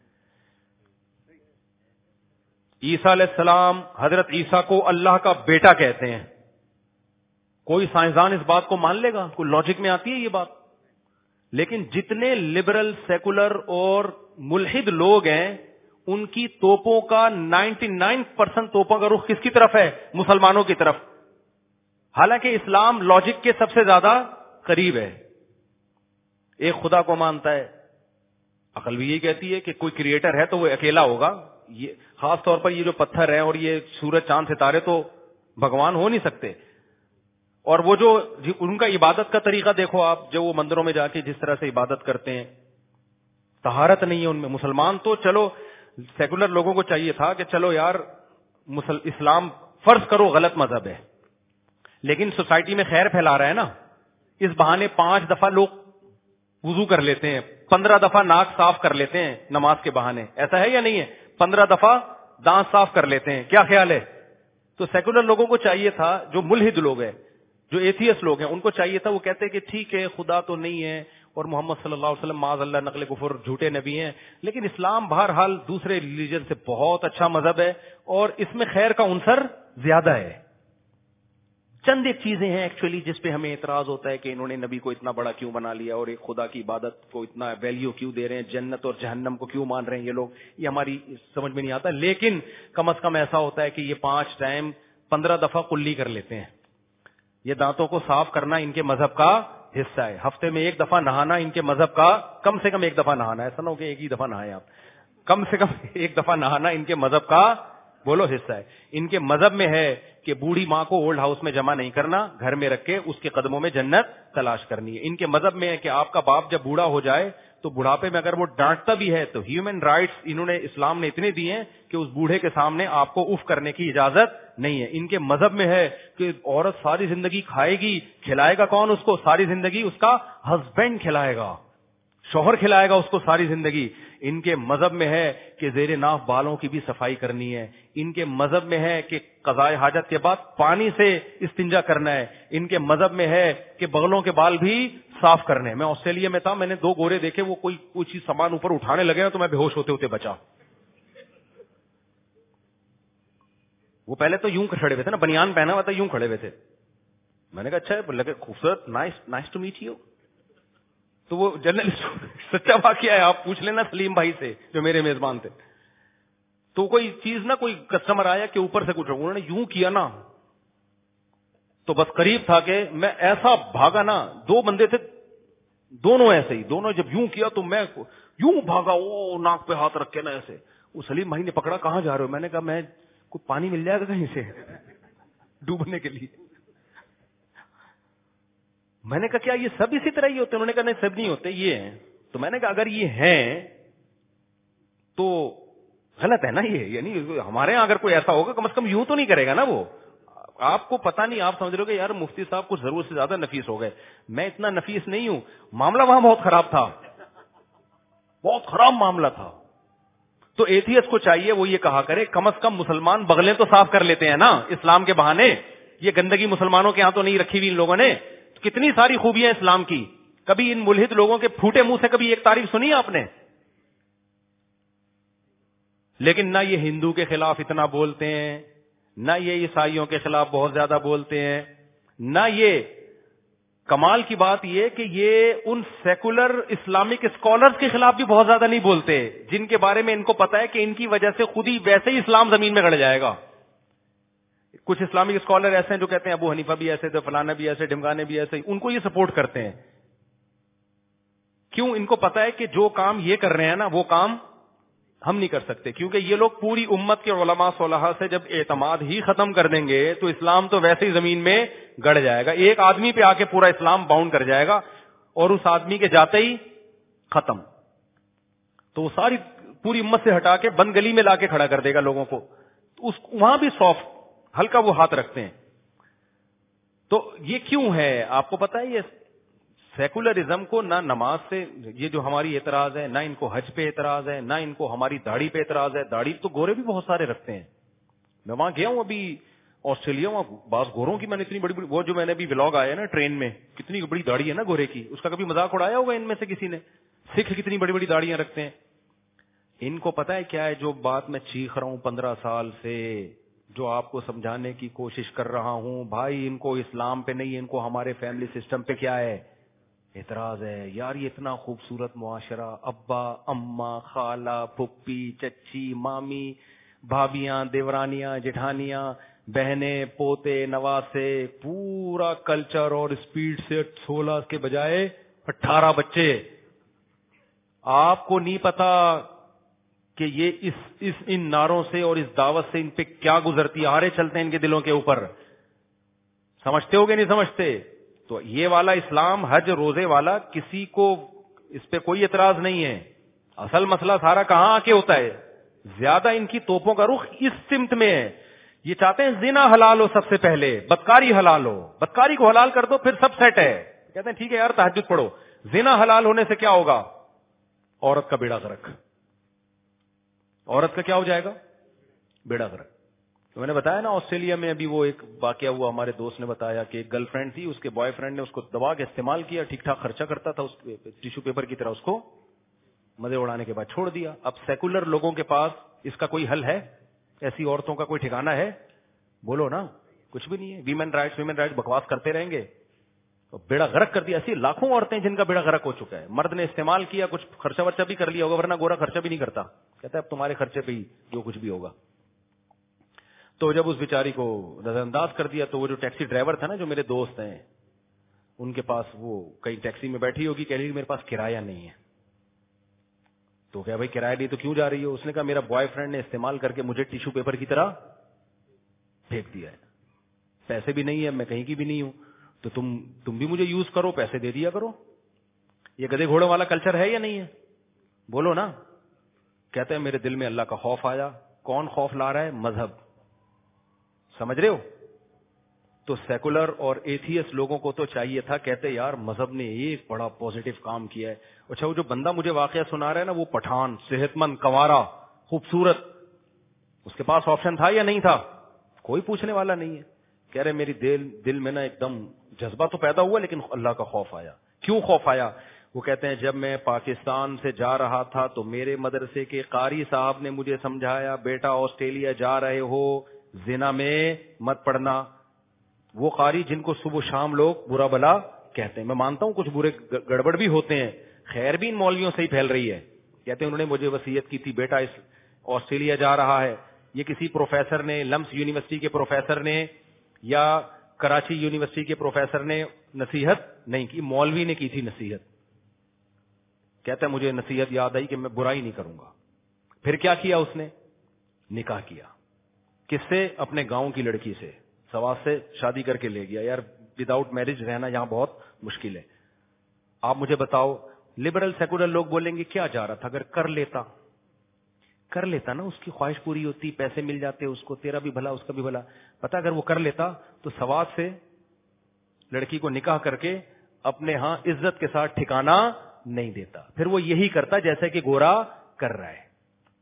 Speaker 3: عیسیٰ علیہ السلام, حضرت عیسیٰ کو اللہ کا بیٹا کہتے ہیں. کوئی سائنسدان اس بات کو مان لے گا؟ کوئی لاجک میں آتی ہے یہ بات؟ لیکن جتنے لبرل, سیکولر اور ملحد لوگ ہیں ان کی توپوں کا 99% توپوں کا رخ کس کی طرف ہے؟ مسلمانوں کی طرف. حالانکہ اسلام لاجک کے سب سے زیادہ قریب ہے. ایک خدا کو مانتا ہے, عقل بھی یہی کہتی ہے کہ کوئی کریٹر ہے تو وہ اکیلا ہوگا. یہ خاص طور پر یہ جو پتھر ہیں اور یہ سورج چاند ستارے تو بھگوان ہو نہیں سکتے. اور وہ جو ان کا عبادت کا طریقہ دیکھو آپ, جو وہ مندروں میں جا کے جس طرح سے عبادت کرتے ہیں, طہارت نہیں ہے ان میں. مسلمان تو چلو سیکولر لوگوں کو چاہیے تھا کہ چلو یار اسلام فرض کرو غلط مذہب ہے, لیکن سوسائٹی میں خیر پھیلا رہا ہے نا, اس بہانے 5 دفعہ لوگ وضو کر لیتے ہیں, 15 دفعہ ناک صاف کر لیتے ہیں نماز کے بہانے, ایسا ہے یا نہیں ہے؟ 15 دفعہ دانت صاف کر لیتے ہیں. کیا خیال ہے؟ تو سیکولر لوگوں کو چاہیے تھا, جو ملحد لوگ ہیں, جو ایتھیس لوگ ہیں, ان کو چاہیے تھا وہ کہتے کہ ٹھیک ہے خدا تو نہیں ہے اور محمد صلی اللہ علیہ وسلم معاذ اللہ نقل کفر جھوٹے نبی ہیں, لیکن اسلام بہرحال دوسرے ریلیجن سے بہت اچھا مذہب ہے اور اس میں خیر کا عنصر زیادہ ہے. چند ایک چیزیں ہیں ایکچولی جس پہ ہمیں اعتراض ہوتا ہے کہ انہوں نے نبی کو اتنا بڑا کیوں بنا لیا اور ایک خدا کی عبادت کو اتنا ویلیو کیوں دے رہے ہیں, جنت اور جہنم کو کیوں مان رہے ہیں یہ لوگ, یہ ہماری سمجھ میں نہیں آتا. لیکن کم از کم ایسا ہوتا ہے کہ یہ 5 ٹائم 15 دفعہ کلی کر لیتے ہیں. یہ دانتوں کو صاف کرنا ان کے مذہب کا حصہ ہے. ہفتے میں 1 دفعہ نہانا ان کے مذہب کا, کم سے کم 1 دفعہ نہانا, ایسا نہ ہو کہ ایک ہی دفعہ نہائیں آپ, کم سے کم 1 دفعہ نہانا ان کے مذہب کا بولو حصہ ہے. ان کے مذہب میں ہے کہ بوڑھی ماں کو اولڈ ہاؤس میں جمع نہیں کرنا, گھر میں رکھ کے اس کے قدموں میں جنت تلاش کرنی ہے. ان کے مذہب میں ہے کہ آپ کا باپ جب بوڑھا ہو جائے تو بڑھاپے میں اگر وہ ڈانٹتا بھی ہے تو ہیومن رائٹس انہوں نے اسلام نے اتنے دیے ہیں کہ اس بوڑھے کے سامنے آپ کو اف کرنے کی اجازت نہیں ہے. ان کے مذہب میں ہے کہ عورت ساری زندگی کھائے گی, کھلائے گا کون اس کو؟ ساری زندگی اس کا ہسبینڈ کھلائے گا, شوہر کھلائے گا اس کو ساری زندگی. ان کے مذہب میں ہے کہ زیر ناف بالوں کی بھی صفائی کرنی ہے. ان کے مذہب میں ہے کہ قضاء حاجت کے بعد پانی سے استنجا کرنا ہے. ان کے مذہب میں ہے کہ بغلوں کے بال بھی صاف کرنے. میں آسٹریلیا میں تھا, میں نے 2 گورے دیکھے, وہ کوئی چیز سامان اوپر اٹھانے لگے نا تو میں بے ہوش ہوتے ہوتے بچا. وہ پہلے تو یوں کھڑے ہوئے تھے نا, بنیان پہنا ہوا تھا, یوں کھڑے ہوئے تھے. میں نے کہا اچھا ہے, لگے خوبصورت, نائس ٹو میٹ یو. تو وہ جنرل سچا واقعہ ہے, آپ پوچھ لینا سلیم بھائی سے جو میرے میزبان تھے. تو کوئی چیز نا, کوئی کسٹمر آیا کہ اوپر سے کچھ انہوں نے یوں کیا نا, تو بس قریب تھا کہ میں ایسا بھاگا نا. 2 بندے تھے, دونوں ایسے ہی, دونوں جب یوں کیا تو میں یوں بھاگا, وہ ناک پہ ہاتھ رکھ کے نا ایسے. وہ سلیم بھائی نے پکڑا, کہاں جا رہے ہو؟ میں نے کہا میں کوئی پانی مل جائے گا کہیں سے ڈوبنے کے لیے. میں نے کہا کیا یہ سب اسی طرح ہی ہوتے ہیں؟ انہوں نے کہا نہیں سب نہیں ہوتے, یہ ہیں. تو میں نے کہا اگر یہ ہیں تو غلط ہے نا یہ, یعنی ہمارے یہاں اگر کوئی ایسا ہوگا کم از کم یوں تو نہیں کرے گا نا وہ. آپ کو پتا نہیں, آپ سمجھ رہے ہو کہ یار مفتی صاحب کچھ ضرورت سے زیادہ نفیس ہو گئے. میں اتنا نفیس نہیں ہوں. معاملہ وہاں بہت خراب تھا, بہت خراب معاملہ تھا. تو ایتھیسٹ کو چاہیے وہ یہ کہا کرے کم از کم مسلمان بغلیں تو صاف کر لیتے ہیں نا اسلام کے بہانے. یہ گندگی مسلمانوں کے ہاں تو نہیں رکھی ہوئی ان لوگوں نے. کتنی ساری خوبیاں اسلام کی. کبھی ان ملحد لوگوں کے پھوٹے منہ سے کبھی ایک تعریف سنی آپ نے؟ لیکن نہ یہ ہندو کے خلاف اتنا بولتے ہیں, نہ یہ عیسائیوں کے خلاف بہت زیادہ بولتے ہیں, نہ یہ. کمال کی بات یہ کہ یہ ان سیکولر اسلامک اسکالرز کے خلاف بھی بہت زیادہ نہیں بولتے, جن کے بارے میں ان کو پتا ہے کہ ان کی وجہ سے خود ہی ویسے ہی اسلام زمین میں گڑ جائے گا. کچھ اسلامک اسکالر ایسے ہیں جو کہتے ہیں ابو حنیفہ بھی ایسے تھے, فلانا بھی ایسے, ڈھمکانے بھی ایسے, ان کو یہ سپورٹ کرتے ہیں. کیوں؟ ان کو پتا ہے کہ جو کام یہ کر رہے ہیں نا وہ کام ہم نہیں کر سکتے, کیونکہ یہ لوگ پوری امت کے علماء صلحاء سے جب اعتماد ہی ختم کر دیں گے تو اسلام تو ویسے ہی زمین میں گڑ جائے گا. ایک آدمی پہ آ کے پورا اسلام باؤنڈ کر جائے گا اور اس آدمی کے جاتے ہی ختم. تو وہ ساری پوری امت سے ہٹا کے بند گلی میں لا کے کھڑا کر دے گا لوگوں کو. وہاں بھی سافٹ ہلکا وہ ہاتھ رکھتے ہیں. تو یہ کیوں ہے آپ کو پتا ہے؟ یہ سیکولرزم کو نہ نماز سے, یہ جو ہماری اعتراض ہے, نہ ان کو حج پہ اعتراض ہے, نہ ان کو ہماری داڑھی پہ اعتراض ہے. داڑھی تو گورے بھی بہت سارے رکھتے ہیں. میں وہاں گیا ہوں ابھی آسٹریلیا, وہاں بعض گوروں کی میں نے اتنی بڑی بڑی, وہ جو میں نے ابھی ولاگ آیا نا ٹرین میں, کتنی بڑی داڑھی ہے نا گورے کی, اس کا کبھی مذاق اڑایا ہوگا ان میں سے کسی نے؟ سکھ کتنی بڑی بڑی داڑیاں رکھتے ہیں. ان کو پتا ہے کیا ہے جو بات میں چیخ رہا ہوں 15 سال سے, جو آپ کو سمجھانے کی کوشش کر رہا ہوں, بھائی ان کو اسلام پہ نہیں, ان کو ہمارے فیملی سسٹم پہ کیا ہے اعتراض ہے. یار یہ اتنا خوبصورت معاشرہ, ابا اماں خالہ پھپھی چچی مامی بھابیاں دیورانیاں جٹھانیاں بہنیں پوتے نواسے, پورا کلچر, اور اسپیڈ سے 16 کے بجائے 18 بچے. آپ کو نہیں پتا کہ یہ ان نعروں سے اور اس دعوت سے ان پہ کیا گزرتی آرے چلتے ہیں ان کے دلوں کے اوپر. سمجھتے ہو کہ نہیں سمجھتے؟ تو یہ والا اسلام حج روزے والا کسی کو اس پہ کوئی اعتراض نہیں ہے. اصل مسئلہ سارا کہاں آ کے ہوتا ہے؟ زیادہ ان کی توپوں کا رخ اس سمت میں ہے. یہ چاہتے ہیں زنا حلال ہو سب سے پہلے, بدکاری حلال ہو, بدکاری کو حلال کر دو پھر سب سیٹ ہے. کہتے ہیں ٹھیک ہے یار تہجد پڑھو. زنا حلال ہونے سے کیا ہوگا؟ عورت کا بیڑا غرق. عورت کا کیا ہو جائے گا؟ بیڑا غرق. تو میں نے بتایا نا آسٹریلیا میں ابھی وہ ایک واقعہ ہوا, ہمارے دوست نے بتایا کہ ایک گرل فرینڈ تھی, اس کے بوائے فرینڈ نے اس کو دبا کے استعمال کیا, ٹھیک ٹھاک خرچہ کرتا تھا, اس ٹیشو پیپر کی طرح اس کو مزے اڑانے کے بعد چھوڑ دیا. اب سیکولر لوگوں کے پاس اس کا کوئی حل ہے؟ ایسی عورتوں کا کوئی ٹھکانہ ہے؟ بولو نا, کچھ بھی نہیں ہے. ویمن رائٹس بکواس کرتے رہیں گے. بیڑا غرق کر دیا. ایسی لاکھوں عورتیں جن کا بیڑا غرق ہو چکا ہے. مرد نے استعمال کیا, کچھ خرچہ ورچہ بھی کر لیا ہوگا, ورنہ گورا خرچہ بھی نہیں کرتا. کہتا ہے اب تمہارے خرچے پہ ہی جو کچھ بھی ہوگا. تو جب اس بیچاری کو نظر انداز کر دیا تو وہ جو ٹیکسی ڈرائیور تھا نا, جو میرے دوست ہیں, ان کے پاس وہ کئی ٹیکسی میں بیٹھی ہوگی, کہہ رہی میرے پاس کرایہ نہیں ہے. تو کیا بھائی کرایہ نہیں تو کیوں جا رہی ہو؟ اس نے کہا میرا بوائے فرینڈ نے استعمال کر کے مجھے ٹیشو پیپر کی طرح پھینک دیا ہے, پیسے بھی نہیں ہے, میں کہیں کی بھی نہیں ہوں, تو تم بھی مجھے یوز کرو, پیسے دے دیا کرو. یہ گدھے گھوڑوں والا کلچر ہے یا نہیں ہے؟ بولو نا. کہتے ہیں میرے دل میں اللہ کا خوف آیا. کون خوف لا رہا ہے؟ مذہب. سمجھ رہے ہو؟ تو سیکولر اور ایتھیسٹ لوگوں کو تو چاہیے تھا، کہتے یار مذہب نے ایک بڑا پازیٹو کام کیا ہے. اچھا وہ جو بندہ مجھے واقعہ سنا رہا ہے نا، وہ پٹھان، صحت مند، کنوارا، خوبصورت، اس کے پاس آپشن تھا یا نہیں تھا؟ کوئی پوچھنے والا نہیں ہے. کہہ رہے میری دل میں نا ایک دم جذبہ تو پیدا ہوا لیکن اللہ کا خوف آیا. کیوں خوف آیا؟ وہ کہتے ہیں جب میں پاکستان سے جا رہا تھا تو میرے مدرسے کے قاری صاحب نے مجھے سمجھایا بیٹا آسٹریلیا جا رہے ہو زنا میں مت پڑنا. وہ قاری جن کو صبح شام لوگ برا بلا کہتے ہیں، میں مانتا ہوں کچھ برے گڑبڑ بھی ہوتے ہیں، خیر بھی ان مولویوں سے ہی پھیل رہی ہے. کہتے ہیں انہوں نے مجھے وصیت کی تھی بیٹا اس آسٹریلیا جا رہا ہے. یہ کسی پروفیسر نے، لمس یونیورسٹی کے پروفیسر نے یا کراچی یونیورسٹی کے پروفیسر نے نصیحت نہیں کی، مولوی نے کی تھی نصیحت. کہتا ہے مجھے نصیحت یاد آئی کہ میں برائی نہیں کروں گا. پھر کیا کیا اس نے؟ نکاح کیا. کس سے؟ اپنے گاؤں کی لڑکی سے، سواس سے شادی کر کے لے گیا. یار وداؤٹ میرج رہنا یہاں بہت مشکل ہے. آپ مجھے بتاؤ، لبرل سیکولر لوگ بولیں گے کیا جا رہا تھا، اگر کر لیتا نا، اس کی خواہش پوری ہوتی، پیسے مل جاتے اس کو، تیرا بھی بھلا اس کا بھی بھلا. پتا اگر وہ کر لیتا تو سواس سے لڑکی کو نکاح کر کے اپنے ہاں عزت کے ساتھ ٹھکانا نہیں دیتا. پھر وہ یہی کرتا جیسے کہ گورا کر رہا ہے.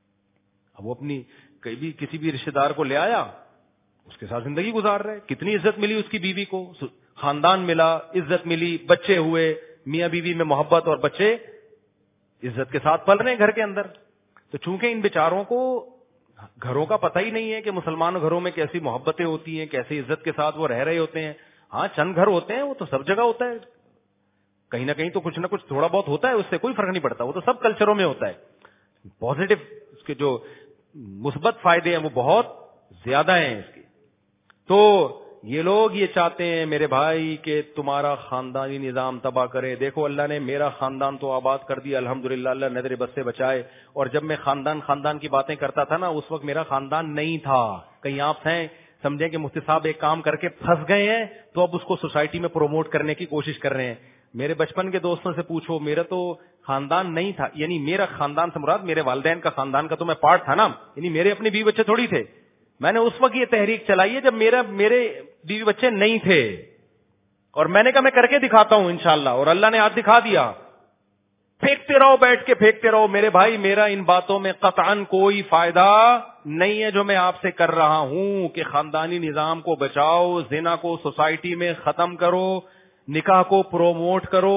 Speaker 3: اب وہ اپنی کسی بھی رشتے دار کو لے آیا، اس کے ساتھ زندگی گزار رہے. کتنی عزت ملی اس کی بیوی کو، خاندان ملا، عزت ملی، بچے ہوئے، میاں بیوی میں محبت اور بچے عزت کے ساتھ پل رہے ہیں گھر کے اندر. تو چونکہ ان بیچاروں کو گھروں کا پتہ ہی نہیں ہے کہ مسلمان گھروں میں کیسی محبتیں ہوتی ہیں، کیسی عزت کے ساتھ وہ رہ رہے ہوتے ہیں. ہاں چند گھر ہوتے ہیں، وہ تو سب جگہ ہوتا ہے، کہیں نہ کہیں تو کچھ نہ کچھ تھوڑا بہت ہوتا ہے، اس سے کوئی فرق نہیں پڑتا، وہ تو سب کلچروں میں ہوتا ہے. پازیٹو اس کے جو مثبت فائدے ہیں وہ بہت زیادہ ہیں اس کے. تو یہ لوگ یہ چاہتے ہیں میرے بھائی کہ تمہارا خاندانی نظام تباہ کرے. دیکھو اللہ نے میرا خاندان تو آباد کر دیا الحمدللہ، اللہ نظر بد سے بچائے. اور جب میں خاندان کی باتیں کرتا تھا نا، اس وقت میرا خاندان نہیں تھا. کہیں آپ ہیں سمجھیں کہ مفتی صاحب ایک کام کر کے پھنس گئے ہیں تو اب اس کو سوسائٹی میں پروموٹ کرنے کی کوشش کر رہے ہیں. میرے بچپن کے دوستوں سے پوچھو، میرا تو خاندان نہیں تھا. یعنی میرا خاندان سے مراد میرے والدین کا خاندان کا تو میں پارٹ تھا نا، یعنی میرے اپنے بیوی بچے تھوڑی تھے. میں نے اس وقت یہ تحریک چلائی ہے جب میرے بیوی بچے نہیں تھے، اور میں نے کہا میں کر کے دکھاتا ہوں انشاءاللہ، اور اللہ نے آج دکھا دیا. پھینکتے رہو، بیٹھ کے پھینکتے رہو. میرے بھائی میرا ان باتوں میں قطعاً کوئی فائدہ نہیں ہے جو میں آپ سے کر رہا ہوں کہ خاندانی نظام کو بچاؤ، زنا کو سوسائٹی میں ختم کرو، نکاح کو پروموٹ کرو.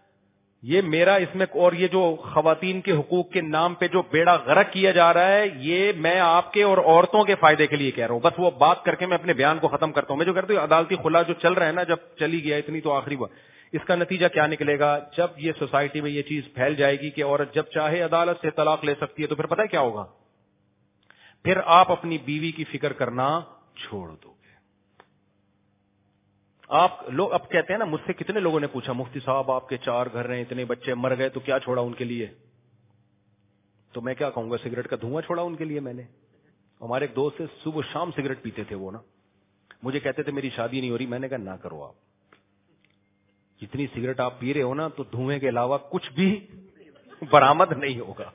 Speaker 3: یہ میرا اس میں، اور یہ جو خواتین کے حقوق کے نام پہ جو بیڑا غرق کیا جا رہا ہے، یہ میں آپ کے اور عورتوں کے فائدے کے لیے کہہ رہا ہوں. بس وہ بات کر کے میں اپنے بیان کو ختم کرتا ہوں. میں جو کہتا ہوں عدالتی خلا جو چل رہا ہے نا، جب چلی گیا اتنی تو آخری بات، اس کا نتیجہ کیا نکلے گا؟ جب یہ سوسائٹی میں یہ چیز پھیل جائے گی کہ عورت جب چاہے عدالت سے طلاق لے سکتی ہے، تو پھر پتہ ہے کیا ہوگا؟ پھر آپ اپنی بیوی کی فکر کرنا چھوڑ دو گے. آپ لوگ اب کہتے ہیں نا، مجھ سے کتنے لوگوں نے پوچھا مفتی صاحب آپ کے 4 گھر ہیں، اتنے بچے مر گئے تو کیا چھوڑا ان کے لیے؟ تو میں کیا کہوں گا، سگریٹ کا دھواں چھوڑا ان کے لیے میں نے. ہمارے ایک دوست سے صبح شام سگریٹ پیتے تھے وہ نا، مجھے کہتے تھے میری شادی نہیں ہو رہی. میں نے کہا نہ کرو، آپ جتنی سگریٹ آپ پی رہے ہو نا تو دھوئیں کے علاوہ کچھ بھی برآمد نہیں ہوگا.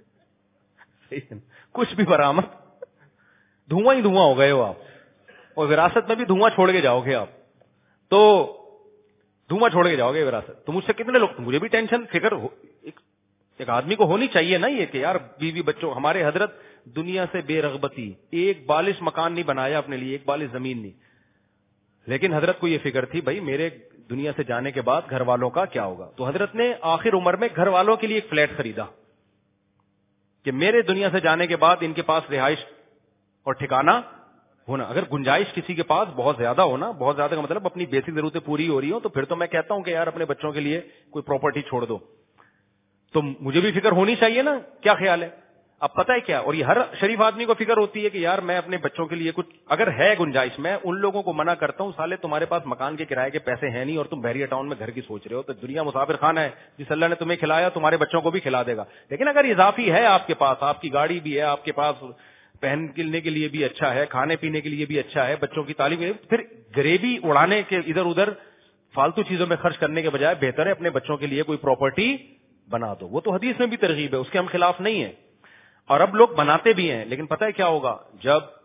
Speaker 3: کچھ بھی برآمد، دھواں ہی دھواں ہو گئے ہو آپ، اور وراثت میں بھی دھواں چھوڑ کے جاؤ گے آپ. تو دھواں چھوڑ کے جاؤ گے وراثت. تو مجھ سے کتنے لوگ، مجھے بھی ٹینشن فکر ایک آدمی کو ہونی چاہیے نا، یہ کہ یار بیوی بچوں. ہمارے حضرت دنیا سے بے رغبتی، ایک بالش مکان نہیں بنایا اپنے لیے، ایک بالش زمین نہیں. لیکن حضرت کو یہ فکر تھی بھائی میرے دنیا سے جانے کے بعد گھر والوں کا کیا ہوگا. تو حضرت نے آخر عمر میں گھر والوں کے لیے ایک فلیٹ خریدا کہ میرے دنیا سے جانے کے بعد ان کے پاس رہائش اور ٹھکانہ ہونا. اگر گنجائش کسی کے پاس بہت زیادہ ہونا، بہت زیادہ کا مطلب اپنی بیسک ضرورتیں پوری ہو رہی ہوں، تو پھر تو میں کہتا ہوں کہ یار اپنے بچوں کے لیے کوئی پراپرٹی چھوڑ دو. تو مجھے بھی فکر ہونی چاہیے نا. کیا خیال ہے؟ اب پتہ ہے کیا، اور یہ ہر شریف آدمی کو فکر ہوتی ہے کہ یار میں اپنے بچوں کے لیے کچھ اگر ہے گنجائش. میں ان لوگوں کو منع کرتا ہوں، سالے تمہارے پاس مکان کے کرائے کے پیسے ہیں نہیں اور تم بحریہ ٹاؤن میں گھر کی سوچ رہے ہو. تو دنیا مسافر خانہ ہے، جس اللہ نے تمہیں کھلایا تمہارے بچوں کو بھی کھلا دے گا. لیکن اگر اضافی ہے آپ کے پاس، آپ کی گاڑی بھی ہے، آپ کے پاس پہننے کے لیے بھی اچھا ہے، کھانے پینے کے لیے بھی اچھا ہے، بچوں کی تعلیم، پھر غریبی اڑانے کے ادھر ادھر فالتو چیزوں میں خرچ کرنے کے بجائے بہتر ہے اپنے بچوں کے لیے کوئی پراپرٹی بنا دو. وہ تو حدیث میں بھی ترغیب ہے، اس کے ہم خلاف نہیں ہیں، اور اب لوگ بناتے بھی ہیں. لیکن پتہ ہے کیا ہوگا، جب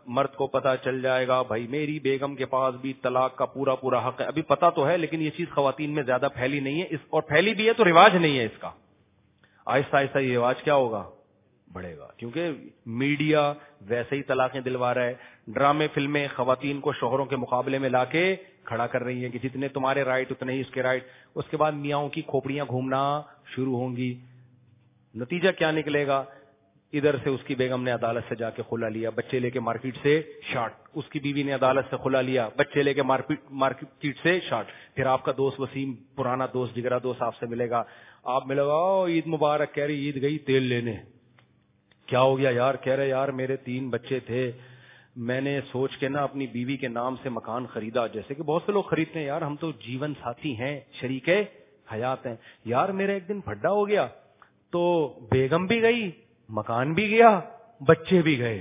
Speaker 3: مرد کو پتا چل جائے گا بھائی میری بیگم کے پاس بھی طلاق کا پورا پورا حق ہے. ابھی پتا تو ہے لیکن یہ چیز خواتین میں زیادہ پھیلی نہیں ہے, اور پھیلی بھی ہے تو رواج نہیں ہے اس کا. آہستہ آہستہ یہ رواج کیا ہوگا, بڑھے گا, کیونکہ میڈیا ویسے ہی طلاقیں دلوا رہا ہے. ڈرامے فلمیں خواتین کو شوہروں کے مقابلے میں لا کے کھڑا کر رہی ہیں کہ جتنے تمہارے رائٹ اتنے ہی اس کے رائٹ. اس کے بعد میاؤں کی کھوپڑیاں گھومنا شروع ہوں گی. نتیجہ کیا نکلے گا, ادھر سے اس کی بیگم نے عدالت سے جا کے خلا لیا, بچے لے کے مارکیٹ سے شارٹ. اس کی بیوی نے عدالت سے خلا لیا, بچے لے کے مارکیٹ سے شارٹ. پھر آپ کا دوست وسیم, پرانا دوست, جگرا دوست آپ سے ملے گا, آپ ملے گا عید مبارک, کہہ رہی عید گئی تیل لینے. کیا ہو گیا یار, کہہ رہے یار میرے 3 بچے تھے, میں نے سوچ کے نا اپنی بیوی کے نام سے مکان خریدا, جیسے کہ بہت سے لوگ خریدتے ہیں, یار ہم تو جیون ساتھی ہیں, شریک حیات ہیں. یار میرا ایک دن پھڈا ہو گیا تو بیگم بھی گئی, مکان بھی گیا, بچے بھی گئے.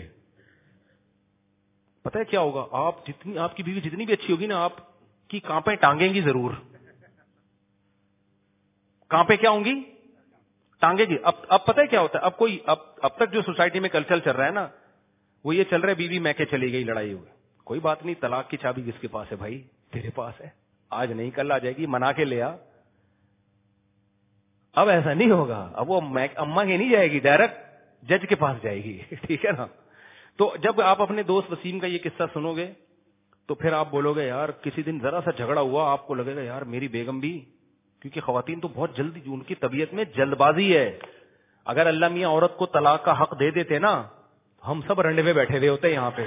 Speaker 3: پتہ ہے کیا ہوگا, آپ کی بیوی جتنی بھی اچھی ہوگی نا, آپ کی کانپیں ٹانگیں گی ضرور. کانپیں کیا ہوں گی, ٹانگیں گی. اب پتہ ہے کیا ہوتا ہے, اب تک جو سوسائٹی میں کلچر چل رہا ہے نا, وہ یہ چل رہا ہے بیوی میکے چلی گئی, لڑائی ہوئی, کوئی بات نہیں, طلاق کی چابی کس کے پاس ہے بھائی, تیرے پاس ہے, آج نہیں کل آ جائے گی, منا کے لیا. اب ایسا نہیں ہوگا, اب وہ اماں کے نہیں جائے گی, ڈائریکٹ جج کے پاس جائے گی. ٹھیک ہے نا. تو جب آپ اپنے دوست وسیم کا یہ قصہ سنو گے تو پھر آپ بولو گے یار کسی دن ذرا سا جھگڑا ہوا, آپ کو لگے گا یار میری بیگم بھی, کیونکہ خواتین تو بہت جلدی, ان کی طبیعت میں جلد بازی ہے. اگر اللہ میاں عورت کو طلاق کا حق دے دیتے نا, ہم سب رنڈے میں بیٹھے ہوئے ہوتے ہیں یہاں پہ.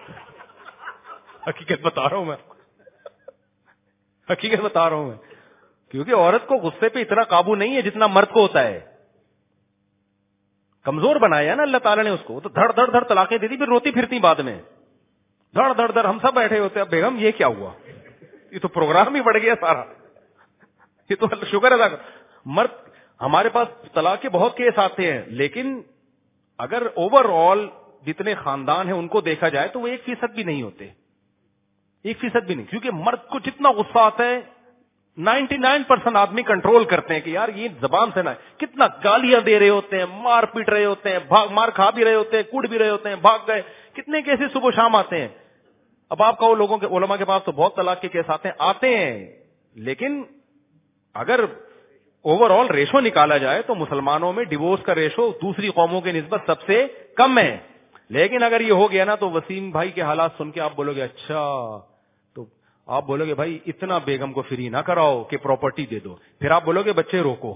Speaker 3: حقیقت بتا رہا ہوں میں, حقیقت بتا رہا ہوں میں, کیونکہ عورت کو غصے پہ اتنا قابو نہیں ہے جتنا مرد کو ہوتا ہے. کمزور بنایا نا اللہ تعالیٰ نے اس کو, تو دھڑ دھڑ دھڑ طلاقیں دے دی, پھر روتی پھرتی بعد میں, دھڑ دھڑ دھڑ. ہم سب بیٹھے ہوتے ہیں, بیگم یہ کیا ہوا, یہ تو پروگرام ہی بڑھ گیا سارا. یہ تو شکر ادا کر. مرد ہمارے پاس طلاق کے بہت کیس آتے ہیں, لیکن اگر اوور آل جتنے خاندان ہیں ان کو دیکھا جائے تو وہ 1% بھی نہیں ہوتے, 1% بھی نہیں. کیونکہ مرد کو جتنا غصہ آتا ہے 99% آدمی کنٹرول کرتے ہیں کہ یار یہ زبان سے نہ, کتنا گالیاں دے رہے ہوتے ہیں, مار پیٹ رہے ہوتے ہیں, مار کھا بھی رہے ہوتے ہیں, کوڑ بھی رہے ہوتے ہیں, بھاگ گئے, کتنے کیسے صبح شام آتے ہیں. اب آپ کہو لوگوں کے, علماء کے پاس تو بہت طلاق کے کیس آتے ہیں, لیکن اگر اوور آل ریشو نکالا جائے تو مسلمانوں میں ڈیوورس کا ریشو دوسری قوموں کے نسبت سب سے کم ہے. لیکن اگر یہ ہو گیا نا تو وسیم بھائی کے حالات سن کے آپ بولو گے اچھا, تو آپ بولو گے بھائی اتنا بیگم کو فری نہ کراؤ کہ پراپرٹی دے دو. پھر آپ بولو گے بچے روکو,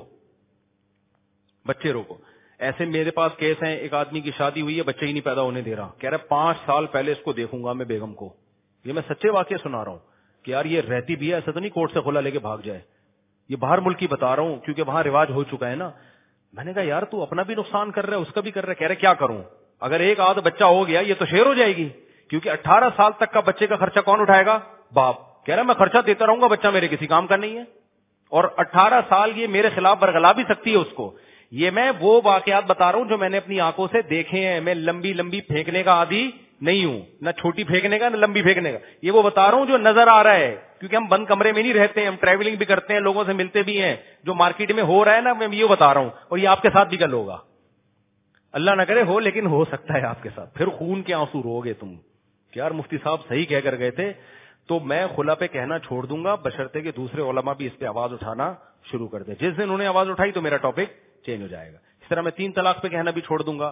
Speaker 3: بچے روکو. ایسے میرے پاس کیس ہیں, ایک آدمی کی شادی ہوئی ہے, بچے ہی نہیں پیدا ہونے دے رہا, کہہ رہا 5 سال پہلے اس کو دیکھوں گا میں بیگم کو. یہ میں سچے واقعے سنا رہا ہوں کہ یار یہ رہتی بھی ہے, ایسا تو نہیں کورٹ سے خلا لے کے بھاگ جائے. یہ باہر ملک کی بتا رہا ہوں کیونکہ وہاں رواج ہو چکا ہے نا. میں نے کہا یار تو اپنا بھی نقصان کر رہا ہے, اس کا بھی کر رہا ہے. کہہ رہے کیا کروں, اگر ایک آدھ بچہ ہو گیا یہ تو شیر ہو جائے گی, کیونکہ 18 سال تک کا بچے کا خرچہ کون اٹھائے گا, باپ. کہہ رہا میں خرچہ دیتا رہوں گا, بچہ میرے کسی کام کا نہیں ہے, اور 18 سال یہ میرے خلاف برگلا بھی سکتی ہے اس کو. یہ میں وہ واقعات بتا رہا ہوں جو میں نے اپنی آنکھوں سے دیکھے ہیں. میں لمبی لمبی پھینکنے کا عادی نہیں ہوں, نہ چھوٹی پھینکنے کا نہ لمبی پھینکنے کا. یہ وہ بتا رہا ہوں جو نظر آ رہا ہے, کیونکہ ہم بند کمرے میں نہیں رہتے ہیں, ہم ٹریولنگ بھی کرتے ہیں, لوگوں سے ملتے بھی ہیں. جو مارکیٹ میں ہو رہا ہے نا میں یہ بتا رہا ہوں, اور یہ آپ کے ساتھ بھی کل ہوگا. اللہ نہ کرے ہو, لیکن ہو سکتا ہے آپ کے ساتھ. پھر خون کے آنسو رو گے تم کہ یار مفتی صاحب صحیح کہہ کر گئے تھے. تو میں خلا پہ کہنا چھوڑ دوں گا بشرطے کہ دوسرے علماء بھی اس پہ آواز اٹھانا شروع کر دیں. جس دن انہوں نے آواز اٹھائی تو میرا ٹاپک چینج ہو جائے گا. اس طرح میں 3 طلاق پہ کہنا بھی چھوڑ دوں گا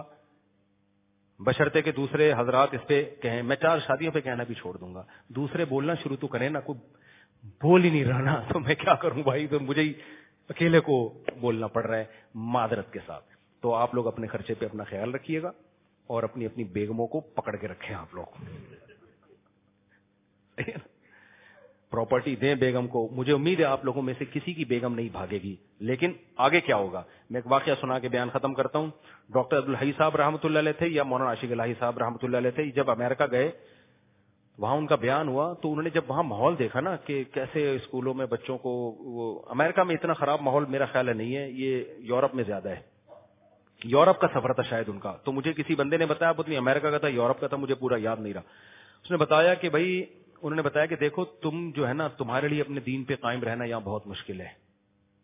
Speaker 3: بشرطے کہ دوسرے حضرات اس پہ کہیں. میں 4 شادیوں پہ کہنا بھی چھوڑ دوں گا. دوسرے بولنا شروع تو کریں نا, کوئی بول ہی نہیں رہا نا, تو میں کیا کروں بھائی, تو مجھے ہی اکیلے کو بولنا پڑ رہا ہے معذرت کے ساتھ. تو آپ لوگ اپنے خرچے پہ اپنا خیال رکھیے گا اور اپنی اپنی بیگموں کو پکڑ کے رکھیں. آپ لوگ پراپرٹی دیں بیگم کو. مجھے امید ہے آپ لوگوں میں سے کسی کی بیگم نہیں بھاگے گی. لیکن آگے کیا ہوگا, میں ایک واقعہ سنا کے بیان ختم کرتا ہوں. ڈاکٹر عبدالحی صاحب رحمۃ اللہ علیہ تھے, یا مولانا عاشق الہی صاحب رحمۃ اللہ علیہ تھے. جب امریکہ گئے وہاں ان کا بیان ہوا تو انہوں نے جب وہاں ماحول دیکھا نا کہ کیسے اسکولوں میں بچوں کو, وہ امریکہ میں اتنا خراب ماحول میرا خیال ہے نہیں ہے, یہ یورپ میں زیادہ ہے. یورپ کا سفر تھا شاید ان کا, تو مجھے کسی بندے نے بتایا, پتہ نہیں امریکہ کا تھا یورپ کا تھا, مجھے پورا یاد نہیں رہا. اس نے بتایا کہ بھائی, انہوں نے بتایا کہ دیکھو تم جو ہے نا, تمہارے لیے اپنے دین پہ قائم رہنا یہاں بہت مشکل ہے,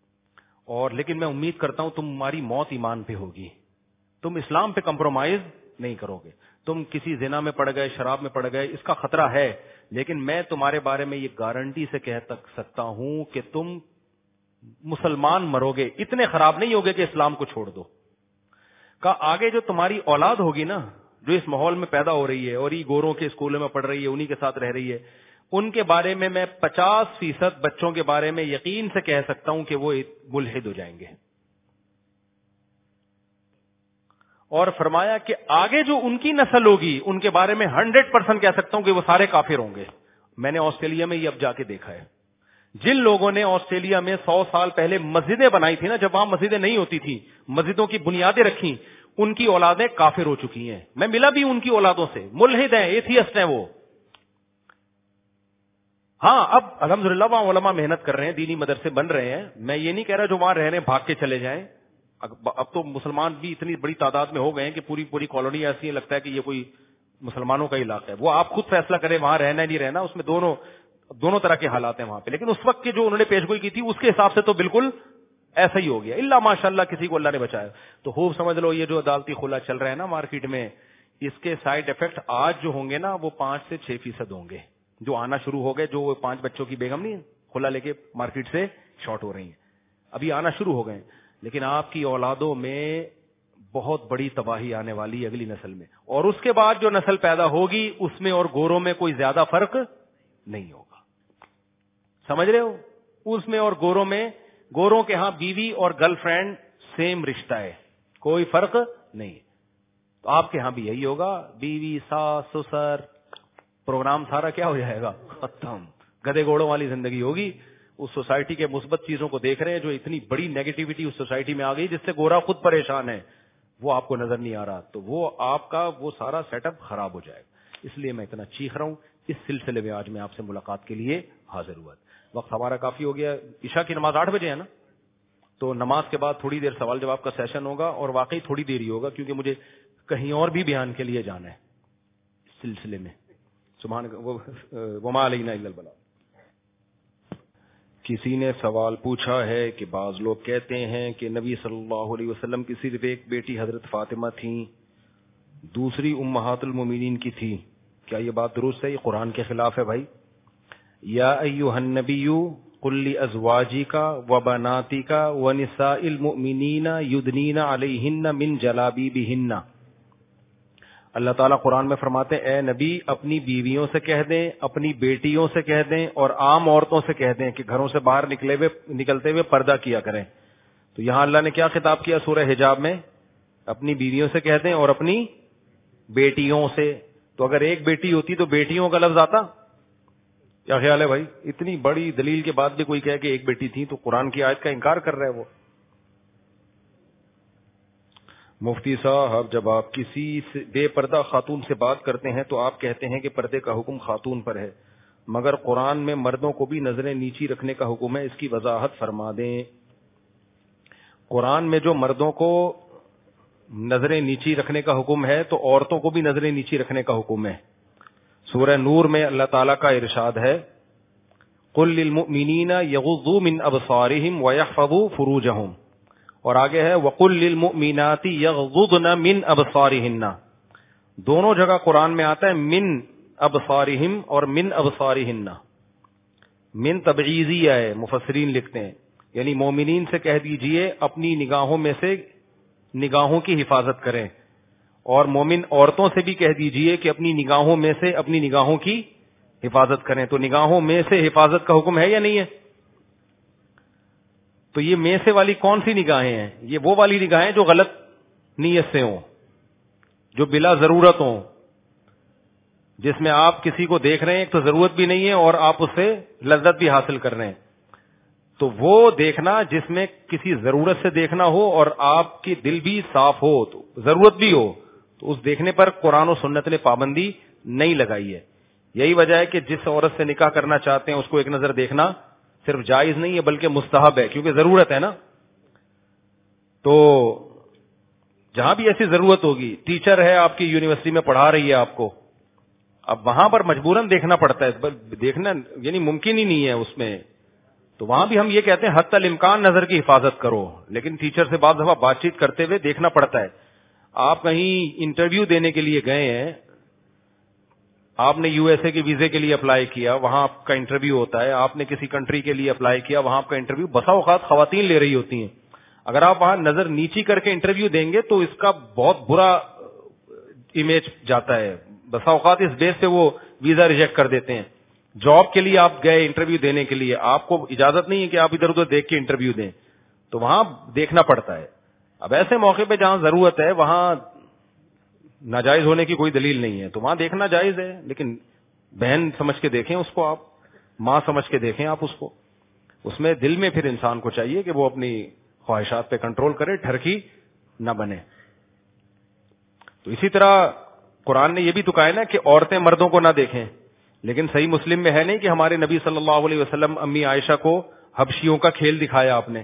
Speaker 3: اور لیکن میں امید کرتا ہوں تمہاری موت ایمان پہ ہوگی. تم اسلام پہ کمپرومائز نہیں کرو گے. تم کسی زنا میں پڑ گئے, شراب میں پڑ گئے, اس کا خطرہ ہے, لیکن میں تمہارے بارے میں یہ گارنٹی سے کہہ سکتا ہوں کہ تم مسلمان مرو گے, اتنے خراب نہیں ہوگے کہ اسلام کو چھوڑ دو. کا آگے جو تمہاری اولاد ہوگی نا, جو اس ماحول میں پیدا ہو رہی ہے اور یہ گوروں کے اسکولوں میں پڑھ رہی ہے, انہی کے ساتھ رہ رہی ہے, ان کے بارے میں 50% بچوں کے بارے میں یقین سے کہہ سکتا ہوں کہ وہ ملحد ہو جائیں گے. اور فرمایا کہ آگے جو ان کی نسل ہوگی ان کے بارے میں 100% کہہ سکتا ہوں کہ وہ سارے کافر ہوں گے. میں نے آسٹریلیا میں یہ اب جا کے دیکھا ہے. جن لوگوں نے آسٹریلیا میں 100 سال پہلے مسجدیں بنائی تھی نا, جب وہاں مسجدیں نہیں ہوتی تھی, مسجدوں کی بنیادیں رکھی, ان کی اولادیں کافر ہو چکی ہیں. میں ملا بھی ان کی اولادوں سے, ملحد ہیں, ایتھیسٹ ہیں وہ. ہاں اب الحمدللہ وہاں علماء محنت کر رہے ہیں, دینی مدرسے بن رہے ہیں. میں یہ نہیں کہہ رہا جو وہاں رہ رہے ہیں بھاگ کے چلے جائیں. اب تو مسلمان بھی اتنی بڑی تعداد میں ہو گئے ہیں کہ پوری کالونی ایسی لگتا ہے کہ یہ کوئی مسلمانوں کا علاقہ ہے. وہ آپ خود فیصلہ کریں وہاں رہنا ہے نہیں رہنا, اس میں دونوں طرح کے حالات ہیں وہاں پہ. لیکن اس وقت کے جو انہوں نے پیش گوئی کی تھی اس کے حساب سے تو بالکل ایسا ہی ہو گیا, اللہ ماشاءاللہ کسی کو اللہ نے بچایا. تو خوب سمجھ لو یہ جو عدالتی خلا چل رہا ہے نا مارکیٹ میں, اس کے سائیڈ افیکٹ آج جو ہوں گے نا وہ 5 سے 6% ہوں گے جو آنا شروع ہو گئے. جو 5 بچوں کی بیگم نہیں خلا لے کے مارکیٹ سے شارٹ ہو رہی ہیں, ابھی آنا شروع ہو گئے. لیکن آپ کی اولادوں میں بہت بڑی تباہی آنے والی ہے اگلی نسل میں, اور اس کے بعد جو نسل پیدا ہوگی اس میں اور گوروں میں کوئی زیادہ فرق نہیں ہوگا. سمجھ رہے ہو, اس میں اور گوروں میں, گوروں کے ہاں بیوی اور گرل فرینڈ سیم رشتہ ہے, کوئی فرق نہیں. تو آپ کے ہاں بھی یہی ہوگا, بیوی ساس سسر, پروگرام سارا کیا ہو جائے گا, ختم. گدے گھوڑوں والی زندگی ہوگی. اس سوسائٹی کے مثبت چیزوں کو دیکھ رہے ہیں, جو اتنی بڑی نیگیٹیوٹی اس سوسائٹی میں آ گئی جس سے گورا خود پریشان ہے, وہ آپ کو نظر نہیں آ رہا, تو وہ آپ کا وہ سارا سیٹ اپ خراب ہو جائے گا. اس لیے میں اتنا چیخ رہا ہوں. اس سلسلے میں آج میں آپ سے ملاقات کے لیے حاضر ہوا. وقت ہمارا کافی ہو گیا. عشاء کی نماز 8 بجے ہے نا, تو نماز کے بعد تھوڑی دیر سوال جواب کا سیشن ہوگا, اور واقعی تھوڑی دیر ہی ہوگا کیونکہ مجھے کہیں اور بھی بیان کے لیے جانا ہے اس سلسلے میں. سبحان وما علینا الا البلاغ. کسی نے سوال پوچھا ہے کہ بعض لوگ کہتے ہیں کہ نبی صلی اللہ علیہ وسلم کی صرف ایک بیٹی حضرت فاطمہ تھیں, دوسری امہات المومنین کی تھی. کیا یہ بات درست ہے؟ یہ قرآن کے خلاف ہے بھائی. یا ایھا النبی قل لازواجک وبناتک ونساء المؤمنین یدنین علیہن من جلابیبہن. اللہ تعالیٰ قرآن میں فرماتے ہیں اے نبی اپنی بیویوں سے کہہ دیں, اپنی بیٹیوں سے کہہ دیں, اور عام عورتوں سے کہہ دیں کہ گھروں سے باہر نکلتے ہوئے پردہ کیا کریں. تو یہاں اللہ نے کیا خطاب کیا سورہ حجاب میں؟ اپنی بیویوں سے کہہ دیں اور اپنی بیٹیوں سے. تو اگر ایک بیٹی ہوتی تو بیٹیوں کا لفظ آتا؟ کیا خیال ہے بھائی؟ اتنی بڑی دلیل کے بعد بھی کوئی کہے کہ ایک بیٹی تھی, تو قرآن کی آیت کا انکار کر رہا ہے وہ. مفتی صاحب جب آپ کسی بے پردہ خاتون سے بات کرتے ہیں تو آپ کہتے ہیں کہ پردے کا حکم خاتون پر ہے, مگر قرآن میں مردوں کو بھی نظریں نیچی رکھنے کا حکم ہے, اس کی وضاحت فرما دیں. قرآن میں جو مردوں کو نظریں نیچی رکھنے کا حکم ہے تو عورتوں کو بھی نظریں نیچی رکھنے کا حکم ہے. سورہ نور میں اللہ تعالیٰ کا ارشاد ہے قل للمؤمنین یغضوا من ابصارہم ویحفظوا فروجہم, اور آگے ہے وَقُلْ لِلْمُؤْمِنَاتِ يَغْضُضْنَ مِنْ أَبْصَارِهِنَّ. دونوں جگہ قرآن میں آتا ہے من ابصارہم اور من ابصارہن. من تبعیضیہ ہے, مفسرین لکھتے ہیں, یعنی مومنین سے کہہ دیجئے اپنی نگاہوں میں سے نگاہوں کی حفاظت کریں, اور مومن عورتوں سے بھی کہہ دیجئے کہ اپنی نگاہوں میں سے اپنی نگاہوں کی حفاظت کریں. تو نگاہوں میں سے حفاظت کا حکم ہے یا نہیں ہے؟ تو یہ میں سے والی کون سی نگاہیں ہیں؟ یہ وہ والی نگاہیں جو غلط نیت سے ہوں, جو بلا ضرورت ہوں, جس میں آپ کسی کو دیکھ رہے ہیں ایک تو ضرورت بھی نہیں ہے اور آپ اس سے لذت بھی حاصل کر رہے ہیں. تو وہ دیکھنا جس میں کسی ضرورت سے دیکھنا ہو اور آپ کی دل بھی صاف ہو, تو ضرورت بھی ہو, تو اس دیکھنے پر قرآن و سنت نے پابندی نہیں لگائی ہے. یہی وجہ ہے کہ جس عورت سے نکاح کرنا چاہتے ہیں اس کو ایک نظر دیکھنا صرف جائز نہیں ہے بلکہ مستحب ہے, کیونکہ ضرورت ہے نا. تو جہاں بھی ایسی ضرورت ہوگی, ٹیچر ہے آپ کی یونیورسٹی میں پڑھا رہی ہے آپ کو, اب وہاں پر مجبوراً دیکھنا پڑتا ہے, دیکھنا یعنی ممکن ہی نہیں ہے اس میں, تو وہاں بھی ہم یہ کہتے ہیں حتی الامکان نظر کی حفاظت کرو, لیکن ٹیچر سے بعض دفعہ بات چیت کرتے ہوئے دیکھنا پڑتا ہے. آپ کہیں انٹرویو دینے کے لیے گئے ہیں, آپ نے یو ایس اے کے ویزے کے لیے اپلائی کیا, وہاں آپ کا انٹرویو ہوتا ہے, آپ نے کسی کنٹری کے لیے اپلائی کیا, وہاں آپ کا انٹرویو بسا اوقات خواتین لے رہی ہوتی ہیں. اگر آپ وہاں نظر نیچی کر کے انٹرویو دیں گے تو اس کا بہت برا امیج جاتا ہے. بسا اوقات اس بیس سے وہ ویزا ریجیکٹ کر دیتے ہیں. جاب کے لیے آپ گئے انٹرویو دینے کے لیے, آپ کو اجازت نہیں ہے کہ آپ ادھر ادھر دیکھ کے انٹرویو دیں, تو وہاں دیکھنا پڑتا ہے. اب ایسے موقع پہ جہاں ضرورت ہے وہاں ناجائز ہونے کی کوئی دلیل نہیں ہے, تو وہاں دیکھنا جائز ہے, لیکن بہن سمجھ کے دیکھیں اس کو, آپ ماں سمجھ کے دیکھیں آپ اس کو. اس میں دل میں پھر انسان کو چاہیے کہ وہ اپنی خواہشات پہ کنٹرول کرے, ٹھرکی نہ بنے. تو اسی طرح قرآن نے یہ بھی تو کہا ہے نا کہ عورتیں مردوں کو نہ دیکھیں, لیکن صحیح مسلم میں ہے نہیں کہ ہمارے نبی صلی اللہ علیہ وسلم امی عائشہ کو حبشیوں کا کھیل دکھایا آپ نے,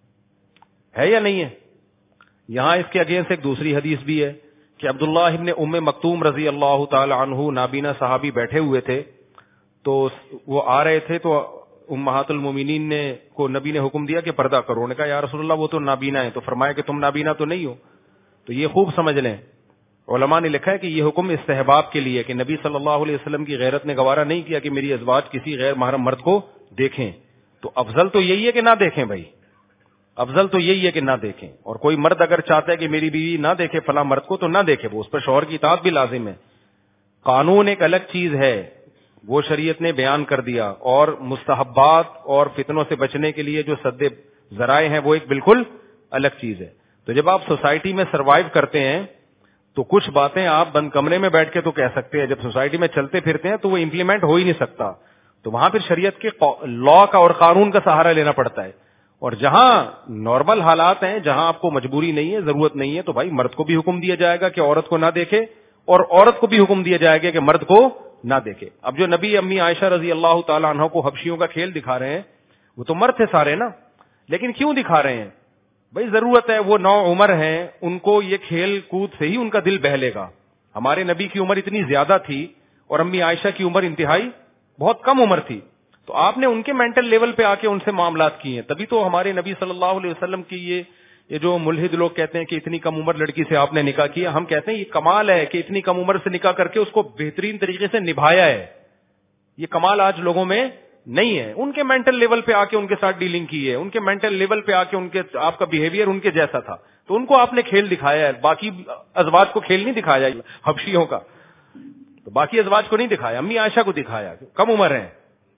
Speaker 3: ہے یا نہیں ہے؟ یہاں اس کے اگینسٹ ایک دوسری حدیث بھی ہے کہ عبداللہ ابن ام مکتوم رضی اللہ تعالی عنہ نابینا صحابی بیٹھے ہوئے تھے, تو وہ آ رہے تھے, تو امہات المومنین نے کو نبی نے حکم دیا کہ پردہ کرو. انہوں نے کہا یا رسول اللہ وہ تو نابینا ہے, تو فرمایا کہ تم نابینا تو نہیں ہو. تو یہ خوب سمجھ لیں, علماء نے لکھا ہے کہ یہ حکم استحباب کے لیے, کہ نبی صلی اللہ علیہ وسلم کی غیرت نے گوارا نہیں کیا کہ میری ازواج کسی غیر محرم مرد کو دیکھیں, تو افضل تو یہی ہے کہ نہ دیکھیں بھائی, افضل تو یہی ہے کہ نہ دیکھیں. اور کوئی مرد اگر چاہتا ہے کہ میری بیوی نہ دیکھے فلاں مرد کو, تو نہ دیکھے, وہ اس پر شوہر کی اطاعت بھی لازم ہے. قانون ایک الگ چیز ہے, وہ شریعت نے بیان کر دیا, اور مستحبات اور فتنوں سے بچنے کے لیے جو سد ذرائع ہیں وہ ایک بالکل الگ چیز ہے. تو جب آپ سوسائٹی میں سروائیو کرتے ہیں تو کچھ باتیں آپ بند کمرے میں بیٹھ کے تو کہہ سکتے ہیں, جب سوسائٹی میں چلتے پھرتے ہیں تو وہ امپلیمنٹ ہو ہی نہیں سکتا, تو وہاں پھر شریعت کے لا کا اور قانون کا سہارا لینا پڑتا ہے. اور جہاں نارمل حالات ہیں, جہاں آپ کو مجبوری نہیں ہے, ضرورت نہیں ہے, تو بھائی مرد کو بھی حکم دیا جائے گا کہ عورت کو نہ دیکھے, اور عورت کو بھی حکم دیا جائے گا کہ مرد کو نہ دیکھے. اب جو نبی امی عائشہ رضی اللہ تعالیٰ عنہ کو حبشیوں کا کھیل دکھا رہے ہیں, وہ تو مرد تھے سارے نا, لیکن کیوں دکھا رہے ہیں بھائی؟ ضرورت ہے, وہ نو عمر ہیں, ان کو یہ کھیل کود سے ہی ان کا دل بہلے گا. ہمارے نبی کی عمر اتنی زیادہ تھی اور امی عائشہ کی عمر انتہائی بہت کم عمر تھی, تو آپ نے ان کے مینٹل لیول پہ آ کے ان سے معاملات کیے ہیں. تبھی تو ہمارے نبی صلی اللہ علیہ وسلم کی یہ جو ملحد لوگ کہتے ہیں کہ اتنی کم عمر لڑکی سے آپ نے نکاح کیا, ہم کہتے ہیں یہ کمال ہے کہ اتنی کم عمر سے نکاح کر کے اس کو بہترین طریقے سے نبھایا ہے. یہ کمال آج لوگوں میں نہیں ہے. ان کے مینٹل لیول پہ آ کے ان کے ساتھ ڈیلنگ کی ہے, ان کے مینٹل لیول پہ آ کے ان کے آپ کا بیہیویئر ان کے جیسا تھا, تو ان کو آپ نے کھیل دکھایا ہے. باقی ازواج کو کھیل نہیں دکھایا حبشیوں کا, تو باقی ازواج کو نہیں دکھایا, امی عائشہ کو دکھایا, کم عمر ہیں.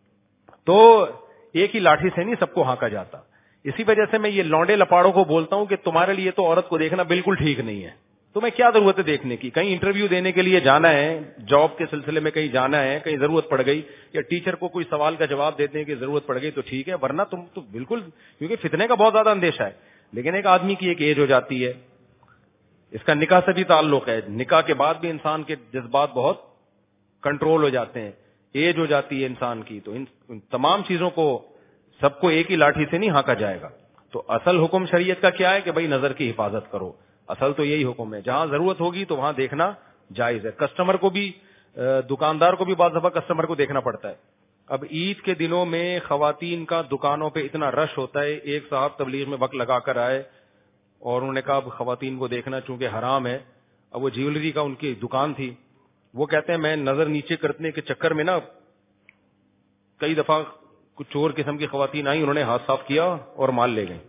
Speaker 3: تو ایک ہی لاٹھی سے نہیں سب کو ہانکا جاتا. اسی وجہ سے میں یہ لونڈے لپاڑوں کو بولتا ہوں کہ تمہارے لیے تو عورت کو دیکھنا بالکل ٹھیک نہیں ہے. تمہیں کیا ضرورت ہے دیکھنے کی؟ کہیں انٹرویو دینے کے لیے جانا ہے, جاب کے سلسلے میں کہیں جانا ہے, کہیں ضرورت پڑ گئی, یا ٹیچر کو کوئی سوال کا جواب دینے کی ضرورت پڑ گئی تو ٹھیک ہے, ورنہ تم تو بالکل, کیونکہ فتنے کا بہت زیادہ اندیشہ ہے. لیکن ایک آدمی کی ایک ایج ہو جاتی ہے, اس کا نکاح سے بھی تعلق ہے, نکاح کے بعد بھی انسان کے جذبات بہت کنٹرول ہو جاتے ہیں, ایج ہو جاتی ہے انسان کی, تو ان تمام چیزوں کو سب کو ایک ہی لاٹھی سے نہیں ہانکا جائے گا. تو اصل حکم شریعت کا کیا ہے کہ بھائی نظر کی حفاظت کرو, اصل تو یہی حکم ہے. جہاں ضرورت ہوگی تو وہاں دیکھنا جائز ہے. کسٹمر کو بھی, دکاندار کو بھی بعض دفعہ کسٹمر کو دیکھنا پڑتا ہے. اب عید کے دنوں میں خواتین کا دکانوں پہ اتنا رش ہوتا ہے. ایک صاحب تبلیغ میں وقت لگا کر آئے اور انہوں نے کہا اب خواتین کو دیکھنا چونکہ حرام ہے. اب وہ جیولری کا ان کی دکان تھی, وہ کہتے ہیں میں نظر نیچے کرنے کے چکر میں نا کئی دفعہ کچھ چور قسم کی خواتین آئی, انہوں نے ہاتھ صاف کیا اور مال لے گئے.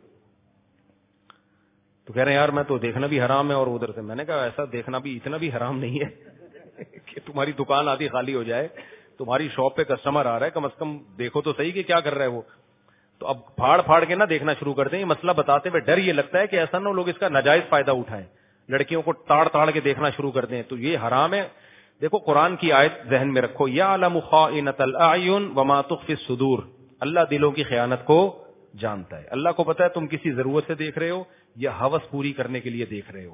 Speaker 3: تو کہہ رہے ہیں یار میں تو دیکھنا بھی حرام ہے, اور ادھر سے میں نے کہا ایسا دیکھنا بھی اتنا بھی حرام نہیں ہے کہ تمہاری دکان آدھی خالی ہو جائے, تمہاری شاپ پہ کسٹمر آ رہا ہے, کم از کم دیکھو تو صحیح کہ کیا کر رہا ہے وہ. تو اب پھاڑ پھاڑ کے نہ دیکھنا شروع کرتے ہیں. یہ مسئلہ بتاتے ہوئے ڈر یہ لگتا ہے کہ ایسا نہ لوگ اس کا ناجائز فائدہ اٹھائیں, لڑکیوں کو تاڑ تاڑ کے دیکھنا شروع کرتے ہیں, تو یہ حرام ہے. دیکھو قرآن کی آیت ذہن میں رکھو, یعلم خائنۃ الاعین وما تخفی الصدور, اللہ دلوں کی خیانت کو جانتا ہے. اللہ کو پتا ہے تم کسی ضرورت سے دیکھ رہے ہو یا ہوس پوری کرنے کے لیے دیکھ رہے ہو.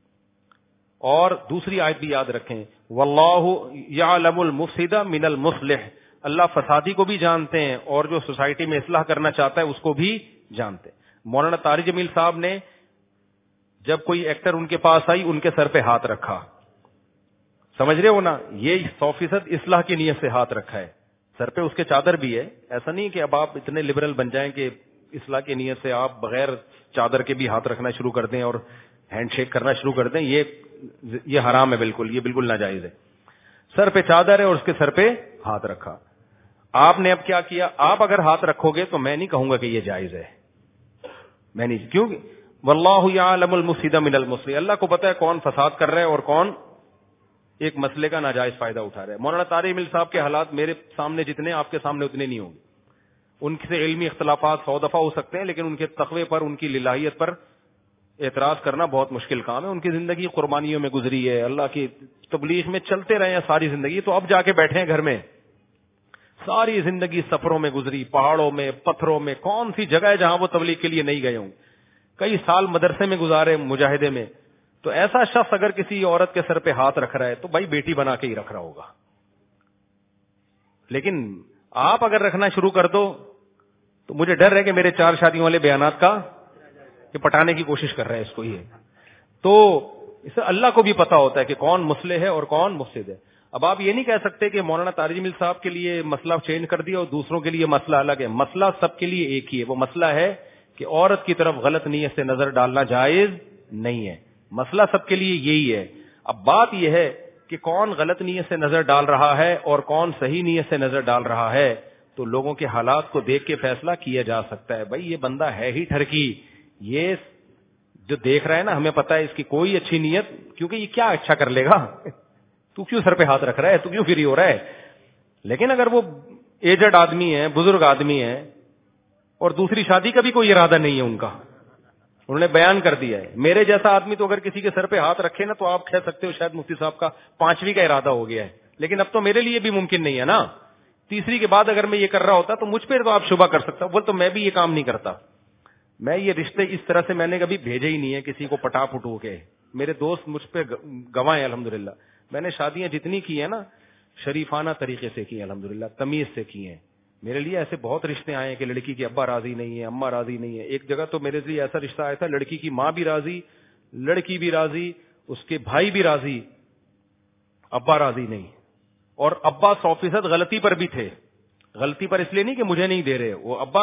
Speaker 3: اور دوسری آیت بھی یاد رکھیں, واللہ یعلم المفسد من المصلح, اللہ فسادی کو بھی جانتے ہیں اور جو سوسائٹی میں اصلاح کرنا چاہتا ہے اس کو بھی جانتے ہیں. مولانا طارق جمیل صاحب نے جب کوئی ایکٹر ان کے پاس آئی, ان کے سر پہ ہاتھ رکھا, سمجھ رہے ہو نا, یہ 100% اصلاح کی نیت سے ہاتھ رکھا ہے. سر پہ اس کے چادر بھی ہے, ایسا نہیں کہ اب آپ اتنے لبرل بن جائیں کہ اصلاح کی نیت سے آپ بغیر چادر کے بھی ہاتھ رکھنا شروع کر دیں اور ہینڈ شیک کرنا شروع کر دیں، یہ حرام ہے بالکل، یہ بالکل ناجائز ہے. سر پہ چادر ہے اور اس کے سر پہ ہاتھ رکھا. آپ نے اب کیا کیا؟ آپ اگر ہاتھ رکھو گے تو میں نہیں کہوں گا کہ یہ جائز ہے، میں نہیں، کیوں؟ واللہ یعلم المفسد من المصلح، اللہ کو پتا ہے کون فساد کر رہا ہے اور کون ایک مسئلے کا ناجائز فائدہ اٹھا رہا ہے. مولانا طارق مل صاحب کے حالات میرے سامنے جتنے آپ کے سامنے اتنے نہیں ہوں گے. ان سے علمی اختلافات 100 دفعہ ہو سکتے ہیں، لیکن ان کے تقوی پر، ان کی للہیت پر اعتراض کرنا بہت مشکل کام ہے. ان کی زندگی قربانیوں میں گزری ہے، اللہ کی تبلیغ میں چلتے رہے ہیں ساری زندگی، تو اب جا کے بیٹھے ہیں گھر میں. ساری زندگی سفروں میں گزری، پہاڑوں میں، پتھروں میں، کون سی جگہ ہے جہاں وہ تبلیغ کے لیے نہیں گئے ہوں. کئی سال مدرسے میں گزارے، مجاہدے میں. تو ایسا شخص اگر کسی عورت کے سر پہ ہاتھ رکھ رہا ہے تو بھائی بیٹی بنا کے ہی رکھ رہا ہوگا. لیکن آپ اگر رکھنا شروع کر دو تو مجھے ڈر ہے کہ میرے 4 شادیوں والے بیانات کا کہ پٹانے کی کوشش کر رہا ہے اس کو. یہ تو اسے اللہ کو بھی پتا ہوتا ہے کہ کون مصلح ہے اور کون مفسد ہے. اب آپ یہ نہیں کہہ سکتے کہ مولانا طارق مل صاحب کے لیے مسئلہ چینج کر دیا اور دوسروں کے لیے مسئلہ الگ ہے. مسئلہ سب کے لیے ایک ہی ہے. وہ مسئلہ ہے کہ عورت کی طرف غلط نیت سے نظر ڈالنا جائز نہیں ہے. مسئلہ سب کے لیے یہی ہے. اب بات یہ ہے کہ کون غلط نیت سے نظر ڈال رہا ہے اور کون صحیح نیت سے نظر ڈال رہا ہے، تو لوگوں کے حالات کو دیکھ کے فیصلہ کیا جا سکتا ہے. بھائی یہ بندہ ہے ہی ٹھرکی، یہ جو دیکھ رہا ہے نا، ہمیں پتا ہے اس کی کوئی اچھی نیت، کیونکہ یہ کیا اچھا کر لے گا، تو کیوں سر پہ ہاتھ رکھ رہا ہے، تو کیوں فری ہو رہا ہے. لیکن اگر وہ ایجڈ آدمی ہے، بزرگ آدمی ہے، اور دوسری شادی کا بھی کوئی ارادہ نہیں ہے ان کا، انہوں نے بیان کر دیا ہے. میرے جیسا آدمی تو اگر کسی کے سر پہ ہاتھ رکھے نا تو آپ کہہ سکتے ہو شاید مفتی صاحب کا 5ویں کا ارادہ ہو گیا ہے. لیکن اب تو میرے لیے بھی ممکن نہیں ہے نا. 3 کے بعد اگر میں یہ کر رہا ہوتا تو مجھ پہ تو آپ شبہ کر سکتا. بول تو میں بھی یہ کام نہیں کرتا. میں یہ رشتے اس طرح سے میں نے کبھی بھیجے ہی نہیں ہے کسی کو پٹا پٹو کے. میرے دوست مجھ پہ گواہ ہیں الحمدللہ. میں نے شادیاں جتنی کی ہیں نا شریفانہ طریقے سے کی ہیں الحمدللہ، تمیز سے کی ہیں. میرے لیے ایسے بہت رشتے آئے ہیں کہ لڑکی کے ابا راضی نہیں ہے، اماں راضی نہیں ہے. ایک جگہ تو میرے لیے ایسا رشتہ آیا تھا لڑکی کی ماں بھی راضی، لڑکی بھی راضی، اس کے بھائی بھی راضی، ابا راضی نہیں. اور ابا 100% غلطی پر بھی تھے. غلطی پر اس لیے نہیں کہ مجھے نہیں دے رہے، وہ ابا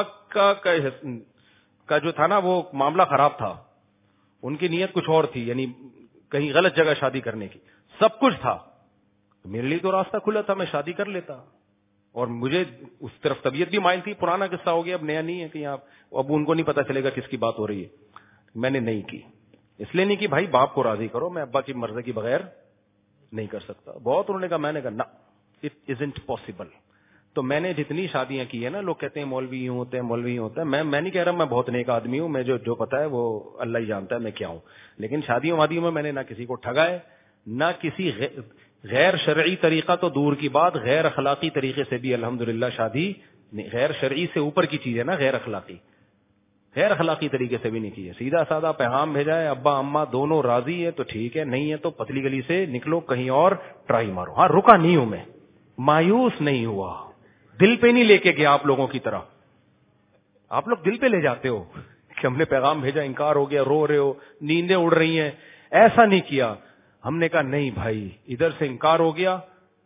Speaker 3: کا جو تھا نا وہ معاملہ خراب تھا. ان کی نیت کچھ اور تھی، یعنی کہیں غلط جگہ شادی کرنے کی. سب کچھ تھا، میرے لیے تو راستہ کھلا تھا، میں شادی کر لیتا. اور مجھے اس طرف طبیعت بھی مائل تھی. پرانا قصہ ہو گیا، اب نیا نہیں ہے کہ اب ان کو نہیں پتا چلے گا کس کی بات ہو رہی ہے. میں نے نہیں کی، اس لیے نہیں کی بھائی باپ کو راضی کرو، میں ابا کی مرضی کے بغیر نہیں کر سکتا. بہت انہوں نے کہا، میں نے کہا نا اٹ ازنٹ پاسبل. تو میں نے جتنی شادیاں کی ہیں نا، لوگ کہتے ہیں مولوی یوں ہوتے ہیں، مولوی یوں ہوتا ہے. میں نہیں کہہ رہا میں بہت نیک آدمی ہوں، میں جو پتا ہے وہ اللہ ہی جانتا ہے میں کیا ہوں. لیکن شادیوں وادیوں میں نے نہ کسی کو ٹھگا ہے، نہ کسی غیر شرعی طریقہ تو دور کی بات، غیر اخلاقی طریقے سے بھی الحمدللہ شادی نہیں. غیر شرعی سے اوپر کی چیز ہے نا غیر اخلاقی. غیر اخلاقی طریقے سے بھی نہیں کی ہے. سیدھا سادہ پیغام بھیجا ہے، ابا اماں دونوں راضی ہے تو ٹھیک ہے، نہیں ہے تو پتلی گلی سے نکلو، کہیں اور ٹرائی مارو. ہاں رکا نہیں ہوں میں، مایوس نہیں ہوا، دل پہ نہیں لے کے گیا آپ لوگوں کی طرح. آپ لوگ دل پہ لے جاتے ہو کہ ہم نے پیغام بھیجا، انکار ہو گیا، رو رہے ہو، نیندیں اڑ رہی ہیں. ایسا نہیں کیا. ہم نے کہا نہیں بھائی، ادھر سے انکار ہو گیا،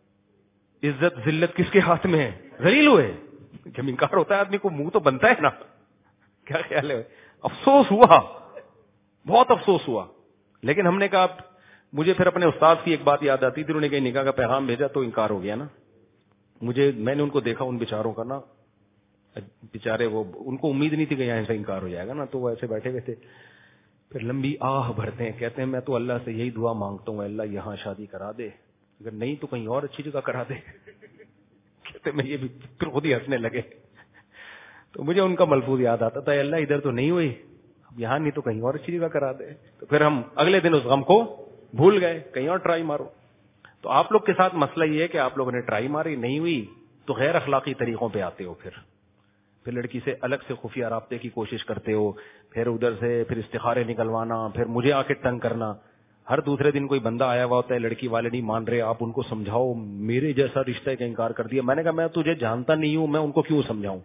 Speaker 3: عزت ذلت کس کے ہاتھ میں ہے؟ ذلیل ہوئے. جب انکار ہوتا ہے آدمی کو منہ تو بنتا ہے نا. کیا خیال ہے؟ افسوس ہوا، بہت افسوس ہوا. لیکن ہم نے کہا، مجھے پھر اپنے استاد کی ایک بات یاد آتی تھی. انہوں نے کہیں نکاح کا پیغام بھیجا تو انکار ہو گیا نا. میں نے ان کو دیکھا، ان بیچاروں کا نا، بیچارے وہ ان کو امید نہیں تھی کہ یہاں سے انکار ہو جائے گا نا، تو وہ ایسے بیٹھے ہوئے تھے. پھر لمبی آہ بھرتے ہیں، کہتے ہیں میں تو اللہ سے یہی دعا مانگتا ہوں اللہ یہاں شادی کرا دے، اگر نہیں تو کہیں اور اچھی جگہ کرا دے. کہتے میں یہ بھی پھر خود ہی ہنسنے لگے. تو مجھے ان کا ملفوظ یاد آتا تھا، اللہ ادھر تو نہیں ہوئی، اب یہاں نہیں تو کہیں اور اچھی جگہ کرا دے. تو پھر ہم اگلے دن اس غم کو بھول گئے، کہیں اور ٹرائی مارو. تو آپ لوگ کے ساتھ مسئلہ یہ ہے کہ آپ لوگوں نے ٹرائی ماری، نہیں ہوئی تو غیر اخلاقی طریقوں پہ آتے ہو. پھر لڑکی سے الگ سے خفیہ رابطے کی کوشش کرتے ہو، پھر ادھر سے پھر استخارے نکلوانا، پھر مجھے آ کے تنگ کرنا. ہر دوسرے دن کوئی بندہ آیا ہوا ہوتا ہے، لڑکی والے نہیں مان رہے، آپ ان کو سمجھاؤ، میرے جیسا رشتہ کا انکار کر دیا. میں نے کہا میں تجھے جانتا نہیں ہوں، میں ان کو کیوں سمجھاؤں.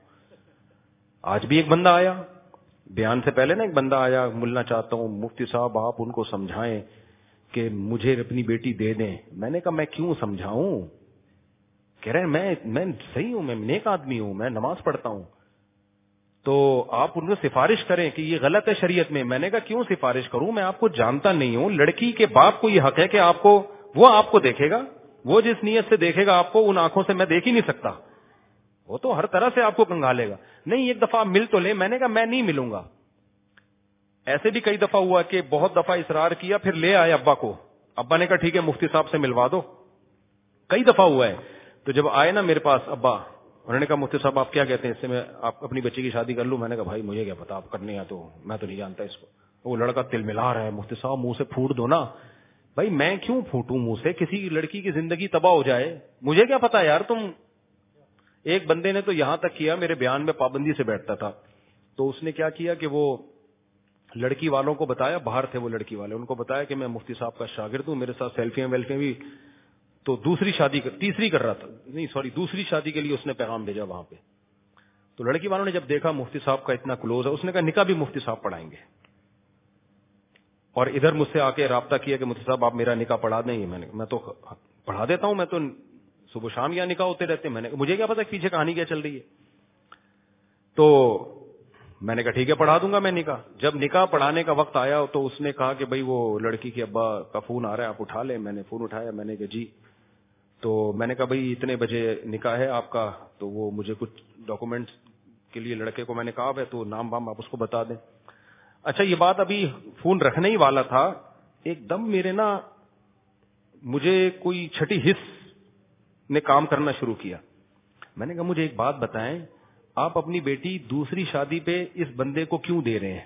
Speaker 3: آج بھی ایک بندہ آیا، بیان سے پہلے نا ایک بندہ آیا، ملنا چاہتا ہوں مفتی صاحب آپ ان کو سمجھائیں کہ مجھے اپنی بیٹی دے دیں. میں نے کہا میں کیوں سمجھاؤں. کہہ رہے میں صحیح ہوں، میں نیک آدمی ہوں، میں نماز پڑھتا ہوں. تو آپ ان کو سفارش کریں کہ یہ غلط ہے شریعت میں. میں نے کہا کیوں سفارش کروں, میں آپ کو جانتا نہیں ہوں. لڑکی کے باپ کو یہ حق ہے کہ آپ کو دیکھے گا, وہ جس نیت سے دیکھے گا آپ کو, ان آنکھوں سے میں دیکھ ہی نہیں سکتا. وہ تو ہر طرح سے آپ کو کنگالے گا. نہیں ایک دفعہ مل تو لے. میں نے کہا میں نہیں ملوں گا. ایسے بھی کئی دفعہ ہوا کہ بہت دفعہ اصرار کیا, پھر لے آئے ابا کو. ابا نے کہا ٹھیک ہے مفتی صاحب سے ملوا دو. کئی دفعہ ہوا ہے. تو جب آئے نا میرے پاس ابا, انہوں نے کہا مفتی صاحب آپ کیا کہتے ہیں, اس سے میں آپ اپنی بچی کی شادی کر لوں. میں نے کہا بھائی مجھے کیا پتا, آپ کرنے ہیں تو میں تو نہیں جانتا اس کو. وہ لڑکا تل ملا رہا ہے, مفتی صاحب منہ سے پھوٹ دو نا. بھائی میں کیوں پھوٹوں منہ سے, کسی لڑکی کی زندگی تباہ ہو جائے, مجھے کیا پتا یار. تم ایک بندے نے تو یہاں تک کیا, میرے بیان میں پابندی سے بیٹھتا تھا, تو اس نے کیا کیا کہ وہ لڑکی والوں کو بتایا, باہر تھے وہ لڑکی والے, ان کو بتایا کہ میں مفتی صاحب کا شاگرد ہوں, میرے ساتھ سیلفیاں ویلفیاں بھی. تو دوسری شادی کر رہا تھا, نہیں سوری دوسری شادی کے لیے اس نے پیغام بھیجا وہاں پہ. تو لڑکی والوں نے جب دیکھا مفتی صاحب کا اتنا کلوز ہے, اس نے کہا نکاح بھی مفتی صاحب پڑھائیں گے. اور ادھر مجھ سے آ کے رابطہ کیا کہ مفتی صاحب آپ میرا نکاح پڑھا دیں. میں تو پڑھا دیتا ہوں, میں تو صبح شام یا نکاح ہوتے رہتے ہیں. مجھے کیا پتا پیچھے کہانی کیا چل رہی ہے. تو میں نے کہا ٹھیک ہے پڑھا دوں گا میں نکاح. جب نکاح پڑھانے کا وقت آیا تو اس نے کہا کہ بھائی وہ لڑکی کے ابا کا فون آ رہا ہے, آپ اٹھا لیں. میں نے فون اٹھایا, میں نے کہا جی. تو میں نے کہا بھائی اتنے بجے نکاح ہے آپ کا, تو وہ مجھے کچھ ڈاکومنٹس کے لیے لڑکے کو میں نے کہا ہے تو نام بام آپ اس کو بتا دیں. اچھا یہ بات ابھی فون رکھنے ہی والا تھا, ایک دم میرے نا مجھے کوئی چھٹی حص نے کام کرنا شروع کیا. میں نے کہا مجھے ایک بات بتائیں, آپ اپنی بیٹی دوسری شادی پہ اس بندے کو کیوں دے رہے ہیں؟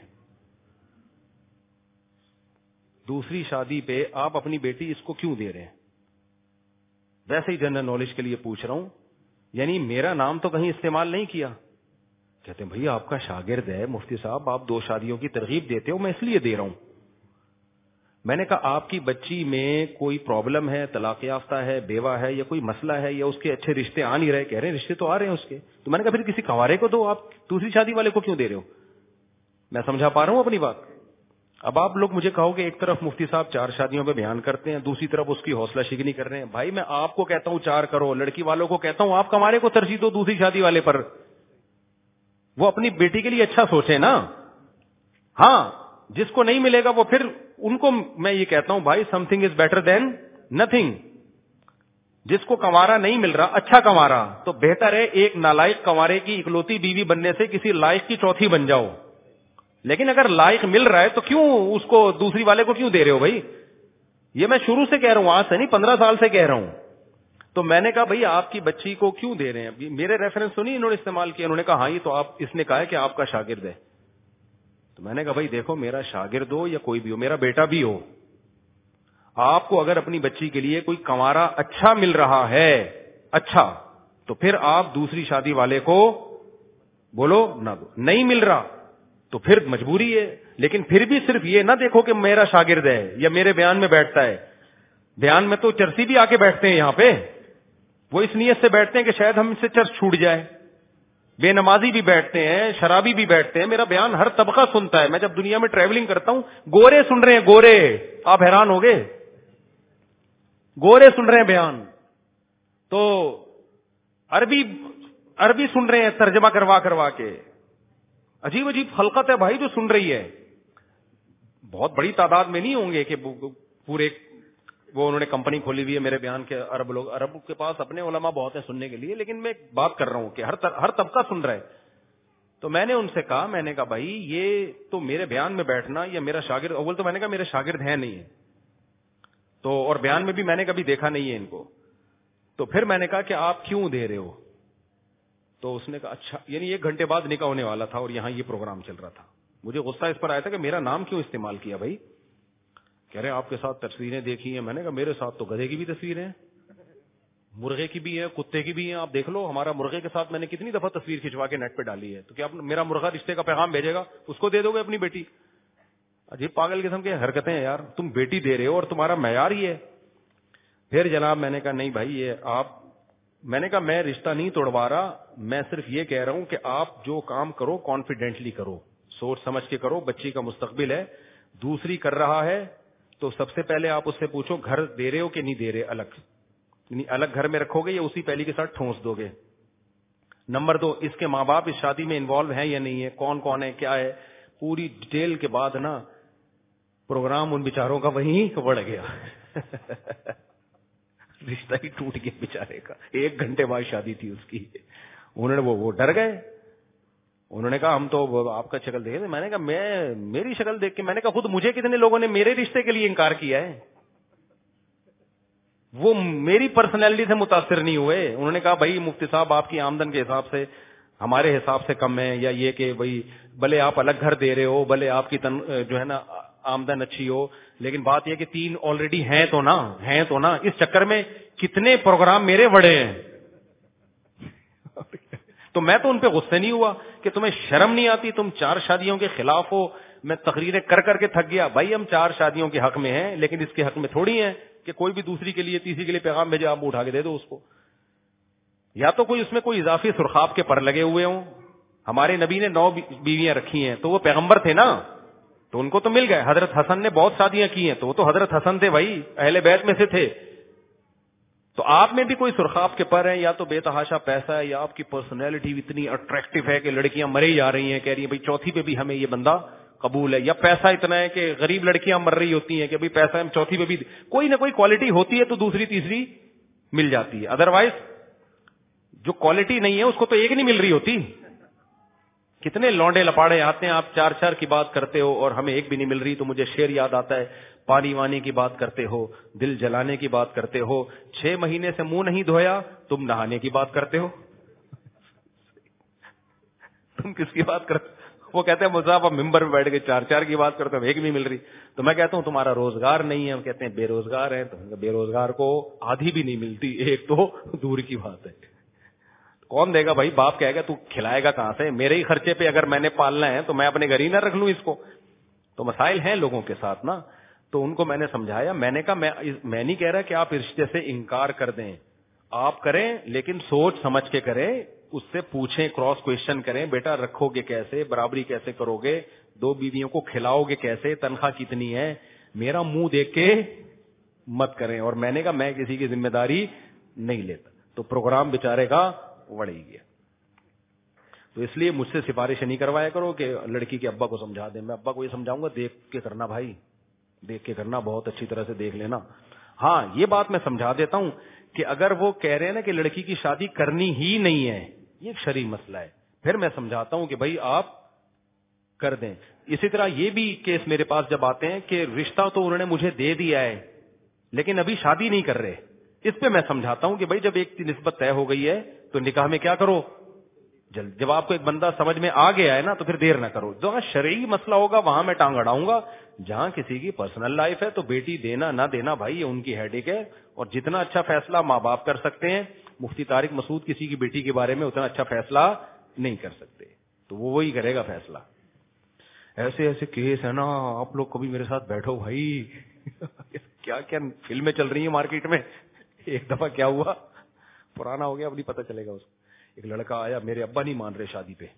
Speaker 3: دوسری شادی پہ آپ اپنی بیٹی اس کو کیوں دے رہے ہیں؟ ویسے ہی جنرل نالج کے لیے پوچھ رہا ہوں, یعنی میرا نام تو کہیں استعمال نہیں کیا. کہتے ہیں بھائی آپ کا شاگرد ہے مفتی صاحب, آپ 2 شادیوں کی ترغیب دیتے ہو, میں اس لیے دے رہا ہوں. میں نے کہا آپ کی بچی میں کوئی پرابلم ہے, طلاق یافتہ ہے, بیوہ ہے, یا کوئی مسئلہ ہے, یا اس کے اچھے رشتے آ نہیں رہے؟ کہہ رہے ہیں رشتے تو آ رہے ہیں اس کے. تو میں نے کہا پھر کسی کنوارے کو دو, آپ دوسری شادی والے کو کیوں دے رہے ہو؟ میں سمجھا پا رہا ہوں اپنی بات. اب آپ لوگ مجھے کہو کہ ایک طرف مفتی صاحب 4 شادیوں پہ بیان کرتے ہیں, دوسری طرف اس کی حوصلہ شکنی کر رہے ہیں. بھائی میں آپ کو کہتا ہوں 4 کرو, لڑکی والوں کو کہتا ہوں آپ کنوارے کو ترجیح دو دوسری شادی والے پر. وہ اپنی بیٹی کے لیے اچھا سوچے نا. ہاں جس کو نہیں ملے گا وہ پھر ان کو میں یہ کہتا ہوں بھائی something is better than nothing. جس کو کنوارا نہیں مل رہا, اچھا کنوارا, تو بہتر ہے ایک نالائق کنوارے کی اکلوتی بیوی بننے سے کسی لائق کی چوتھی بن جاؤ. لیکن اگر لائق مل رہا ہے تو کیوں اس کو دوسری والے کو کیوں دے رہے ہو بھائی؟ یہ میں شروع سے کہہ رہا ہوں, آج سے نہیں 15 سال سے کہہ رہا ہوں. تو میں نے کہا بھائی آپ کی بچی کو کیوں دے رہے ہیں؟ میرے ریفرنس تو نہیں انہوں نے استعمال کیا. انہوں نے کہا ہاں یہ تو آپ, اس نے کہا ہے کہ آپ کا شاگرد ہے. تو میں نے کہا بھائی دیکھو میرا شاگرد ہو یا کوئی بھی ہو, میرا بیٹا بھی ہو, آپ کو اگر اپنی بچی کے لیے کوئی کنوارا اچھا مل رہا ہے, اچھا, تو پھر آپ دوسری شادی والے کو بولو نہ دو. نہیں مل رہا تو پھر مجبوری ہے. لیکن پھر بھی صرف یہ نہ دیکھو کہ میرا شاگرد ہے یا میرے بیان میں بیٹھتا ہے. بیان میں تو چرسی بھی آ کے بیٹھتے ہیں یہاں پہ, وہ اس نیت سے بیٹھتے ہیں کہ شاید ہم سے چرس چھوٹ جائے. بے نمازی بھی بیٹھتے ہیں, شرابی بھی بیٹھتے ہیں. میرا بیان ہر طبقہ سنتا ہے. میں جب دنیا میں ٹریولنگ کرتا ہوں, گورے سن رہے ہیں, گورے, آپ حیران ہو گئے, گورے سن رہے ہیں بیان. تو عربی سن رہے ہیں ترجمہ کروا کے. عجیب عجیب خلقت ہے بھائی جو سن رہی ہے. بہت بڑی تعداد میں نہیں ہوں گے کہ پورے, وہ انہوں نے کمپنی کھولی ہوئی ہے میرے بیان کے عرب لوگ, عرب کے پاس اپنے علماء بہت ہیں سننے کے لیے, لیکن میں بات کر رہا ہوں کہ ہر طبقہ سن رہا ہے. تو میں نے ان سے کہا, میں نے کہا بھائی یہ تو میرے بیان میں بیٹھنا یا میرا شاگرد, اول تو میں نے کہا میرے شاگرد ہیں نہیں ہے تو, اور بیان میں بھی میں نے کبھی دیکھا نہیں ہے ان کو. تو پھر میں نے کہا کہ آپ کیوں دے رہے ہو؟ تو اس نے کہا اچھا, یعنی 1 گھنٹے بعد نکاح ہونے والا تھا اور یہاں یہ پروگرام چل رہا تھا. مجھے غصہ اس پر آیا تھا کہ میرا نام کیوں استعمال کیا بھائی. کہہ رہے آپ کے ساتھ تصویریں دیکھی ہیں. میں نے کہا میرے ساتھ تو گدھے کی بھی تصویریں ہیں, مرغے کی بھی ہے, کتے کی بھی ہیں. آپ دیکھ لو ہمارا مرغے کے ساتھ میں نے کتنی دفعہ تصویر کھنچوا کے نیٹ پہ ڈالی ہے. تو کیا میرا مرغا رشتے کا پیغام بھیجے گا, اس کو دے دو گے اپنی بیٹی؟ عجیب پاگل قسم کی حرکتیں ہیں یار. تم بیٹی دے رہے ہو اور تمہارا معیار ہی ہے. پھر جناب میں نے کہا نہیں بھائی یہ آپ, میں نے کہا میں رشتہ نہیں توڑوا رہا, میں صرف یہ کہہ رہا ہوں کہ آپ جو کام کرو کانفیڈنٹلی کرو, سوچ سمجھ کے کرو. بچی کا مستقبل ہے. دوسری کر رہا ہے تو سب سے پہلے آپ اس سے پوچھو گھر دے رہے ہو کہ نہیں دے رہے, الگ, یعنی الگ گھر میں رکھو گے یا اسی پہلی کے ساتھ ٹھونس دو گے. نمبر 2 اس کے ماں باپ اس شادی میں انوالو ہیں یا نہیں ہے, کون کون ہے, کیا ہے, پوری ڈیٹیل کے بعد نا پروگرام ان بیچاروں کا وہیں بڑھ گیا. رشتہ ہی ٹوٹ گیا بیچارے کا. 1 گھنٹے بعد شادی تھی اس کی. انہوں نے وہ ڈر گئے. انہوں نے کہا ہم تو آپ کا شکل دیکھے. میں نے کہا میری شکل دیکھ کے, میں نے کہا خود مجھے کتنے لوگوں نے میرے رشتے کے لیے انکار کیا ہے, وہ میری پرسنالٹی سے متاثر نہیں ہوئے. انہوں نے کہا بھائی مفتی صاحب آپ کی آمدن کے حساب سے ہمارے حساب سے کم ہے, یا یہ کہ بھائی بھلے آپ الگ گھر دے رہے ہو, بھلے آپ کی جو ہے نا آمدن اچھی ہو, لیکن بات یہ کہ 3 آلریڈی ہیں تو نا. اس چکر میں کتنے پروگرام میرے بڑے ہیں. تو میں تو ان پہ غصے نہیں ہوا کہ تمہیں شرم نہیں آتی, تم 4 شادیوں کے خلاف ہو. میں تقریریں کر کے تھک گیا. بھائی ہم 4 شادیوں کے حق میں ہیں, لیکن اس کے حق میں تھوڑی ہیں کہ کوئی بھی دوسری کے لیے تیسری کے لیے پیغام بھیجے آپ اٹھا کے دے دو اس کو. یا تو کوئی اس میں کوئی اضافی سرخاب کے پر لگے ہوئے ہوں. ہمارے نبی نے 9 بیویاں رکھی ہیں تو وہ پیغمبر تھے نا, تو ان کو تو مل گئے. حضرت حسن نے بہت شادیاں کی ہیں تو وہ تو حضرت حسن تھے بھائی, اہل بیت میں سے تھے. تو آپ میں بھی کوئی سرخاب کے پر ہیں, یا تو بے تحاشا پیسہ ہے, یا آپ کی پرسنالٹی اتنی اٹریکٹیو ہے کہ لڑکیاں مرے جا رہی ہیں, کہہ رہی ہیں بھائی چوتھی پہ بھی ہمیں یہ بندہ قبول ہے, یا پیسہ اتنا ہے کہ غریب لڑکیاں مر رہی ہوتی ہیں کہ بھائی پیسہ ہم چوتھی پہ بھی, کوئی نہ کوئی کوالٹی ہوتی ہے تو دوسری تیسری مل جاتی ہے. ادروائز جو کوالٹی نہیں ہے اس کو تو ایک نہیں مل رہی ہوتی. کتنے لونڈے لپاڑے آتے ہیں, آپ 4 کی بات کرتے ہو اور ہمیں ایک بھی نہیں مل رہی. تو مجھے شعر یاد آتا ہے, پانی وانی کی بات کرتے ہو, دل جلانے کی بات کرتے ہو, 6 مہینے سے منہ نہیں دھویا, تم نہانے کی بات کرتے ہو. تم کس کی بات کرتے؟ وہ کہتے ہیں مصعب آپ ممبر میں بیٹھ کے 4 کی بات کرتے ہو, ایک بھی مل رہی. تو میں کہتا ہوں تمہارا روزگار نہیں ہے. ہم کہتے ہیں بے روزگار ہے. تو بے روزگار کو آدھی بھی نہیں ملتی, ایک تو دور کی بات ہے. کون دے گا بھائی؟ باپ کہے گا تو کھلائے گا کہاں سے؟ میرے ہی خرچے پہ اگر میں نے پالنا ہے تو میں اپنے گھر ہی نہ رکھ لوں اس کو. تو مسائل ہیں لوگوں کے ساتھ نا. تو ان کو میں نے سمجھایا, میں نے کہا میں نہیں کہہ رہا کہ آپ رشتے سے انکار کر دیں, آپ کریں لیکن سوچ سمجھ کے کریں, اس سے پوچھیں, کراس کوشچن کریں, بیٹا رکھو گے کیسے, برابری کیسے کرو گے, 2 بیویوں کو کھلاؤ گے کیسے, تنخواہ کتنی ہے, میرا منہ دیکھ کے مت کریں. اور میں نے کہا میں کسی کی ذمہ داری نہیں لیتا. تو پروگرام بیچارے کا بڑھ ہی گیا. تو اس لیے مجھ سے سفارش نہیں کروایا کرو کہ لڑکی کے ابا کو سمجھا دیں. میں ابا کو یہ سمجھاؤں گا دیکھ کے کرنا بھائی, دیکھ کے کرنا, بہت اچھی طرح سے دیکھ لینا. ہاں یہ بات میں سمجھا دیتا ہوں کہ اگر وہ کہہ رہے ہیں نا کہ لڑکی کی شادی کرنی ہی نہیں ہے, یہ ایک شرعی مسئلہ ہے, پھر میں سمجھاتا ہوں کہ بھائی آپ کر دیں. اسی طرح یہ بھی کیس میرے پاس جب آتے ہیں کہ رشتہ تو انہوں نے مجھے دے دیا ہے لیکن ابھی شادی نہیں کر رہے, اس پہ میں سمجھاتا ہوں کہ بھائی جب ایک نسبت طے ہو گئی ہے تو نکاح میں کیا کرو جلد. جب آپ کو ایک بندہ سمجھ میں آ گیا ہے نا تو پھر دیر نہ کرو. جہاں شرعی مسئلہ ہوگا وہاں میں ٹانگ اڑاؤں گا. جہاں کسی کی پرسنل لائف ہے تو بیٹی دینا نہ دینا بھائی یہ ان کی ہیڈیک ہے, اور جتنا اچھا فیصلہ ماں باپ کر سکتے ہیں, مفتی طارق مسعود کسی کی بیٹی کے بارے میں اتنا اچھا فیصلہ نہیں کر سکتے, تو وہ وہی کرے گا فیصلہ. ایسے ایسے کیس ہے نا, آپ لوگ کبھی میرے ساتھ بیٹھو بھائی. کیا کیا فلمیں چل رہی ہیں مارکیٹ میں. ایک دفعہ کیا ہوا, پرانا ہو گیا اب نہیں پتہ چلے گا اس کو. ایک لڑکا آیا, میرے ابا نہیں مان رہے شادی پہ,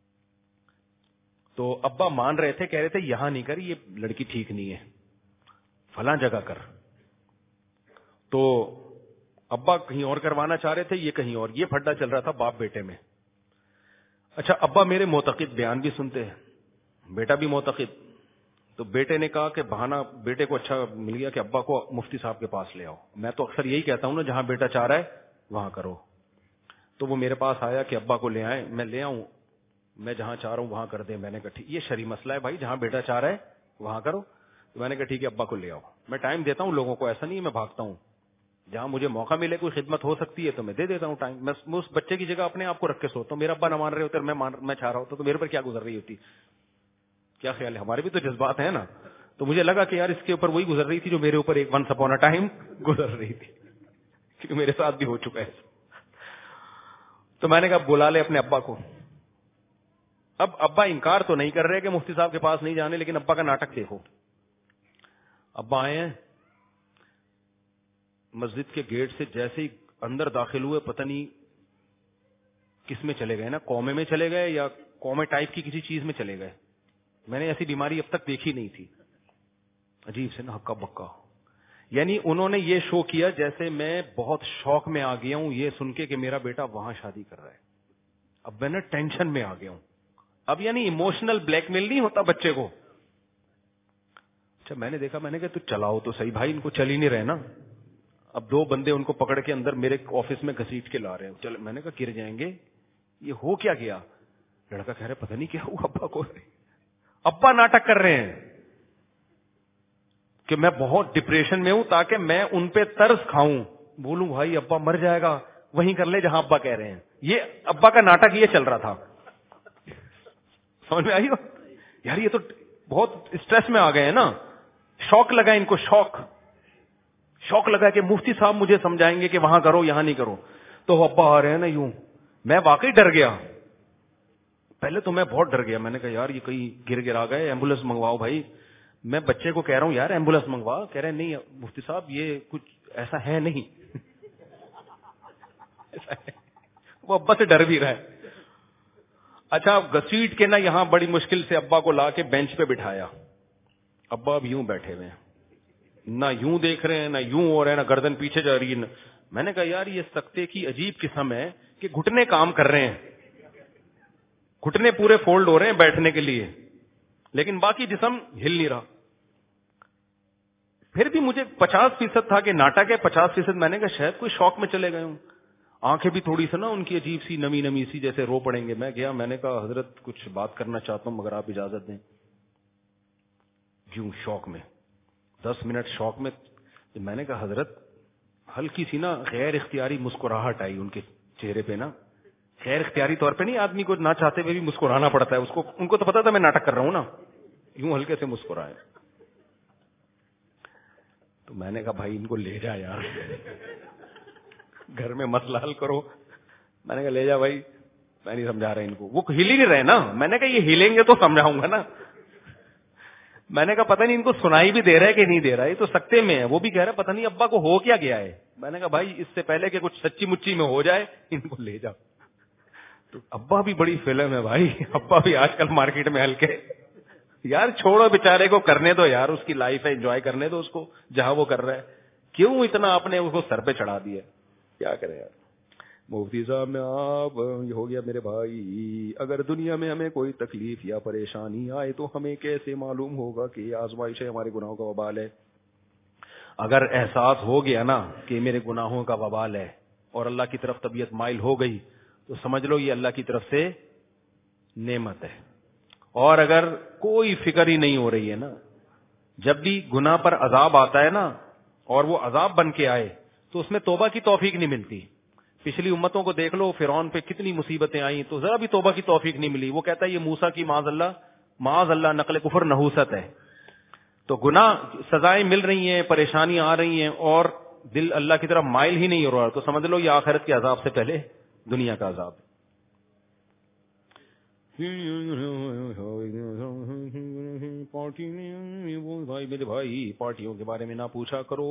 Speaker 3: تو ابا مان رہے تھے, کہہ رہے تھے یہاں نہیں کر, یہ لڑکی ٹھیک نہیں ہے, فلاں جگہ کر. تو ابا کہیں اور کروانا چاہ رہے تھے, یہ کہیں اور. یہ پھڈا چل رہا تھا باپ بیٹے میں. اچھا ابا میرے معتقد بیان بھی سنتے ہیں, بیٹا بھی معتقد. تو بیٹے نے کہا کہ بہانہ بیٹے کو اچھا مل گیا کہ ابا کو مفتی صاحب کے پاس لے آؤ. میں تو اکثر یہی کہتا ہوں نا, جہاں بیٹا چاہ رہا ہے وہاں کرو. تو وہ میرے پاس آیا کہ ابا کو لے آئے. میں لے آؤں, میں جہاں چاہ رہا ہوں وہاں کر دیں. میں نے کہا ٹھیک, یہ شرعی مسئلہ ہے بھائی, جہاں بیٹا چاہ رہا ہے وہاں کرو. تو میں نے کہا ٹھیک ہے ابا کو لے آؤ. میں ٹائم دیتا ہوں لوگوں کو, ایسا نہیں ہے میں بھاگتا ہوں. جہاں مجھے موقع ملے, کوئی خدمت ہو سکتی ہے تو میں دے دیتا ہوں ٹائم. میں اس بچے کی جگہ اپنے آپ کو رکھ کے سوچتا ہوں, میرا ابا نہ مان رہے ہوتے, میں چاہ رہا ہوتا تو میرے پر کیا گزر رہی ہوتی. کیا خیال ہے, ہمارے بھی تو جذبات ہیں نا. تو مجھے لگا کہ یار اس کے اوپر وہی گزر رہی تھی جو میرے اوپر ایک ونس اپون اے ٹائم گزر رہی تھی, کیونکہ میرے ساتھ بھی ہو چکا ہے. تو میں نے کہا بلا لے اپنے ابا کو. اب ابا انکار تو نہیں کر رہے کہ مفتی صاحب کے پاس نہیں جانے, لیکن ابا کا ناٹک دیکھو. ابا آئے ہیں, مسجد کے گیٹ سے جیسے ہی اندر داخل ہوئے, پتہ نہیں کس میں چلے گئے نا, قومے میں چلے گئے یا قومے ٹائپ کی کسی چیز میں چلے گئے. میں نے ایسی بیماری اب تک دیکھی نہیں تھی, عجیب سے نا ہکا بکا. یعنی انہوں نے یہ شو کیا جیسے میں بہت شوق میں آ گیا ہوں یہ سن کے کہ میرا بیٹا وہاں شادی کر رہا ہے. اب میں نا ٹینشن میں آ گیا ہوں. اب یعنی ایموشنل بلیک میل نہیں ہوتا بچے کو. اچھا میں نے دیکھا, میں نے کہا تو چلاؤ تو صحیح بھائی, ان کو چل ہی نہیں رہے نا. اب 2 بندے ان کو پکڑ کے اندر میرے آفس میں گھسیٹ کے لا رہے ہیں. چل میں نے کہا گر جائیں گے, یہ ہو کیا گیا؟ لڑکا کہہ رہا پتہ نہیں کیا ہوا ابا کو. ابا ناٹک کر رہے ہیں کہ میں بہت ڈپریشن میں ہوں تاکہ میں ان پہ ترس کھاؤں. بولوں بھائی ابا مر جائے گا, وہیں کر لے جہاں ابا کہہ رہے ہیں. یہ ابا کا ناٹک یہ چل رہا تھا. سمجھ میں آئی ہو یار؟ یہ تو بہت اسٹریس میں آ گئے ہیں نا. شوق لگا ان کو, شوق لگا کہ مفتی صاحب مجھے سمجھائیں گے کہ وہاں کرو یہاں نہیں کرو. تو ابا آ رہے ہیں نا یوں. میں واقعی ڈر گیا. پہلے تو میں بہت ڈر گیا. میں نے کہا یار یہ کہیں گر آ گئے, ایمبولینس منگواؤ بھائی. میں بچے کو کہہ رہا ہوں یار ایمبولینس منگوا. کہہ رہے ہیں نہیں مفتی صاحب یہ کچھ ایسا ہے نہیں. وہ ابا سے ڈر بھی رہا ہے. اچھا گھسیٹ کے نا یہاں بڑی مشکل سے ابا کو لا کے بینچ پہ بٹھایا. ابا اب یوں بیٹھے ہوئے ہیں, نہ یوں دیکھ رہے ہیں نہ یوں ہو رہے ہیں, نہ گردن پیچھے جا رہی ہے. میں نے کہا یار یہ سکتے کی عجیب قسم ہے کہ گھٹنے کام کر رہے ہیں, گھٹنے پورے فولڈ ہو رہے ہیں بیٹھنے کے لیے, لیکن باقی جسم ہل نہیں رہا. پھر بھی مجھے 50% تھا کہ ناٹک ہے, 50% میں نے کہا شاید کوئی شوق میں چلے گئے ہوں. آنکھیں بھی تھوڑی سی نا ان کی عجیب سی نمی سی جیسے رو پڑیں گے. میں گیا, میں نے کہا حضرت کچھ بات کرنا چاہتا ہوں مگر آپ اجازت دیں. کیوں شوق میں 10 منٹ شوق میں. میں نے کہا حضرت, ہلکی سی نا غیر اختیاری مسکراہٹ آئی ان کے چہرے پہ نا. غیر اختیاری طور پہ نہیں, آدمی کو نہ چاہتے ہوئے بھی مسکرانا پڑتا ہے اس کو. ان کو تو پتا تھا میں ناٹک کر رہا ہوں نا. یوں ہلکے سے مسکرائے. تو میں نے کہا بھائی ان کو لے جا یار, گھر میں مسئلہ حل کرو. میں نے کہا لے جا بھائی, میں نہیں سمجھا رہا ان کو. وہ ہل ہی نہیں رہے نا. میں نے کہا یہ ہلیں گے تو سمجھاؤں گا نا. میں نے کہا پتہ نہیں ان کو سنائی بھی دے رہا ہے کہ نہیں دے رہا ہے, یہ تو سکتے میں ہے. وہ بھی کہہ رہا ہے پتہ نہیں ابا کو ہو کیا گیا ہے. میں نے کہا بھائی اس سے پہلے کہ کچھ سچی مچی میں ہو جائے ان کو لے جا. تو ابا بھی بڑی فلم ہے بھائی, ابا بھی آج کل مارکیٹ میں ہلکے. یار چھوڑو بیچارے کو, کرنے دو یار, اس کی لائف ہے, انجوائے کرنے دو اس کو جہاں وہ کر رہا ہے. کیوں اتنا آپ نے اس کو سر پہ چڑھا دیا؟ کیا کرے یار. مفتی صاحب میں آپ یہ ہو گیا میرے بھائی. اگر دنیا میں ہمیں کوئی تکلیف یا پریشانی آئے تو ہمیں کیسے معلوم ہوگا کہ یہ آزمائش ہے, ہمارے گناہوں کا وبال ہے. اگر احساس ہو گیا نا کہ میرے گناہوں کا وبال ہے اور اللہ کی طرف طبیعت مائل ہو گئی تو سمجھ لو یہ اللہ کی طرف سے نعمت ہے. اور اگر کوئی فکر ہی نہیں ہو رہی ہے نا, جب بھی گناہ پر عذاب آتا ہے نا اور وہ عذاب بن کے آئے تو اس میں توبہ کی توفیق نہیں ملتی. پچھلی امتوں کو دیکھ لو, فرعون پہ کتنی مصیبتیں آئیں تو ذرا بھی توبہ کی توفیق نہیں ملی. وہ کہتا ہے یہ موسیٰ کی معاذ اللہ نقل کفر نحوست ہے. تو گناہ سزائیں مل رہی ہیں, پریشانیاں آ رہی ہیں اور دل اللہ کی طرف مائل ہی نہیں ہو رہا, تو سمجھ لو یہ آخرت کے عذاب سے پہلے دنیا کا عذاب ہے. پارٹی میں بھائی میرے بھائی پارٹیوں کے بارے میں نہ پوچھا کرو.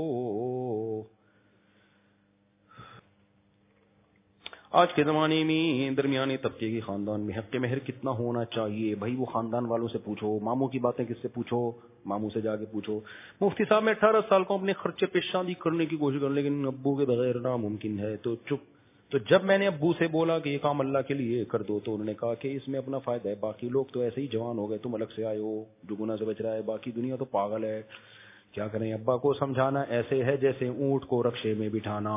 Speaker 3: آج کے زمانے میں درمیانی طبقے کی خاندان میں حق مہر کتنا ہونا چاہیے؟ بھائی وہ خاندان والوں سے پوچھو. ماموں کی باتیں کس سے پوچھو؟ ماموں سے جا کے پوچھو. مفتی صاحب میں 18 سال کو اپنے خرچے پہ شادی کرنے کی کوشش کر لیکن ابو کے بغیر ناممکن ہے. تو چپ. تو جب میں نے ابو سے بولا کہ یہ کام اللہ کے لیے کر دو تو انہوں نے کہا کہ اس میں اپنا فائدہ ہے, باقی لوگ تو ایسے ہی جوان ہو گئے, تم الگ سے آئے ہو جو گناہ سے بچ رہا ہے, باقی دنیا تو پاگل ہے. کیا کریں, ابا کو سمجھانا ایسے ہے جیسے اونٹ کو رکشے میں بٹھانا.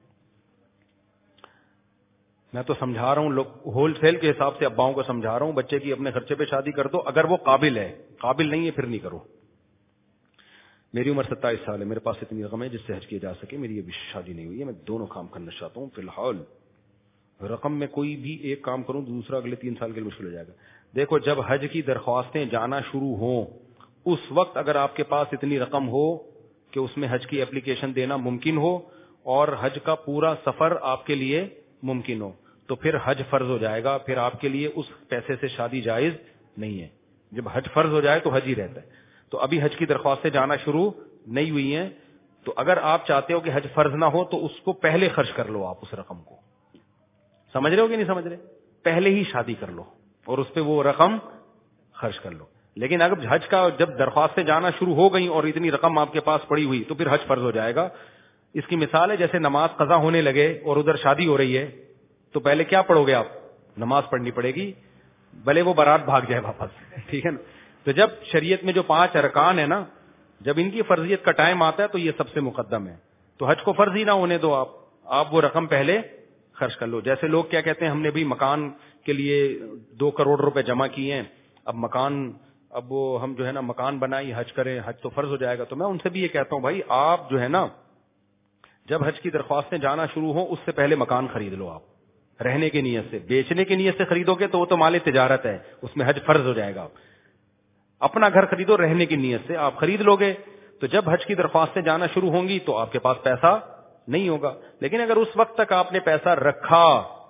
Speaker 3: میں تو سمجھا رہا ہوں, لوگ ہول سیل کے حساب سے اباؤں کو سمجھا رہا ہوں, بچے کی اپنے خرچے پہ شادی کر دو اگر وہ قابل ہے, قابل نہیں ہے پھر نہیں کرو. میری عمر 27 سال ہے, میرے پاس اتنی رقم ہے جس سے حج کیا جا سکے. میری ابھی شادی نہیں ہوئی ہے, میں دونوں کام کرنا چاہتا ہوں. فی الحال رقم میں کوئی بھی ایک کام کروں دوسرا اگلے 3 سال کے لیے مشکل ہو جائے گا. دیکھو جب حج کی درخواستیں جانا شروع ہوں اس وقت اگر آپ کے پاس اتنی رقم ہو کہ اس میں حج کی اپلیکیشن دینا ممکن ہو اور حج کا پورا سفر آپ کے لیے ممکن ہو تو پھر حج فرض ہو جائے گا. پھر آپ کے لیے اس پیسے سے شادی جائز نہیں ہے. جب حج فرض ہو جائے تو حج ہی رہتا ہے. تو ابھی حج کی درخواستیں جانا شروع نہیں ہوئی ہیں, تو اگر آپ چاہتے ہو کہ حج فرض نہ ہو تو اس کو پہلے خرچ کر لو. آپ اس رقم کو سمجھ رہے ہو کہ نہیں سمجھ رہے, پہلے ہی شادی کر لو اور اس پہ وہ رقم خرچ کر لو. لیکن اگر حج کا جب درخواستیں جانا شروع ہو گئی اور اتنی رقم آپ کے پاس پڑی ہوئی تو پھر حج فرض ہو جائے گا. اس کی مثال ہے جیسے نماز قضا ہونے لگے اور ادھر شادی ہو رہی ہے تو پہلے کیا پڑھو گے آپ؟ نماز پڑھنی پڑے گی، بھلے وہ بارات بھاگ جائے واپس، ٹھیک ہے نا. تو جب شریعت میں جو 5 ارکان ہے نا، جب ان کی فرضیت کا ٹائم آتا ہے تو یہ سب سے مقدم ہے. تو حج کو فرض ہی نہ ہونے دو آپ وہ رقم پہلے خرچ کر لو. جیسے لوگ کیا کہتے ہیں، ہم نے بھی مکان کے لیے 2 کروڑ روپے جمع کیے ہیں، اب وہ ہم جو ہے نا مکان بنائی، حج کریں، حج تو فرض ہو جائے گا. تو میں ان سے بھی یہ کہتا ہوں بھائی آپ جو ہے نا جب حج کی درخواستیں جانا شروع ہوں اس سے پہلے مکان خرید لو. آپ رہنے کی نیت سے، بیچنے کی نیت سے خریدو گے تو وہ تو مال تجارت ہے، اس میں حج فرض ہو جائے گا. اپنا گھر خریدو رہنے کی نیت سے، آپ خرید لو گے تو جب حج کی درخواستیں جانا شروع ہوں گی تو آپ کے پاس پیسہ نہیں ہوگا. لیکن اگر اس وقت تک آپ نے پیسہ رکھا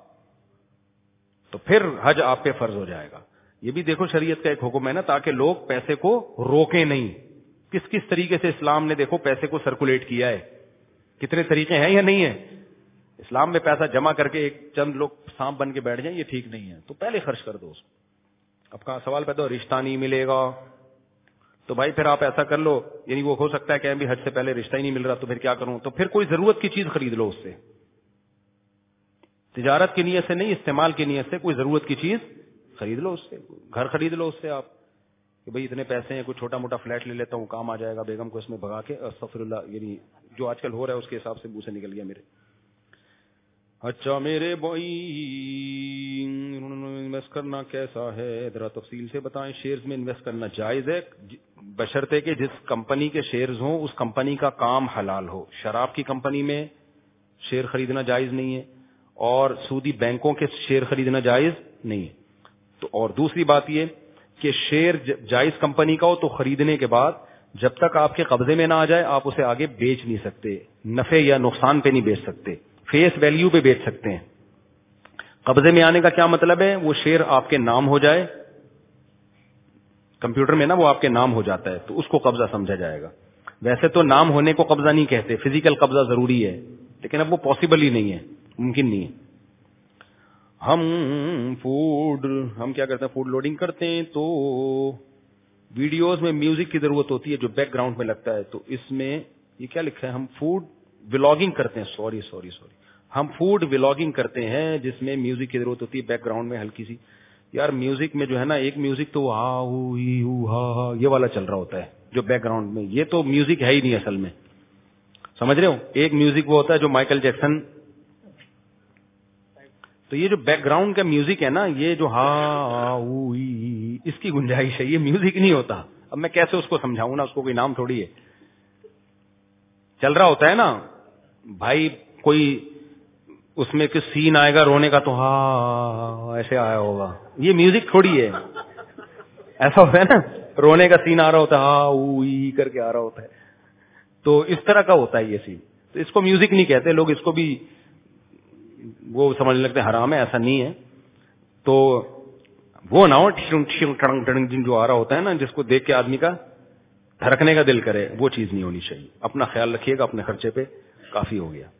Speaker 3: تو پھر حج آپ پہ فرض ہو جائے گا. یہ بھی دیکھو شریعت کا ایک حکم ہے نا، تاکہ لوگ پیسے کو روکیں نہیں. کس طریقے سے اسلام نے دیکھو پیسے کو سرکولیٹ کیا ہے، کتنے طریقے ہیں یا نہیں ہے. اسلام میں پیسہ جمع کر کے ایک چند لوگ سانپ بن کے بیٹھ جائیں، یہ ٹھیک نہیں ہے. تو پہلے خرچ کر دو اس کو. اب کا سوال پیدا ہو رشتہ نہیں ملے گا، تو بھائی پھر آپ ایسا کر لو، یعنی وہ ہو سکتا ہے کہ بھی حج سے پہلے رشتہ ہی نہیں مل رہا تو پھر کیا کروں، تو پھر کوئی ضرورت کی چیز خرید لو. اس سے تجارت کی نیت سے نہیں، استعمال کی نیت سے کوئی ضرورت کی چیز خرید لو. اس سے گھر خرید لو. اس سے آپ کہ بھائی اتنے پیسے ہیں، کوئی چھوٹا موٹا فلیٹ لے لیتا ہوں، کام آ جائے گا، بیگم کو اس میں بھگا کے. استغفر اللہ، یعنی جو آج کل ہو رہا ہے اس کے حساب سے منہ سے نکل گیا میرے. اچھا میرے بھائی انویسٹ کرنا کیسا ہے ذرا تفصیل سے بتائیں. شیئرز میں انویسٹ کرنا جائز ہے بشرطے کہ جس کمپنی کے شیئرز ہوں اس کمپنی کا کام حلال ہو. شراب کی کمپنی میں شیئر خریدنا جائز نہیں ہے، اور سودی بینکوں کے شیئر خریدنا جائز نہیں ہے. تو اور دوسری بات یہ کہ شیئر جائز کمپنی کا ہو تو خریدنے کے بعد جب تک آپ کے قبضے میں نہ آ جائے آپ اسے آگے بیچ نہیں سکتے. نفع یا نقصان پہ نہیں بیچ سکتے، فیس ویلیو پہ بیچ سکتے ہیں. قبضے میں آنے کا کیا مطلب ہے؟ وہ شیئر آپ کے نام ہو جائے، کمپیوٹر میں نا وہ آپ کے نام ہو جاتا ہے تو اس کو قبضہ سمجھا جائے گا. ویسے تو نام ہونے کو قبضہ نہیں کہتے، فزیکل قبضہ ضروری ہے، لیکن اب وہ پاسبل ہی نہیں ہے، ممکن نہیں ہے. ہم کیا کرتے ہیں، فوڈ لوڈنگ کرتے ہیں تو ویڈیوز میں میوزک کی ضرورت ہوتی ہے جو بیک گراؤنڈ میں لگتا ہے. تو اس میں یہ کیا لکھا ہے، ہم فوڈ ولاگنگ کرتے ہیں. سوری ہم فوڈ ولاگنگ کرتے ہیں جس میں میوزک کی ضرورت ہوتی ہے بیک گراؤنڈ میں ہلکی سی. یار میوزک میں جو ہے نا ایک میوزک تو یہ والا چل رہا ہوتا ہے جو بیک گراؤنڈ میں، یہ تو میوزک ہے ہی نہیں اصل میں. سمجھ رہے ہو؟ ایک میوزک وہ ہوتا ہے جو مائیکل جیکسن. تو یہ جو بیک گراؤنڈ کا میوزک ہے نا، یہ جو اس کی گنجائش ہے، یہ میوزک نہیں ہوتا. اب میں کیسے اس کو سمجھاؤں نا، اس کو کوئی نام تھوڑی ہے. چل رہا ہوتا ہے نا بھائی، کوئی اس میں کچھ سین آئے گا رونے کا تو ایسے آیا ہوگا، یہ میوزک تھوڑی ہے. ایسا ہوتا ہے نا، رونے کا سین آ رہا ہوتا ہے کر کے آ رہا ہوتا ہے، تو اس طرح کا ہوتا ہے یہ سین. تو اس کو میوزک نہیں کہتے لوگ، اس کو بھی وہ سمجھنے لگتے ہیں حرام ہے. ایسا نہیں ہے. تو وہ نہ ہو جو آ رہا ہوتا ہے نا، جس کو دیکھ کے آدمی کا دھڑکنے کا دل کرے، وہ چیز نہیں ہونی چاہیے. اپنا خیال رکھیے گا، اپنے خرچے پہ کافی ہو گیا.